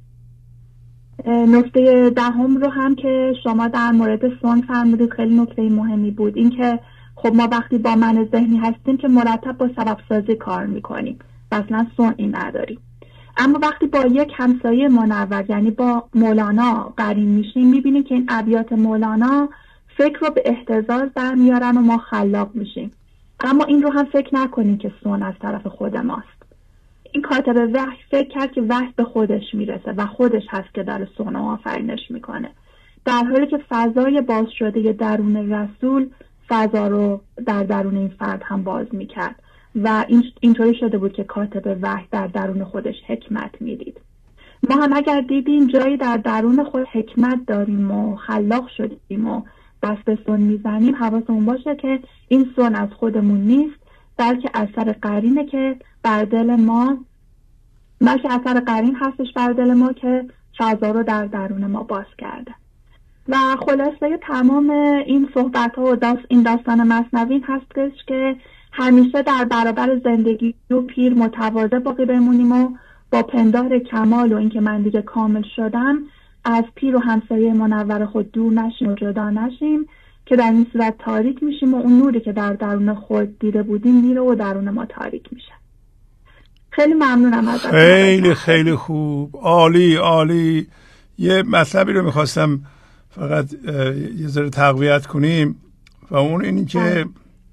Speaker 15: نکته دهم رو هم که شما در مورد سون فرمودید خیلی نکته مهمی بود، این که خب ما وقتی با من ذهنی هستیم که مرتب با سبب سازی کار میکنیم، اصلا سونی نداریم. اما وقتی با یک همسایه منور یعنی با مولانا قرین میشیم، میبینیم که این ابیات مولانا فکر رو به اهتزاز در میارن و ما خلاق میشیم. اما این رو هم فکر نکنیم که سون از طرف خود ماست. این کاتب وحی فکر کرد که وحی به خودش میرسه و خودش هست که داره سون رو آفرینش میکنه، در حالی که فضای باز شده درون رسول فضا رو در درون این فرد هم باز میکرد و این اینطوری شده بود که کاتب وحی در درون خودش حکمت میدید. ما هم اگر دیدیم جایی در درون خود حکمت داریم و خلاق شدیم و دست به سون میزنیم، حواسمون باشه که این سون از خودمون نیست، بلکه اثر قرینه که بر دل ما بلکه اثر قرین هستش بر دل ما که فضا رو در درون ما باز کرده. و خلاصه تمام این صحبت ها و داست این داستان مثنوی هستش که همیشه در برابر زندگی و پیر متواضع باقی بمونیم و با پندار کمال و اینکه من دیگه کامل شدم از پیر و همسایه منور خود دور نشیم و جدا نشیم که در این صورت تاریک میشیم و اون نوری که در درون خود دیده بودیم میره و درون ما تاریک میشه. خیلی ممنونم ازت.
Speaker 4: خیلی خیلی خوب، عالی عالی. یه مطلبی رو میخواستم فقط یه ذره تقویت کنیم و اون اینی که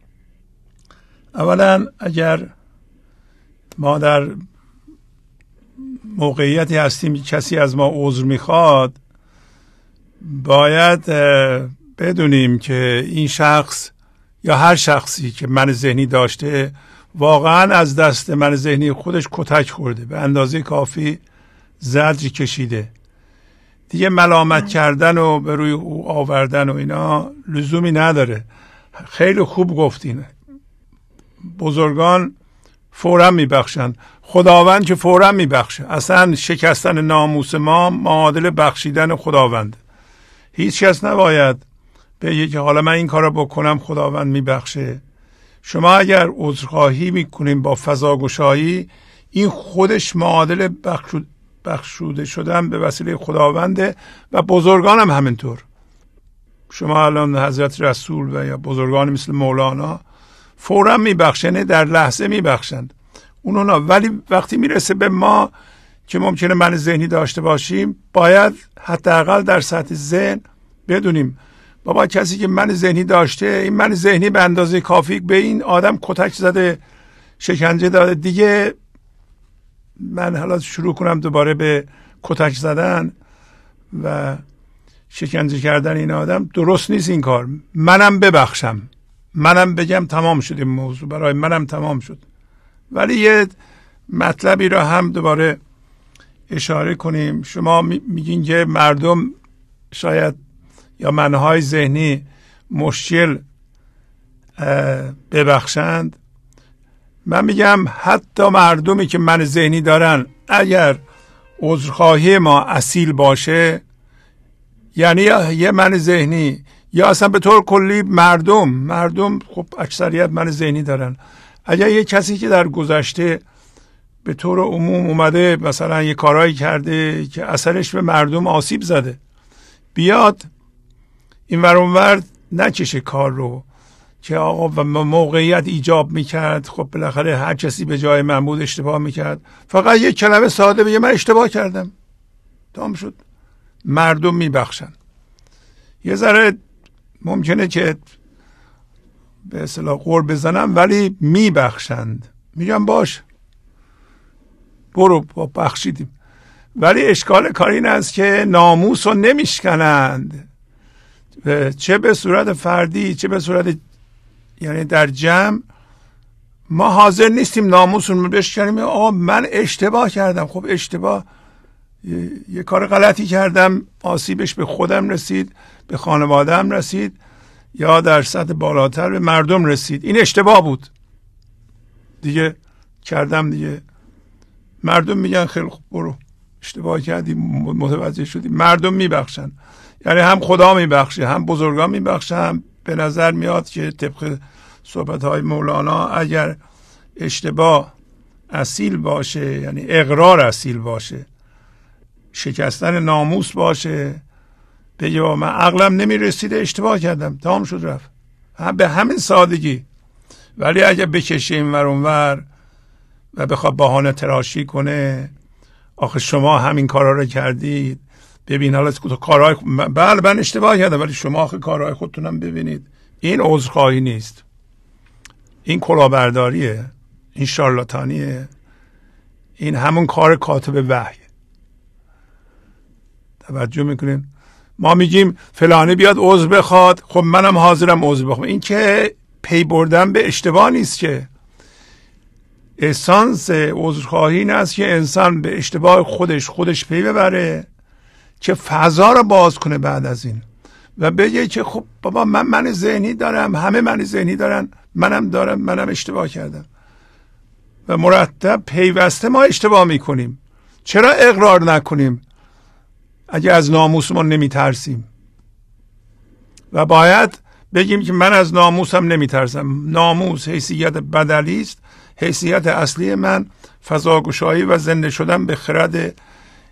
Speaker 4: اولا اگر ما در موقعیتی هستیم کسی از ما عذر میخواد، باید بدونیم که این شخص یا هر شخصی که من ذهنی داشته واقعا از دست من ذهنی خودش کتک خورده، به اندازه کافی زجر کشیده. دیگه ملامت کردن و به روی او آوردن و اینا لزومی نداره. خیلی خوب گفتین، بزرگان فوراً میبخشند، خداوند که فوراً میبخشه. اصلا شکستن ناموس ما معادل بخشیدن خداوند. هیچ کس نباید بگه که حالا من این کار رو بکنم خداوند میبخشه. شما اگر عذرخواهی میکنیم با فضاگشایی، این خودش معادل بخشود بخشوده شدن به وسیله خداونده و بزرگان هم همینطور. شما الان حضرت رسول و یا بزرگان مثل مولانا فوراً میبخشن، در لحظه میبخشند اونا. ولی وقتی میرسه به ما که ممکنه من ذهنی داشته باشیم، باید حداقل در سطح ذهن بدونیم بابا کسی که من ذهنی داشته، این من ذهنی به اندازه کافی به این آدم کتک زده، شکنجه داده، دیگه من حالا شروع کنم دوباره به کتک زدن و شکنجه کردن این آدم درست نیست. این کار منم ببخشم، منم بگم تمام شد این موضوع، برای منم تمام شد. ولی یه مطلبی را هم دوباره اشاره کنیم. شما میگین که مردم شاید یا منهای ذهنی مشکل ببخشند. من میگم حتی مردمی که من ذهنی دارن، اگر عذرخواهی ما اصیل باشه، یعنی یه من ذهنی یا اصلا به طور کلی مردم مردم خب اکثریت من ذهنی دارن، اگر یه کسی که در گذشته به طور عموم اومده مثلا یه کارایی کرده که اثرش به مردم آسیب زده، بیاد این ور اون ور نکشه کار رو که آقا و موقعیت ایجاب میکرد، خب بالاخره هر کسی به جای من بود اشتباه میکرد، فقط یک کلمه ساده بگه من اشتباه کردم، تمام شد. مردم میبخشن. یه ذره ممکنه که به اصطلاح غر بزنم ولی میبخشند، میگم باش برو با بخشیدیم. ولی اشکال کار این است که ناموس رو نمیشکنند، چه به صورت فردی چه به صورت یعنی در جمع. ما حاضر نیستیم ناموسون رو بشکنیم. آقا من اشتباه کردم، خب اشتباه یه, یه کار غلطی کردم، آسیبش به خودم رسید، به خانواده‌ام رسید، یا در سطح بالاتر به مردم رسید، این اشتباه بود دیگه کردم دیگه. مردم میگن خیلی خوب برو اشتباه کردی، متوجه شدی. مردم میبخشن، یعنی هم خدا میبخشه هم بزرگان میبخشن. به نظر میاد که طبق صحبت های مولانا اگر اشتباه اصیل باشه، یعنی اقرار اصیل باشه، شکستن ناموس باشه، بگه من عقلم نمیرسیده اشتباه کردم، تمام شد رفت، هم به همین سادگی. ولی اگه بکشه این ور اون ور و بخواد بهانه تراشی کنه، آخه شما همین کارا رو کردید، ببین حالا تو کارهای بله من اشتباه کردم ولی شما آخه کارهای خودتونم ببینید، این عذرخواهی نیست، این کلاهبرداریه، این شارلاتانیه، این همون کار کاتب وحی. توجه میکنین؟ ما میگیم فلانی بیاد عذر بخواد، خب منم حاضرم عذر بخوام. این که پی بردن به اشتباه نیست که. اسانس عذرخواهی این است که انسان به اشتباه خودش خودش پی ببره، که فضا رو باز کنه بعد از این و بگه که خب بابا من من ذهنی دارم، همه من ذهنی دارن، منم دارم، منم اشتباه کردم. و مرتب پیوسته ما اشتباه میکنیم. چرا اقرار نکنیم اگه از ناموسمون نمیترسیم؟ و باید بگیم که من از ناموسم نمیترسم. ناموس حیثیت بدلی است، حیثیت اصلی من فضاگشایی و زنده شدن به خرد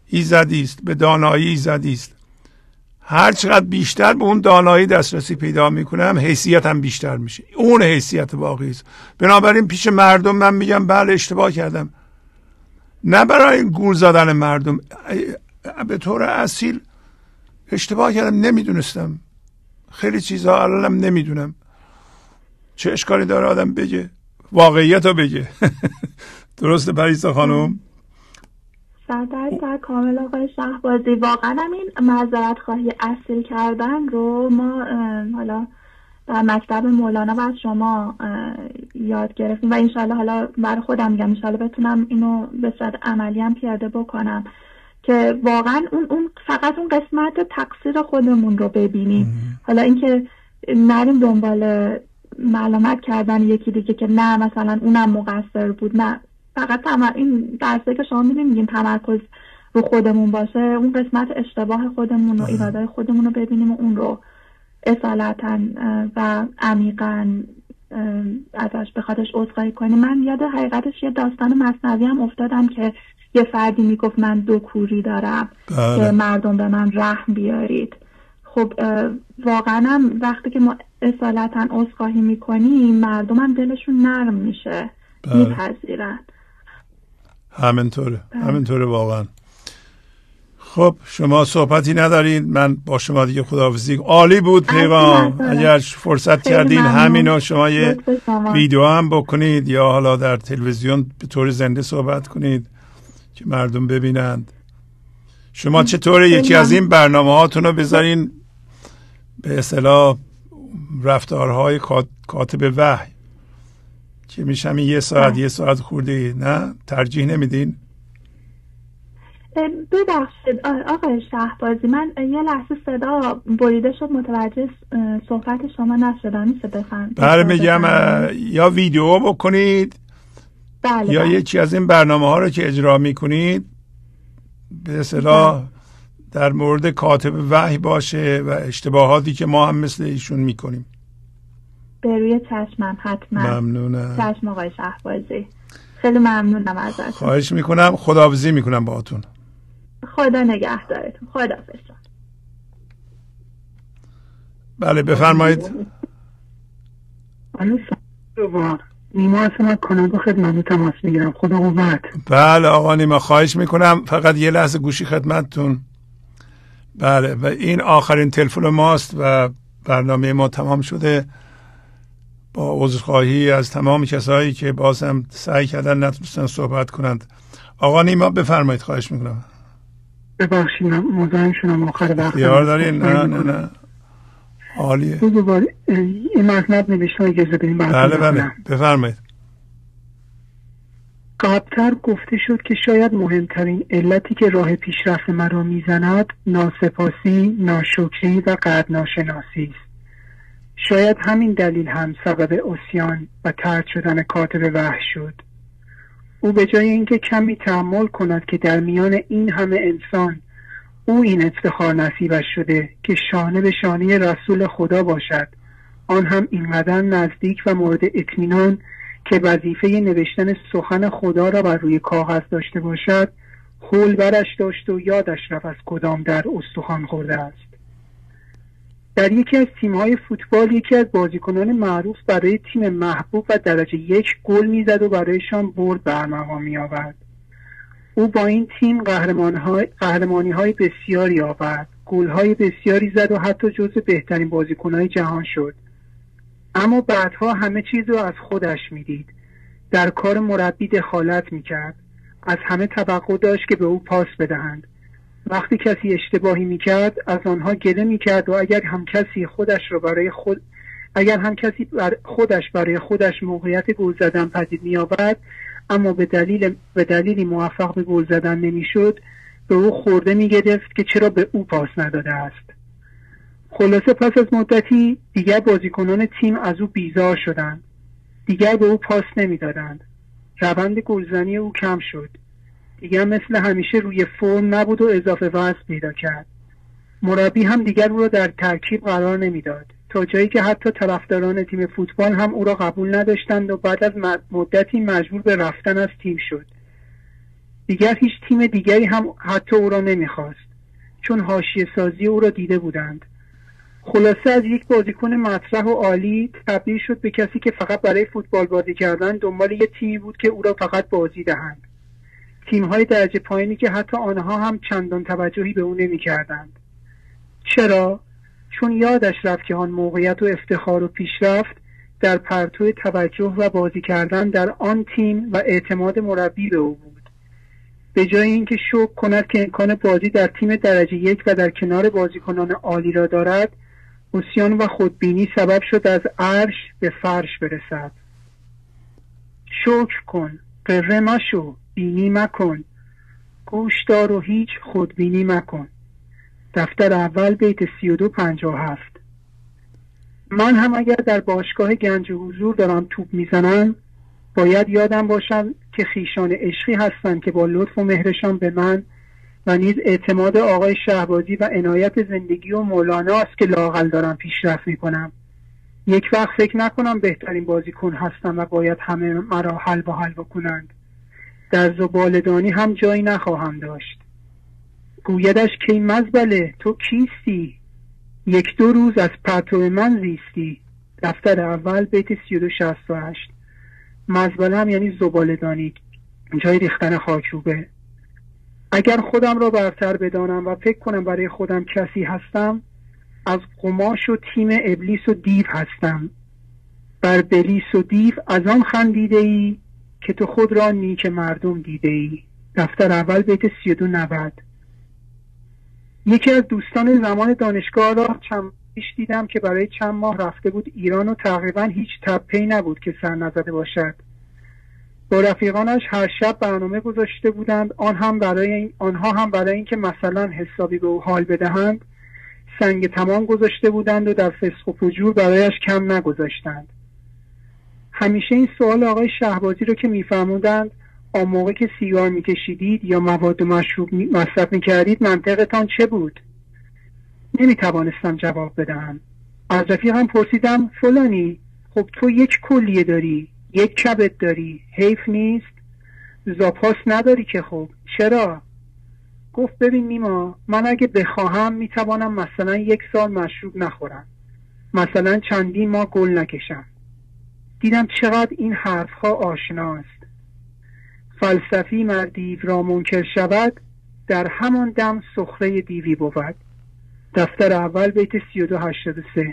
Speaker 4: ایزدی است، به دانایی ایزدی است. هر چقدر بیشتر به اون دانایی دسترسی پیدا میکنم حیثیتم بیشتر میشه. اون حیثیت واقعی است. بنابراین پیش مردم من میگم بله اشتباه کردم، نه برای گول زدن مردم، به طور اصیل اشتباه کردم، نمیدونستم خیلی چیزها، الانم نمیدونم. چه اشکالی داره آدم بگه، واقعیت رو بگه. درسته پریسا خانم؟
Speaker 15: صد درصد کامل آقای شهبازی. واقعا این معذرت خواهی اصیل کردن رو ما حالا در مکتب مولانا و از شما یاد گرفتیم و انشالله حالا برای خودم میگم انشالله بتونم اینو به صورت عملی هم پیاده بکنم که واقعا اون اون فقط اون قسمت تقصیر خودمون رو ببینیم. حالا اینکه نریم دنبال ملامت کردن یکی دیگه که نه مثلا اونم مقصر بود، نه، فقط تمر... این درسته که شما میدیم میگیم تمرکز رو خودمون باشه، اون قسمت اشتباه خودمون و ایرادای خودمون رو ببینیم و اون رو اصالتا و عمیقا ازش بخاطرش عذرخواهی کنیم. من یاد حقیقتش یه داستان مثنوی هم افتادم که یه فردی میگفت من دو کوری دارم بله. که مردم به من رحم بیارید. خب واقعا هم وقتی که ما اصالتا عذرخواهی میکنیم مردم هم دلشون نرم میشه، بله. میپذیرن.
Speaker 4: همینطوره همینطوره واقعا. خب شما صحبتی ندارین، من با شما دیگه خداحافظی. عالی بود پیغام. اگر فرصت کردین همینو شما یه ویدیو هم بکنید یا حالا در تلویزیون به طور زنده صحبت کنید که مردم ببینند. شما چطوره یکی از این برنامه هاتون رو بذارین به اصطلاح رفتارهای کاتب وحی که میشم یه ساعت یه ساعت خورده، نه ترجیح نمیدین؟
Speaker 15: ببخشید آقای شهبازی، من یه لحظه صدا بریده شد متوجه صحبت شما نشدم، میشه بفهم؟
Speaker 4: بله میگم یا ویدیو بکنید
Speaker 15: بله
Speaker 4: یا
Speaker 15: بله.
Speaker 4: یکی از این برنامه ها رو که اجرا میکنید به اصطلاح در مورد کاتب وحی باشه و اشتباهاتی که ما هم مثل ایشون میکنیم.
Speaker 15: به روی چشمم حتما.
Speaker 4: ممنونم.
Speaker 15: چشم آقای شهبازی، خیلی ممنونم ازتون.
Speaker 4: خواهش میکنم، خداحافظی میکنم باهاتون.
Speaker 15: خدا نگهدارتون. خداحافظ.
Speaker 4: بله بفرمایید.
Speaker 6: الو سلام. نیما هستم از کانادا خدمت تماس میگیرم. خدا قوت.
Speaker 4: بله آقا نیما خواهش میکنم فقط یه لحظه گوشی خدمتتون. بله و این آخرین تلفن ماست و برنامه ما تمام شده. با عذرخواهی از تمام کسایی که باز هم سعی کردن نتونستن صحبت کنند. آقا نیما بفرمایید خواهش میکنم.
Speaker 6: ببخشید من مزاحم شدم آخر وقت.
Speaker 4: یار دارین؟ نه نه نه عالیه.
Speaker 6: دوباره این مطلب نوشتم اجازه بدین.
Speaker 4: بله بله بفرمایید.
Speaker 6: قبلتر گفته شد که شاید مهمترین علتی که راه پیشرفت مرا میزند ناسپاسی، ناشکری و قدرناشناسی است. شاید همین دلیل هم سبب عصیان و طرد شدن کاتب وحی شد. او به جای اینکه کمی تأمل کند که در میان این همه انسان او این افتخار نصیبش شده که شانه به شانه رسول خدا باشد، آن هم اینقدر نزدیک و مورد اطمینان که وظیفه نوشتن سخن خدا را بر روی کاغذ داشته باشد، حول برش داشت و یادش رفت از کدام در استخوان خورده است. در یکی از تیم‌های فوتبال یکی از بازیکنان معروف برای تیم محبوب و درجه یک گل میزد و برایشان برد به ارمغان می‌آورد. او با این تیم قهرمانی‌های بسیاری آورد، گل‌های بسیاری زد و حتی جزو بهترین بازیکن‌های جهان شد. اما بعدها همه چیز رو از خودش میدید. در کار مربی دخالت میکرد. از همه توقع داشت که به او پاس بدهند. وقتی کسی اشتباهی میکرد از آنها گله میکرد و اگر هم کسی خودش رو برای خود اگر هم کسی بر خودش برای خودش موقعیت گل زدن پدید میآورد اما به دلیل به دلیلی موفق به گل زدن نمیشد، به او خورده میگرفت که چرا به او پاس نداده است. خلاصه پس از مدتی دیگر بازیکنان تیم از او بیزار شدند. دیگر به او پاس نمیدادند. روند گلزنی او کم شد. دیگر مثل همیشه روی فرم نبود و اضافه وزن پیدا کرد. مربی هم دیگر او را در ترکیب قرار نمیداد، تا جایی که حتی طرفداران تیم فوتبال هم او را قبول نداشتند و بعد از مدتی مجبور به رفتن از تیم شد. دیگر هیچ تیم دیگری هم حتی او را نمیخواست، چون حاشیه سازی او را دیده بودند. خلاصه از یک بازیکن مطرح و عالی تبدیل شد به کسی که فقط برای فوتبال بازی کردن دنبال یک تیمی بود که او را فقط بازی دهند. تیم‌های درجه پایینی که حتی آنها هم چندان توجهی به او نمی‌کردند. چرا؟ چون یادش رفت که آن موقعیت و افتخار و پیشرفت در پرتو توجه و بازی کردن در آن تیم و اعتماد مربی به او بود. به جای اینکه شکر کند که امکان بازی در تیم درجه یک و در کنار بازیکنان عالی را دارد، عصیان و خودبینی سبب شد از عرش به فرش برسد. شکر کن، قره مشو، بینی مکن، گوش دار و هیچ خودبینی مکن. دفتر اول بیت سی و دو پنجاه و هفت. من هم اگر در باشگاه گنج حضور دارم توپ میزنم، باید یادم باشم که خیشان عشقی هستند که با لطف و مهرشان به من و نیز اعتماد آقای شهبازی و عنایت زندگی و مولانا است که لااقل دارم پیشرفت میکنم. یک وقت فکر نکنم بهترین بازیکن هستم و باید همه مرا حلوا حلوا کنند. در زباله‌دانی هم جایی نخواهم داشت. گویدش که مزبله تو کیستی، یک دو روز از پرتو من زیستی. دفتر اول بیت سی و دو شصت و هشت. مزبله هم یعنی زباله‌دانی، جای ریختن خاکروبه. اگر خودم را برتر بدانم و فکر کنم برای خودم کسی هستم، از قماش و تیم ابلیس و دیو هستم. بر بلیس و دیو از آن خندیده ای که تو خود را نیک مردم دیده ای. دفتر اول بیت سی و دو نود. یکی از دوستان زمان دانشگاه را چند پیش دیدم که برای چند ماه رفته بود ایران و تقریبا هیچ تپه‌ای نبود که سر نزده باشد. با رفیقانش هر شب برنامه گذاشته بودند، آن هم برای این آنها هم برای اینکه مثلا حسابی به او حال بدهند سنگ تمام گذاشته بودند و در فسق و فجور برایش کم نگذاشتند. همیشه این سوال آقای شهبازی رو که میفرمودند آن موقع که سیگار میکشیدید یا مواد مشروب مصرف میکردید منطقتان چه بود؟ نمیتوانستم جواب بدهم. از رفیقم پرسیدم فلانی، خب تو یک کلیه داری، یک کبد داری، حیف نیست؟ زاپاس نداری که خب چرا؟ گفت ببین نیما، من اگه بخواهم میتوانم مثلا یک سال مشروب نخورم، مثلا چندین ماه گل نکشم. دیدم چقدر این حرفها آشناست. فلسفی مر دیو را منکر شود، در همان دم سخره دیوی بود. دفتر اول بیت سی و دو هشتاد و سه.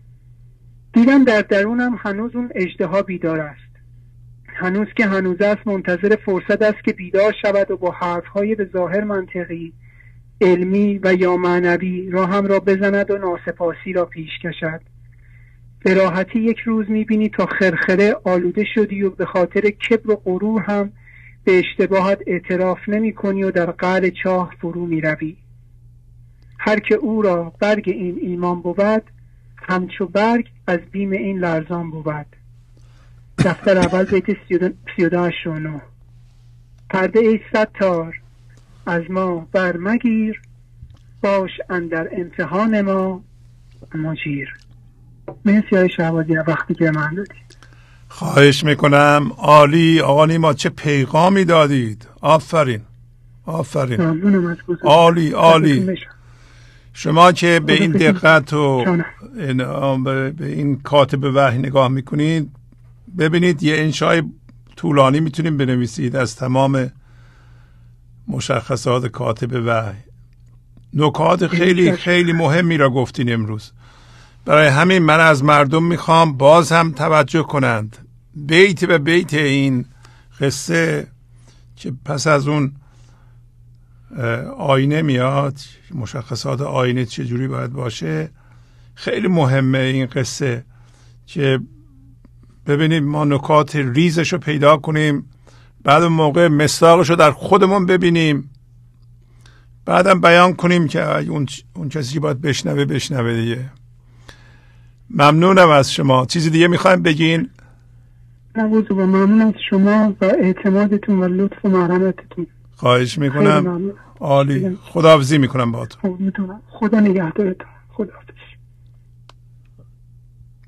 Speaker 6: دیدم در درونم هنوز اون اژدها بیدار است. هنوز که هنوز است منتظر فرصت است که بیدار شود و با حرفهای به ظاهر منطقی، علمی و یا معنوی راهم را بزند و ناسپاسی را پیش کشد. به راحتی یک روز میبینی تا خرخره آلوده شدی و به خاطر کبر و غرور هم به اشتباهت اعتراف نمی کنی و در قعر چاه فرو می روی. هر که او را برگ این ایمان بود، همچو برگ از بیم این لرزان بود. دفتر اول بیت سی و دو هشت و نه. پرده ای ستار از ما برمگیر، باش اندر امتحان ما مجیر. مرسی های شهبازی وقتی که من دادی.
Speaker 4: خواهش میکنم. عالی آقا نیما، چه پیغامی دادید. آفرین آفرین، عالی عالی. شما که به این دقت و به این کاتب وحی نگاه میکنید، ببینید یه انشای طولانی میتونیم بنویسید از تمام مشخصات کاتب وحی. نکات خیلی خیلی مهمی را گفتین امروز. برای همین من از مردم میخوام باز هم توجه کنند. بیت به بیت این قصه که پس از اون آینه میاد، مشخصات آینه چجوری باید باشه، خیلی مهمه این قصه که ببینیم ما نکات ریزش رو پیدا کنیم، بعد اون موقع مصداقش رو در خودمون ببینیم، بعدم بیان کنیم که اون, اون کسی که باید بشنوه بشنوه دیگه. ممنونم از شما. چیزی دیگه میخوایم بگین؟
Speaker 6: نبوزو با ممنون از شما و اعتمادتون و لطف و مرحمتتون.
Speaker 4: خواهش میکنم. عالی. خداحافظی میکنم با تو.
Speaker 6: خدا نگهدارتون. خداحافظ.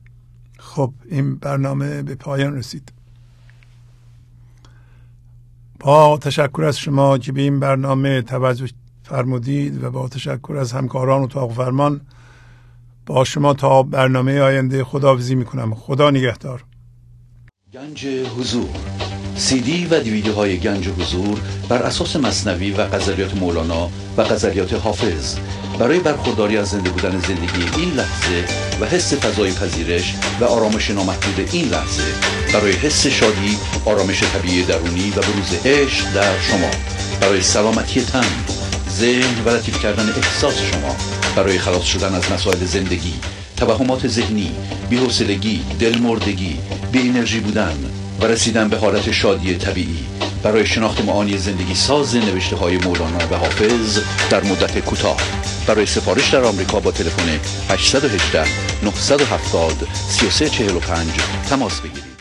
Speaker 4: خب این برنامه به پایان رسید. با تشکر از شما که به این برنامه توجه فرمودید و با تشکر از همکاران اتاق فرمان با شما تا برنامه آینده خداحافظی میکنم. خدا نگهدار.
Speaker 1: گنج حضور، سی دی و دیویدیوهای گنج حضور بر اساس مثنوی و غزلیات مولانا و غزلیات حافظ برای برخورداری از زنده بودن زندگی این لحظه و حس فضای پذیرش و آرامش نامحدود این لحظه، برای حس شادی، آرامش طبیعی درونی و بروز عشق در شما، برای سلامتی تن، ذهن و لطیف کردن احساس شما، برای خلاص شدن از مسائل زندگی، توهمات ذهنی، بی‌حوصلگی، دلمردگی، بی انرژی بودن و رسیدن به حالت شادی طبیعی، برای شناخت معانی زندگی ساز نوشته های مولانا و حافظ در مدت کوتاه. برای سفارش در آمریکا با تلفن هشت یک هشت نه هفت صفر سه سه چهار پنج تماس بگیرید.